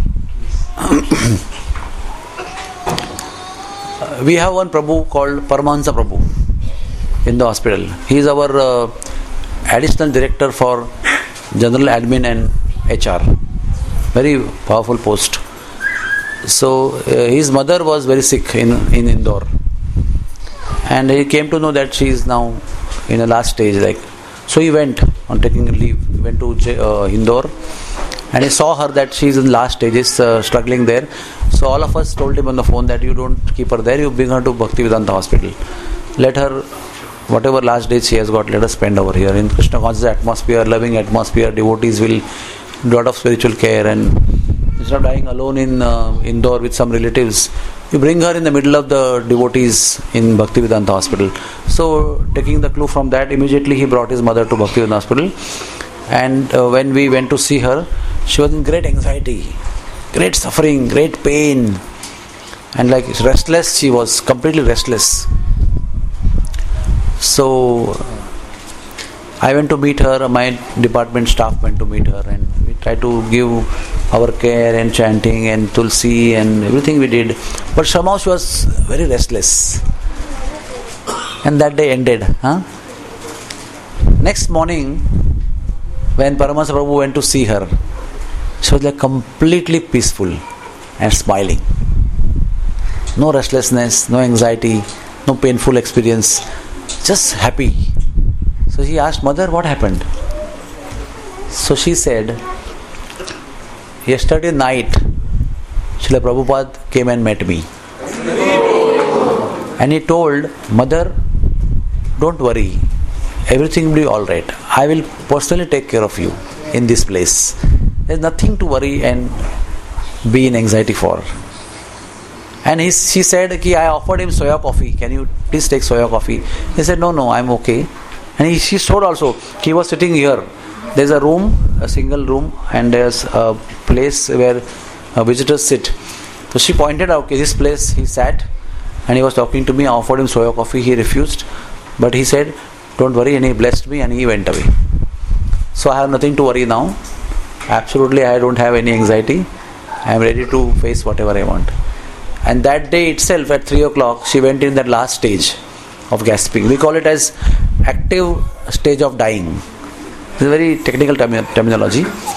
We have one Prabhu called Paramahansa Prabhu in the hospital. He is our uh, additional director for general admin and H R. Very powerful post. So uh, his mother was very sick in, in Indore. And he came to know that she is now in the last stage. Like, so he went on taking leave. He went to uh, Indore. And he saw her that she is in last stages, uh, struggling there. So all of us told him on the phone that you don't keep her there, you bring her to Bhaktivedanta Hospital. Let her, whatever last days she has got, let her spend over here. In Krishna conscious atmosphere, loving atmosphere, devotees will do a lot of spiritual care. And instead of dying alone in uh, Indore with some relatives, you bring her in the middle of the devotees in Bhaktivedanta Hospital. So taking the clue from that, immediately he brought his mother to Bhaktivedanta Hospital. And uh, when we went to see her, she was in great anxiety, great suffering, great pain, and like restless. She was completely restless. So I went to meet her, my department staff went to meet her, and we tried to give our care and chanting and tulsi and everything we did. But somehow she was very restless. And that day ended. Huh? Next morning, when Paramahansa Prabhu went to see her, she was like completely peaceful and smiling. No restlessness, no anxiety, no painful experience, just happy. So he asked, Mother, what happened? So she said, yesterday night, Srila Prabhupada came and met me. And he told, Mother, don't worry, everything will be alright. I will personally take care of you in this place. There is nothing to worry and be in anxiety for. And he, she said, Ki, I offered him soya coffee. Can you please take soya coffee? He said, no, no, I'm okay. And he, she told also, he was sitting here. There's a room, a single room, and there's a place where uh, visitors sit. So she pointed out, okay, this place he sat and he was talking to me. I offered him soya coffee. He refused. But he said, don't worry, and he blessed me and he went away. So I have nothing to worry now. Absolutely, I don't have any anxiety. I am ready to face whatever I want. And that day itself at three o'clock, she went in that last stage of gasping. We call it as active stage of dying. This is a very technical termi- terminology.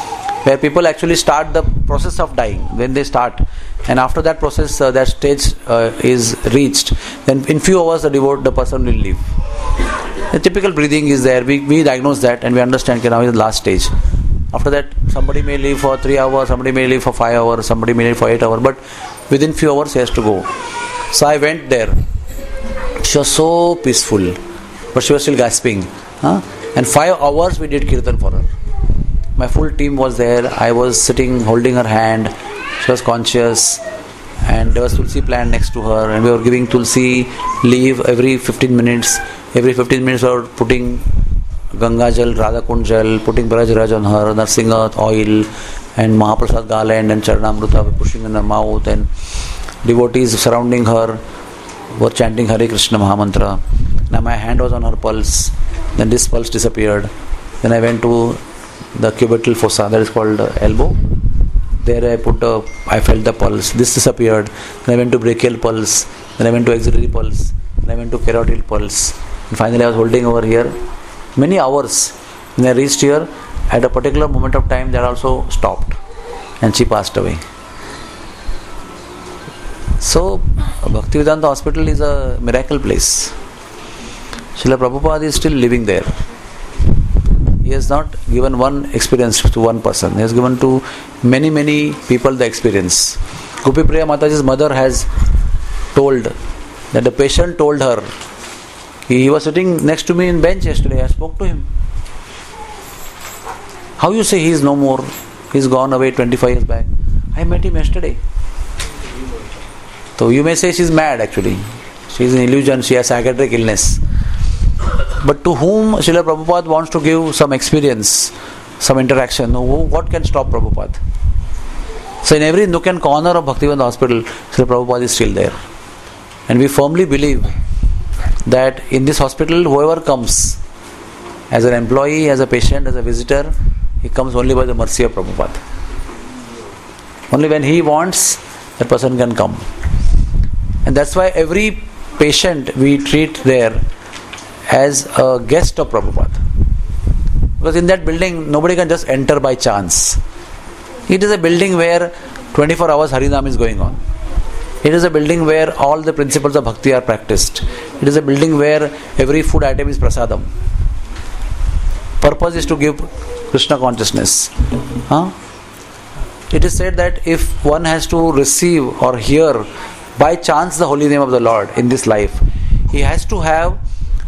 where people actually start the process of dying. When they start, and after that process, uh, that stage uh, is reached, then in few hours the devote, the person will leave. The typical breathing is there. We, we diagnose that and we understand that now is the last stage. After that, somebody may live for three hours, somebody may live for five hours, somebody may live for eight hours, but within few hours he has to go. So I went there. She was so peaceful, but she was still gasping. Huh? And five hours we did kirtan for her. My full team was there. I was sitting holding her hand. She was conscious, and there was Tulsi plant next to her, and we were giving Tulsi leaf every fifteen minutes. Every fifteen minutes we were putting Ganga Jal, Radha Kund Jal, putting Braj Raj on her, Narsinga oil, and Mahaprasad Garland and Charanamrita were pushing in her mouth, and devotees surrounding her were chanting Hare Krishna Mahamantra. Now my hand was on her pulse. Then this pulse disappeared. Then I went to the cubital fossa, that is called uh, elbow. There I put a, I felt the pulse. This disappeared. Then I went to brachial pulse. Then I went to axillary pulse. Then I went to carotid pulse. And finally I was holding over here many hours. When I reached here, at a particular moment of time, that also stopped, and she passed away. So, Bhaktivedanta Hospital is a miracle place. Srila Prabhupada is still living there. He has not given one experience to one person. He has given to many, many people the experience. Gopi Priya Mataji's mother has told that the patient told her, he was sitting next to me in bench yesterday, I spoke to him. How you say he is no more? He's gone away twenty-five years back. I met him yesterday. So you may say she's mad actually. She is an illusion, she has psychiatric illness. But to whom Srila Prabhupada wants to give some experience, some interaction, what can stop Prabhupada? So in every nook and corner of Bhaktivedanta Hospital, Srila Prabhupada is still there. And we firmly believe that in this hospital, whoever comes, as an employee, as a patient, as a visitor, he comes only by the mercy of Prabhupada. Only when he wants, that person can come. And that's why every patient we treat there as a guest of Prabhupada. Because in that building, nobody can just enter by chance. It is a building where twenty-four hours Harinam is going on. It is a building where all the principles of bhakti are practiced. It is a building where every food item is prasadam. Purpose is to give Krishna consciousness. Huh? It is said that if one has to receive or hear by chance the holy name of the Lord in this life, he has to have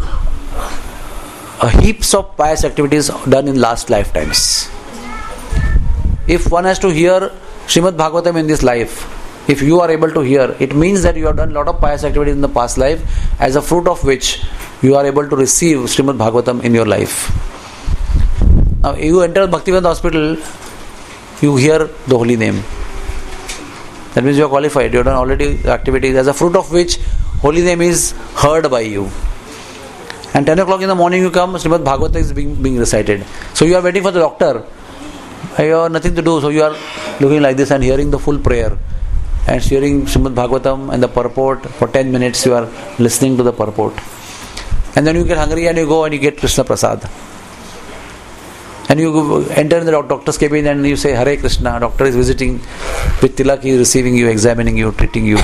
a heaps of pious activities done in last lifetimes. If one has to hear Srimad Bhagavatam in this life, if you are able to hear, it means that you have done a lot of pious activities in the past life, as a fruit of which you are able to receive Srimad Bhagavatam in your life. Now you enter Bhaktivedanta Hospital, you hear the holy name. That means you are qualified, you have done already activities as a fruit of which holy name is heard by you. And ten o'clock in the morning you come, Srimad Bhagavatam is being, being recited. So you are waiting for the doctor. You have nothing to do, so you are looking like this and hearing the full prayer. And hearing Srimad Bhagavatam and the purport for ten minutes, you are listening to the purport. And then you get hungry and you go and you get Krishna Prasad. And you enter in the doctor's cabin and you say Hare Krishna. Doctor is visiting with tilak, he is receiving you, examining you, treating you.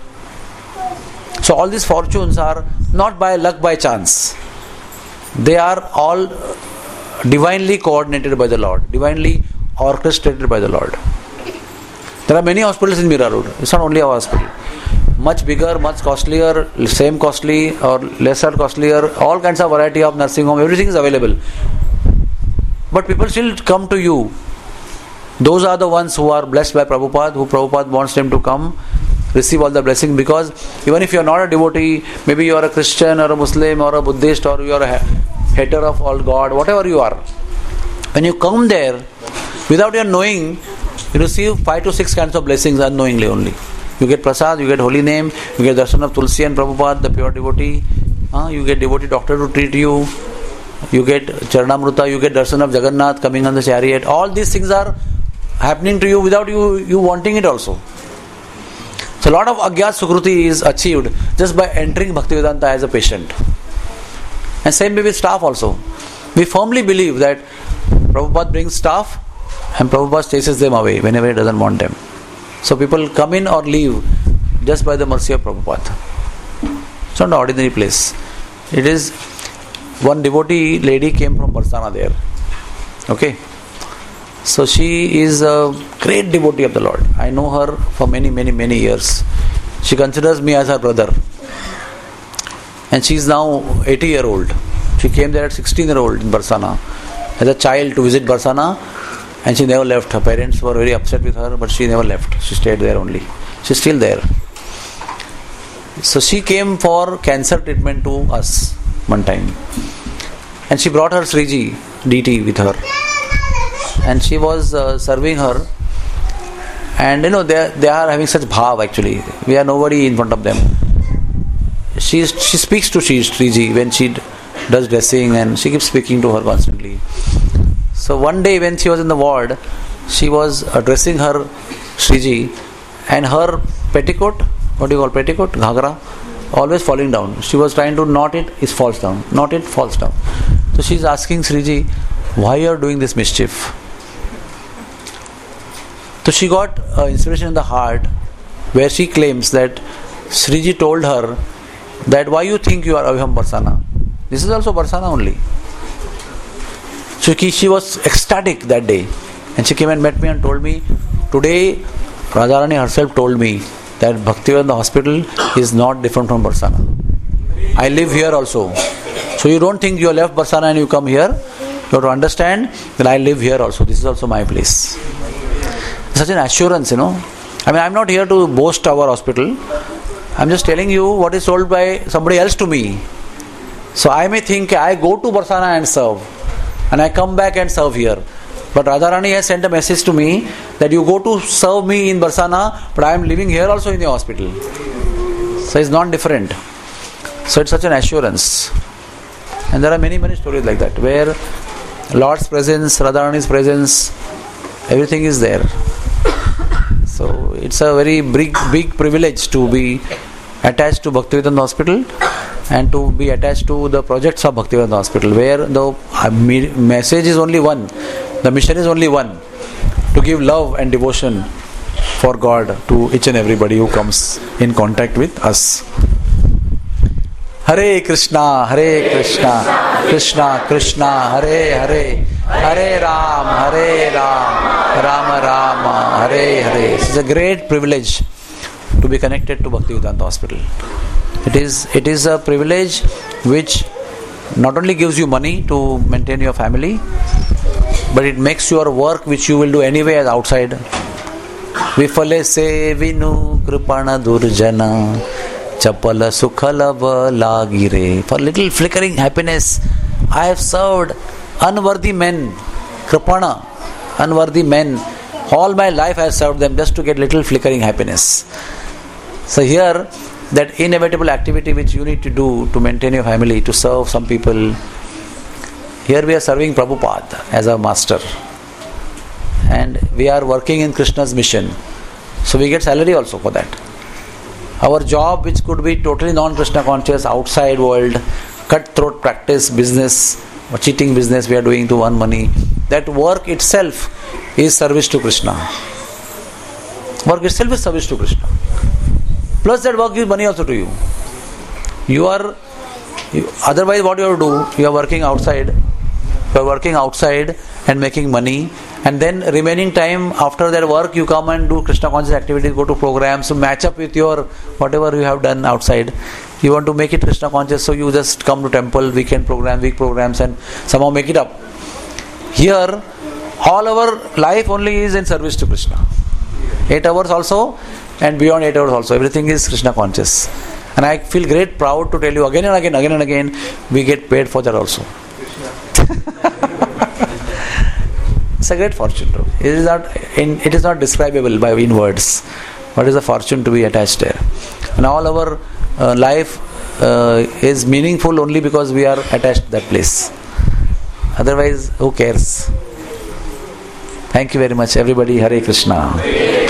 So all these fortunes are not by luck, by chance. They are all divinely coordinated by the Lord, divinely orchestrated by the Lord. There are many hospitals in Mira Road. It's not only our hospital. Much bigger, much costlier, same costly or lesser costlier, all kinds of variety of nursing home, everything is available. But people still come to you. Those are the ones who are blessed by Prabhupada, who Prabhupada wants them to come, receive all the blessing. Because even if you are not a devotee, maybe you are a Christian or a Muslim or a Buddhist or you are a hater of all God, whatever you are, when you come there, without your knowing, you receive five to six kinds of blessings unknowingly only. You get prasad, you get holy name, you get darshan of Tulsi and Prabhupada, the pure devotee, uh, you get devotee doctor to treat you, you get Charanamrita, you get darshan of Jagannath coming on the chariot. All these things are happening to you without you, you wanting it also. So a lot of Agyat Sukruti is achieved just by entering Bhaktivedanta as a patient. And same way with staff also. We firmly believe that Prabhupada brings staff And Prabhupada chases them away whenever he doesn't want them. So people come in or leave just by the mercy of Prabhupada. It's not an ordinary place. It is, one devotee lady came from Barsana there. Okay. So she is a great devotee of the Lord. I know her for many, many, many years. She considers me as her brother. And she is now eighty year old. She came there at sixteen year old in Barsana as a child to visit Barsana, and she never left. Her parents were very upset with her, but she never left. She stayed there only. She's still there. So she came for cancer treatment to us one time. And she brought her Sriji D T with her. And she was uh, serving her. And you know, they, they are having such bhav actually. We are nobody in front of them. She, she speaks to Sriji when she does dressing, and she keeps speaking to her constantly. So one day when she was in the ward, she was addressing her Sriji, and her petticoat, what do you call petticoat? Ghagra, always falling down. She was trying to knot it, it falls down. Knot it, falls down. So she's asking Sriji, why you are doing this mischief? So she got uh, inspiration in the heart, where she claims that Sriji told her that why you think you are away from Barsana? This is also Barsana only. So she was ecstatic that day, and she came and met me and told me, today Radharani herself told me that Bhaktivedanta Hospital is not different from Barsana. I live here also. So you don't think you left Barsana and you come here. You have to understand that I live here also. This is also my place. Such an assurance, you know. I mean, I'm not here to boast our hospital. I'm just telling you what is told by somebody else to me. So I may think I go to Barsana and serve, and I come back and serve here. But Radharani has sent a message to me that you go to serve me in Barsana, but I am living here also in the hospital. So it's not different. So it's such an assurance. And there are many, many stories like that, where Lord's presence, Radharani's presence, everything is there. So it's a very big, big privilege to be attached to Bhaktivedanta Hospital and to be attached to the projects of Bhaktivedanta Hospital, where the message is only one, the mission is only one, to give love and devotion for God to each and everybody who comes in contact with us. Hare Krishna, Hare Krishna, Krishna Krishna, Hare Hare, Hare Ram, Hare Ram, Rama Rama, Hare Hare. It's a great privilege to be connected to Bhaktivedanta Hospital. It is, it is a privilege which not only gives you money to maintain your family, but it makes your work which you will do anyway as outside. Vifale se vinu kripana durjana chapala sukhalava lagire. For little flickering happiness, I have served unworthy men, kripana, unworthy men. All my life I have served them just to get little flickering happiness. So here, that inevitable activity which you need to do to maintain your family, to serve some people. Here we are serving Prabhupada as our master. And we are working in Krishna's mission. So we get salary also for that. Our job, which could be totally non-Krishna conscious, outside world, cutthroat practice, business, or cheating business we are doing to earn money, that work itself is service to Krishna. Work itself is service to Krishna. Plus that work gives money also to you. You are, you, otherwise what you have to do, you are working outside, you are working outside and making money, and then remaining time after that work you come and do Krishna conscious activities, go to programs to match up with your whatever you have done outside. You want to make it Krishna conscious, so you just come to temple, weekend program, week programs, and somehow make it up. Here, all our life only is in service to Krishna. Eight hours also, and beyond eight hours also, everything is Krishna conscious. And I feel great proud to tell you again and again, again and again, we get paid for that also. It's a great fortune. It is not, it is not describable by in words. What is the fortune to be attached there? And all our uh, life uh, is meaningful only because we are attached to that place. Otherwise, who cares? Thank you very much, everybody. Hare Krishna.